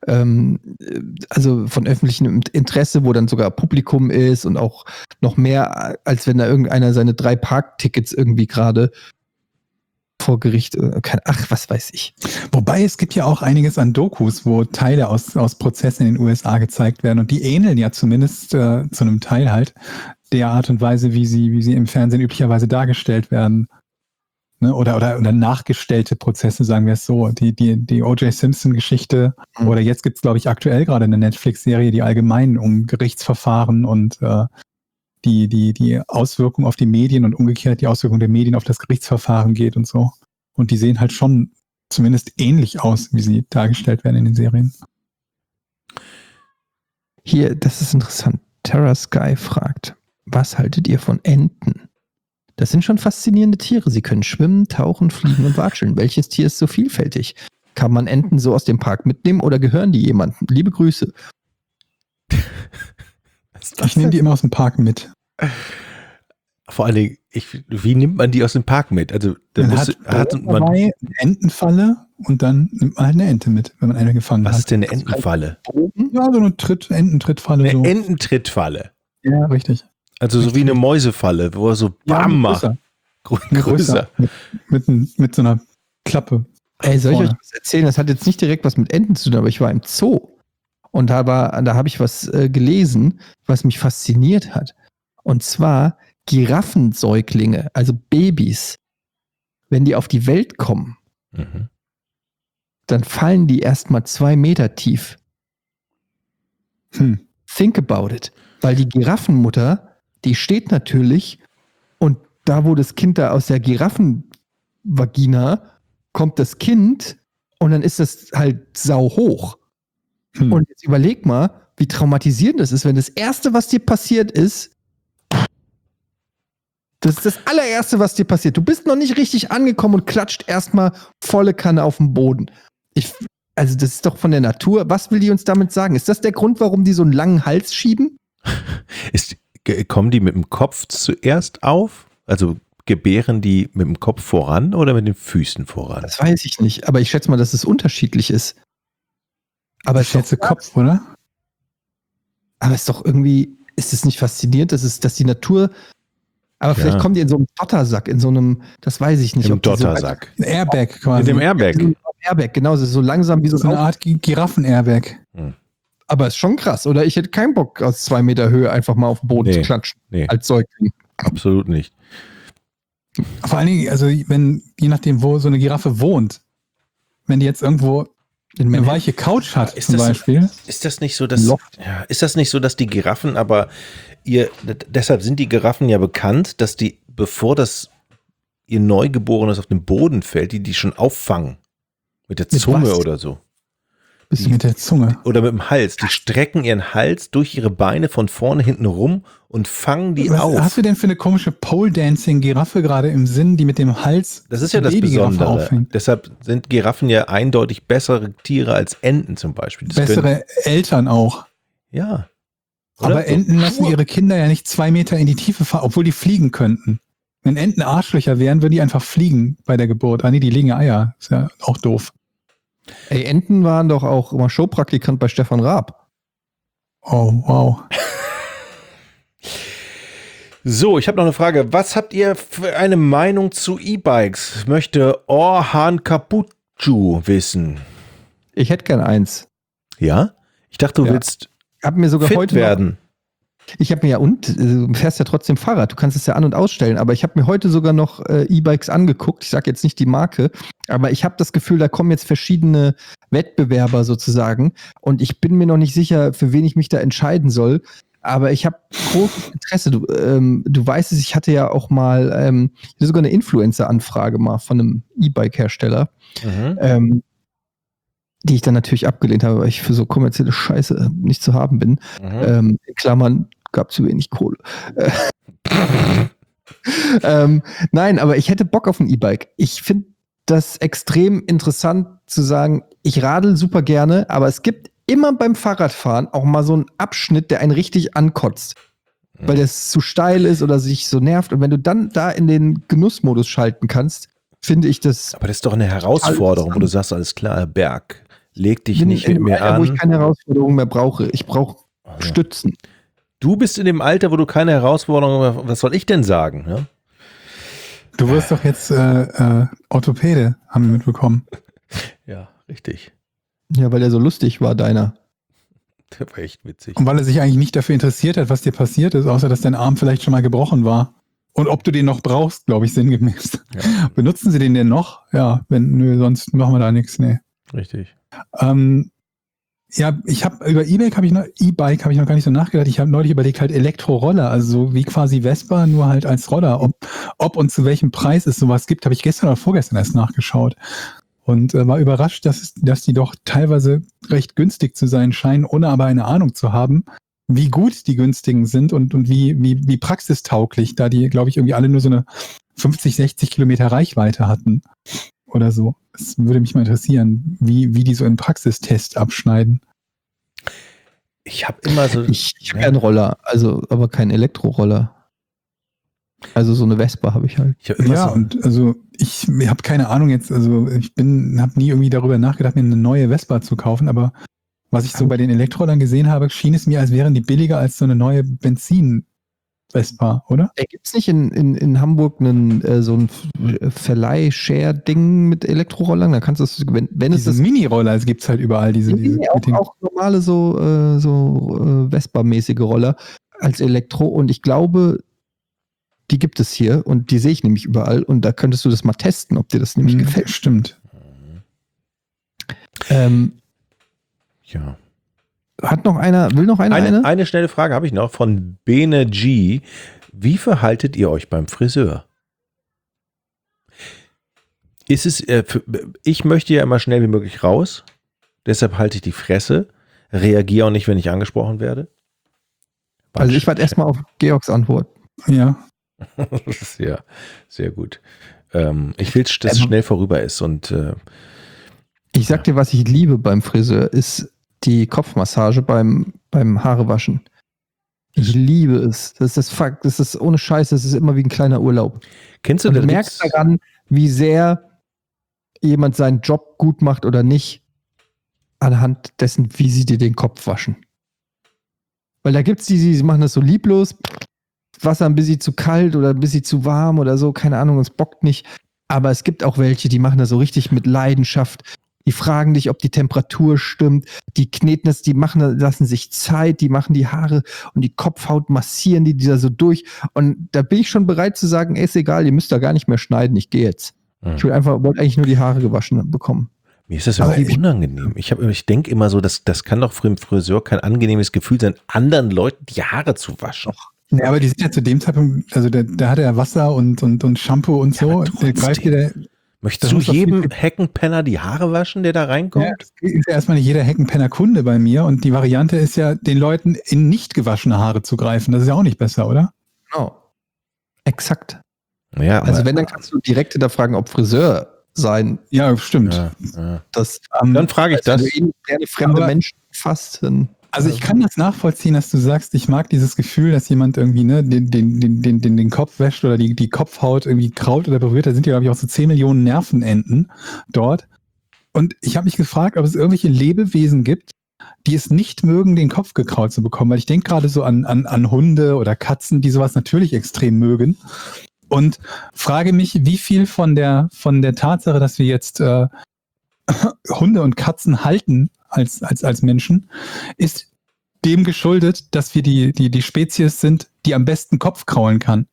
Interesse, wo dann sogar Publikum ist und auch noch mehr, als wenn da irgendeiner seine 3 Parktickets irgendwie gerade vor Gericht, was weiß ich. Wobei es gibt ja auch einiges an Dokus, wo Teile aus Prozessen in den USA gezeigt werden und die ähneln ja zumindest zu einem Teil halt der Art und Weise, wie sie im Fernsehen üblicherweise dargestellt werden. Ne? Oder nachgestellte Prozesse, sagen wir es so. Die O.J. Simpson-Geschichte oder jetzt gibt es, glaube ich, aktuell gerade eine Netflix-Serie, die allgemein um Gerichtsverfahren und die Auswirkung auf die Medien und umgekehrt die Auswirkung der Medien auf das Gerichtsverfahren geht und so. Und die sehen halt schon zumindest ähnlich aus, wie sie dargestellt werden in den Serien. Hier, das ist interessant. Terra Sky fragt, was haltet ihr von Enten? Das sind schon faszinierende Tiere. Sie können schwimmen, tauchen, fliegen und watscheln. Welches Tier ist so vielfältig? Kann man Enten so aus dem Park mitnehmen oder gehören die jemandem? Liebe Grüße. Ich nehme die immer aus dem Park mit. Vor allen Dingen, wie nimmt man die aus dem Park mit? Also man hat eine Entenfalle und dann nimmt man halt eine Ente mit, wenn man eine gefangen hat. Was ist denn eine Entenfalle? Ja, so eine Ententrittfalle. Eine Ententrittfalle? Ja, richtig. Also so wie eine Mäusefalle, wo er so BAM macht. Größer. Mit so einer Klappe. Ey, soll ich euch was erzählen? Das hat jetzt nicht direkt was mit Enten zu tun, aber ich war im Zoo. Und da habe ich was gelesen, was mich fasziniert hat. Und zwar Giraffensäuglinge, also Babys, wenn die auf die Welt kommen, dann fallen die erstmal 2 Meter tief. Think about it. Weil die Giraffenmutter, die steht natürlich und da, wo das Kind da aus der Giraffenvagina kommt, das Kind und dann ist das halt sau hoch. Und jetzt überleg mal, wie traumatisierend das ist, wenn das Erste, was dir passiert ist, das ist das allererste, was dir passiert. Du bist noch nicht richtig angekommen und klatscht erstmal volle Kanne auf den Boden. Also das ist doch von der Natur. Was will die uns damit sagen? Ist das der Grund, warum die so einen langen Hals schieben? Kommen die mit dem Kopf zuerst auf? Also gebären die mit dem Kopf voran oder mit den Füßen voran? Das weiß ich nicht, aber ich schätze mal, dass es unterschiedlich ist. Aber ich schätze Kopf, oder? Aber es ist doch irgendwie, ist es nicht faszinierend, dass die Natur, aber vielleicht kommen die in so einem Dottersack, in so einem, das weiß ich nicht. Im Dottersack. Ein Airbag quasi. Mit dem Airbag. Airbag, genau, so langsam wie so eine Art Giraffen-Airbag. Aber ist schon krass, oder? Ich hätte keinen Bock, aus 2 Meter Höhe einfach mal auf den Boden zu klatschen. Nee. Als Säugling. Absolut nicht. Vor allen Dingen, also je nachdem, wo so eine Giraffe wohnt, wenn die jetzt irgendwo eine weiche Couch hat, Ist zum das- Beispiel. Ist das nicht so, dass die Giraffen aber deshalb sind die Giraffen ja bekannt, dass die, bevor ihr Neugeborenes auf den Boden fällt, die schon auffangen. Mit der Mit Zunge was? oder so. Bist du mit der Zunge? Oder mit dem Hals. Die strecken ihren Hals durch ihre Beine von vorne hinten rum und fangen die Was auf. hast du denn für eine komische Pole-Dancing-Giraffe gerade im Sinn, die mit dem Hals Das ist ja die das Babygiraffe Besondere. auffängt? Deshalb sind Giraffen ja eindeutig bessere Tiere als Enten zum Beispiel. Das Bessere Eltern auch. ja. Oder? Aber Enten lassen ihre Kinder ja nicht 2 Meter in die Tiefe fahren, obwohl die fliegen könnten. Wenn Enten Arschlöcher wären, würden die einfach fliegen bei der Geburt. Ah nee, die legen Eier. Ist ja auch doof. Ey, Enten waren doch auch immer Showpraktikant bei Stefan Raab. Oh, wow. So, ich habe noch eine Frage. Was habt ihr für eine Meinung zu E-Bikes? Möchte Orhan Kapucu wissen. Ich hätte gern eins. Ja? Ich dachte, du Ja. willst Hab mir sogar fit heute werden. Ich habe mir du fährst ja trotzdem Fahrrad, du kannst es ja an- und ausstellen, aber ich habe mir heute sogar noch E-Bikes angeguckt. Ich sage jetzt nicht die Marke, aber ich habe das Gefühl, da kommen jetzt verschiedene Wettbewerber sozusagen und ich bin mir noch nicht sicher, für wen ich mich da entscheiden soll. Aber ich habe großes Interesse. Du weißt es, ich hatte ja auch mal sogar eine Influencer-Anfrage mal von einem E-Bike-Hersteller, Mhm. die ich dann natürlich abgelehnt habe, weil ich für so kommerzielle Scheiße nicht zu haben bin. Mhm. In Klammern gab zu wenig Kohle. Nein, aber ich hätte Bock auf ein E-Bike. Ich finde das extrem interessant zu sagen, ich radel super gerne, aber es gibt immer beim Fahrradfahren auch mal so einen Abschnitt, der einen richtig ankotzt. Weil das zu steil ist oder sich so nervt. Und wenn du dann da in den Genussmodus schalten kannst, finde ich das. Aber das ist doch eine Herausforderung, wo du sagst, alles klar, Berg, leg dich bin nicht in mit dem mir Alter, wo ich an. keine Herausforderung mehr brauche. Ich brauche Stützen. Du bist in dem Alter, wo du keine Herausforderung mehr, was soll ich denn sagen? Ne? Du wirst doch jetzt Orthopäde, haben wir mitbekommen. Ja, richtig. Ja, weil der so lustig war, deiner. Das war echt witzig. Und weil er sich eigentlich nicht dafür interessiert hat, was dir passiert ist, außer dass dein Arm vielleicht schon mal gebrochen war. Und ob du den noch brauchst, glaube ich, sinngemäß. Ja. Benutzen sie den denn noch? Ja, nö, sonst machen wir da nichts, nee. Richtig. Ja, ich habe über E-Bike habe ich noch gar nicht so nachgedacht. Ich habe neulich überlegt, halt Elektroroller, also so wie quasi Vespa, nur halt als Roller. Ob und zu welchem Preis es sowas gibt, habe ich gestern oder vorgestern erst nachgeschaut. Und war überrascht, dass die doch teilweise recht günstig zu sein scheinen, ohne aber eine Ahnung zu haben, wie gut die günstigen sind und wie praxistauglich, da die, glaube ich, irgendwie alle nur so eine 50, 60 Kilometer Reichweite hatten oder so. Es würde mich mal interessieren, wie die so im Praxistest abschneiden. Ich habe immer so. Ich habe einen Roller, also aber keinen Elektroroller. Also so eine Vespa habe ich halt. Ich habe immer Ja, so. und also ich habe keine Ahnung jetzt, also ich habe nie irgendwie darüber nachgedacht, mir eine neue Vespa zu kaufen, aber was ich so bei den Elektrorollern gesehen habe, schien es mir, als wären die billiger als so eine neue Benzin-Vespa, oder? Gibt es nicht in Hamburg so ein Verleih-Share-Ding mit Elektrorollern? Da kannst du es, wenn es Diese das Mini-Roller, es gibt halt überall diese Nee, mit den, auch normale so Vespa-mäßige Roller als Elektro und ich glaube, die gibt es hier und die sehe ich nämlich überall und da könntest du das mal testen, ob dir das nämlich gefällt. Stimmt. Ja. Will noch einer eine? Eine schnelle Frage habe ich noch von Bene G. Wie verhaltet ihr euch beim Friseur? Ist es, ich möchte ja immer schnell wie möglich raus, deshalb halte ich die Fresse, reagiere auch nicht, wenn ich angesprochen werde. Also ich warte erstmal auf Georgs Antwort. Ja. Sehr, sehr gut. Ich will, dass es schnell vorüber ist und Ich sag dir, was ich liebe beim Friseur, ist die Kopfmassage beim Haarewaschen. Ich liebe es. Das ist ohne Scheiß, das ist immer wie ein kleiner Urlaub. kennst du Und du da merkst gibt's- daran, wie sehr jemand seinen Job gut macht oder nicht, anhand dessen, wie sie dir den Kopf waschen. Weil da gibt es die machen das so lieblos, Wasser ein bisschen zu kalt oder ein bisschen zu warm oder so, keine Ahnung, es bockt nicht. Aber es gibt auch welche, die machen das so richtig mit Leidenschaft. Die fragen dich, ob die Temperatur stimmt. Die kneten das, lassen sich Zeit, die machen die Haare und die Kopfhaut massieren die da so durch. Und da bin ich schon bereit zu sagen, ist egal, ihr müsst da gar nicht mehr schneiden, ich gehe jetzt. Ich wollte eigentlich nur die Haare gewaschen bekommen. Mir ist das immer unangenehm. Ich denke immer so, das kann doch für den Friseur kein angenehmes Gefühl sein, anderen Leuten die Haare zu waschen. Ja, aber die sind ja zu dem Zeitpunkt, also da hat er Wasser und Shampoo und so. Der greift dir Möchtest du jedem Heckenpenner die Haare waschen, der da reinkommt? Ja, das ist ja erstmal nicht jeder Heckenpenner Kunde bei mir. Und die Variante ist ja, den Leuten in nicht gewaschene Haare zu greifen. Das ist ja auch nicht besser, oder? Genau. Exakt. Ja, also wenn, dann kannst du direkt hinterfragen, ob Friseur sein. Ja, stimmt. Ja. Das, dann frage ich das. Wenn du gerne fremde Menschen fasst. Also ich kann das nachvollziehen, dass du sagst, ich mag dieses Gefühl, dass jemand irgendwie den Kopf wäscht oder die Kopfhaut irgendwie kraut oder berührt. Da sind ja, glaube ich, auch so 10 Millionen Nervenenden dort. Und ich habe mich gefragt, ob es irgendwelche Lebewesen gibt, die es nicht mögen, den Kopf gekraut zu bekommen. Weil ich denke gerade so an Hunde oder Katzen, die sowas natürlich extrem mögen. Und frage mich, wie viel von der Tatsache, dass wir jetzt Hunde und Katzen halten als Menschen, ist dem geschuldet, dass wir die Spezies sind, die am besten Kopf kraulen kann.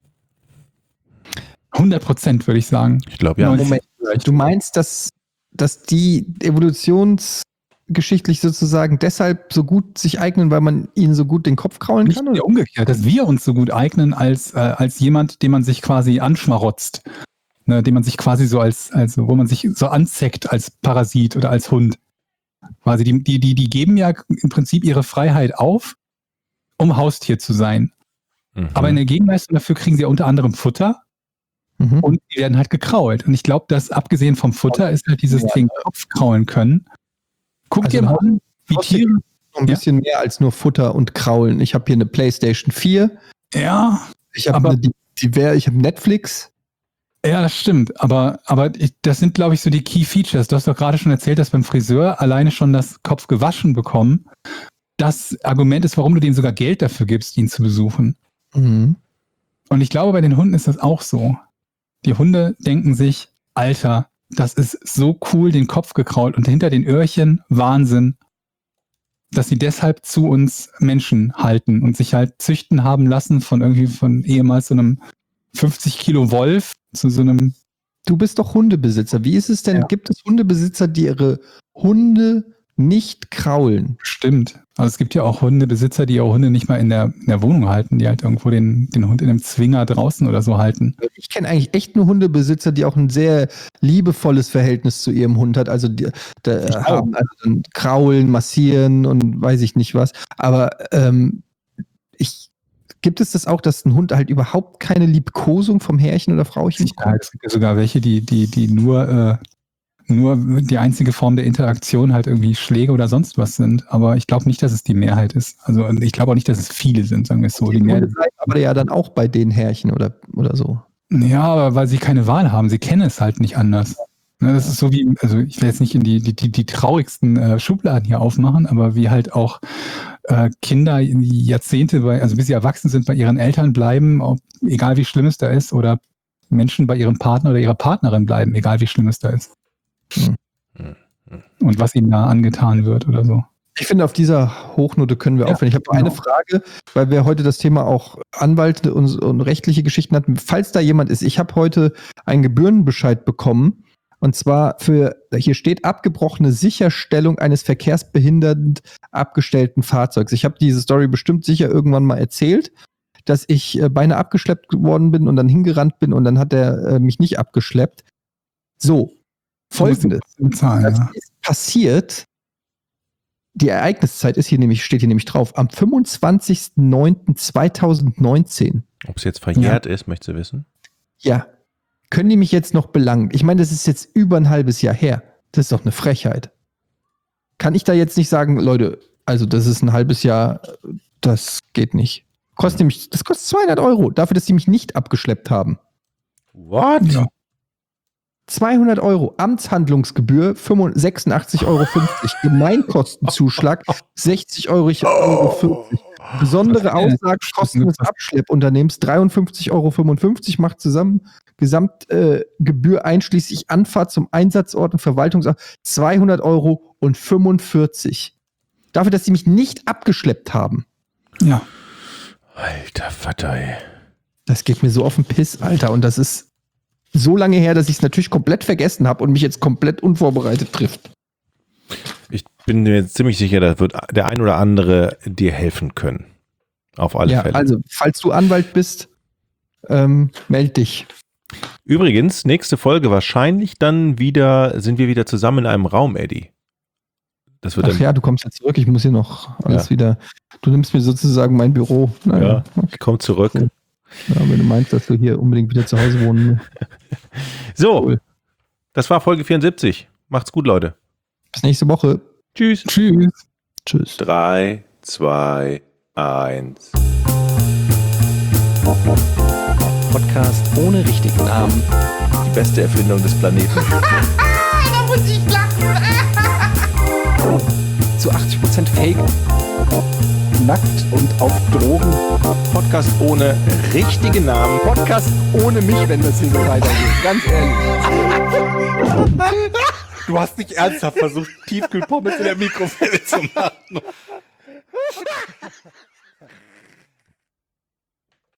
100% würde ich sagen. Ich glaube, ja. Moment, du meinst, dass die evolutionsgeschichtlich sozusagen deshalb so gut sich eignen, weil man ihnen so gut den Kopf kraulen kann? Nicht umgekehrt, dass wir uns so gut eignen als jemand, den man sich quasi anschmarotzt. Ne, den man sich quasi so wo man sich so anzeckt als Parasit oder als Hund. Quasi die geben ja im Prinzip ihre Freiheit auf, um Haustier zu sein. Aber in der Gegenleistung dafür kriegen sie ja unter anderem Futter und die werden halt gekrault. Und ich glaube, dass abgesehen vom Futter ist halt dieses Ding Kopf kraulen können. Guck dir mal an, wie Tiere... Ein bisschen mehr als nur Futter und Kraulen. Ich habe hier eine PlayStation 4. Ja. Ich habe Netflix. Ja, das stimmt. Aber das sind, glaube ich, so die Key Features. Du hast doch gerade schon erzählt, dass beim Friseur alleine schon das Kopf gewaschen bekommen das Argument ist, warum du denen sogar Geld dafür gibst, ihn zu besuchen. Und ich glaube, bei den Hunden ist das auch so. Die Hunde denken sich, Alter, das ist so cool, den Kopf gekrault und hinter den Öhrchen Wahnsinn, dass sie deshalb zu uns Menschen halten und sich halt züchten haben lassen von ehemals so einem 50 Kilo Wolf zu so einem... Du bist doch Hundebesitzer. Wie ist es denn? Ja. Gibt es Hundebesitzer, die ihre Hunde nicht kraulen? Stimmt. Also es gibt ja auch Hundebesitzer, die ihre Hunde nicht mal in der Wohnung halten, die halt irgendwo den Hund in einem Zwinger draußen oder so halten. Ich kenne eigentlich echt nur Hundebesitzer, die auch ein sehr liebevolles Verhältnis zu ihrem Hund hat. Also die haben also kraulen, massieren und weiß ich nicht was. Aber gibt es das auch, dass ein Hund halt überhaupt keine Liebkosung vom Herrchen oder Frauchen bekommt? Ja, es gibt ja sogar welche, die nur die einzige Form der Interaktion halt irgendwie Schläge oder sonst was sind. Aber ich glaube nicht, dass es die Mehrheit ist. Also ich glaube auch nicht, dass es viele sind, sagen wir es so. Die Mehrheit aber ja dann auch bei den Herrchen oder so. Ja, aber weil sie keine Wahl haben. Sie kennen es halt nicht anders. Das ist so wie, also ich will jetzt nicht in die traurigsten Schubladen hier aufmachen, aber wie halt auch Kinder Jahrzehnte, bis sie erwachsen sind, bei ihren Eltern bleiben, egal wie schlimm es da ist, oder Menschen bei ihrem Partner oder ihrer Partnerin bleiben, egal wie schlimm es da ist. Und was ihnen da angetan wird oder so. Ich finde, auf dieser Hochnote können wir aufhören. Ich habe eine Frage, weil wir heute das Thema auch Anwälte und rechtliche Geschichten hatten. Falls da jemand ist, ich habe heute einen Gebührenbescheid bekommen. Und zwar hier steht abgebrochene Sicherstellung eines verkehrsbehindernd abgestellten Fahrzeugs. Ich habe diese Story bestimmt sicher irgendwann mal erzählt, dass ich beinahe abgeschleppt worden bin und dann hingerannt bin und dann hat er mich nicht abgeschleppt. So, Folgendes. Das ist passiert, die Ereigniszeit steht hier nämlich drauf, am 25.09.2019. Ob es jetzt verjährt ist, möchtest du wissen? Ja. Können die mich jetzt noch belangen? Ich meine, das ist jetzt über ein halbes Jahr her. Das ist doch eine Frechheit. Kann ich da jetzt nicht sagen, Leute, also das ist ein halbes Jahr, das geht nicht. Das kostet 200 € dafür, dass die mich nicht abgeschleppt haben. What? Ja. 200 €, Amtshandlungsgebühr 86,50 €, Gemeinkostenzuschlag 60,50 €. Besondere Aussage, Kosten des Abschleppunternehmens 53,55 € macht zusammen Gesamtgebühr einschließlich Anfahrt zum Einsatzort und Verwaltungsort 200,45 € Dafür, dass sie mich nicht abgeschleppt haben. Ja. Alter Vater, ey. Das geht mir so auf den Piss, Alter. Und das ist so lange her, dass ich es natürlich komplett vergessen habe und mich jetzt komplett unvorbereitet trifft. Ich bin mir ziemlich sicher, da wird der ein oder andere dir helfen können. Auf alle Fälle. Also, falls du Anwalt bist, meld dich. Übrigens, nächste Folge wahrscheinlich dann sind wir wieder zusammen in einem Raum, Eddie. Das wird Ach ja, du kommst jetzt zurück. Ich muss hier noch alles wieder. Du nimmst mir sozusagen mein Büro. Naja, ich komme zurück. Ja, wenn du meinst, dass du hier unbedingt wieder zu Hause wohnen willst. So, Cool. Das war Folge 74. Macht's gut, Leute. Bis nächste Woche. Tschüss. Tschüss. Tschüss. 3, 2, 1. Podcast ohne richtigen Namen. Die beste Erfindung des Planeten. Da muss ich lachen. Zu 80% Fake. Nackt und auf Drogen. Podcast ohne richtigen Namen. Podcast ohne mich, wenn das hier so weitergeht. Ganz ehrlich. Du hast nicht ernsthaft versucht, Tiefkühlpommes in der Mikrowelle zu machen.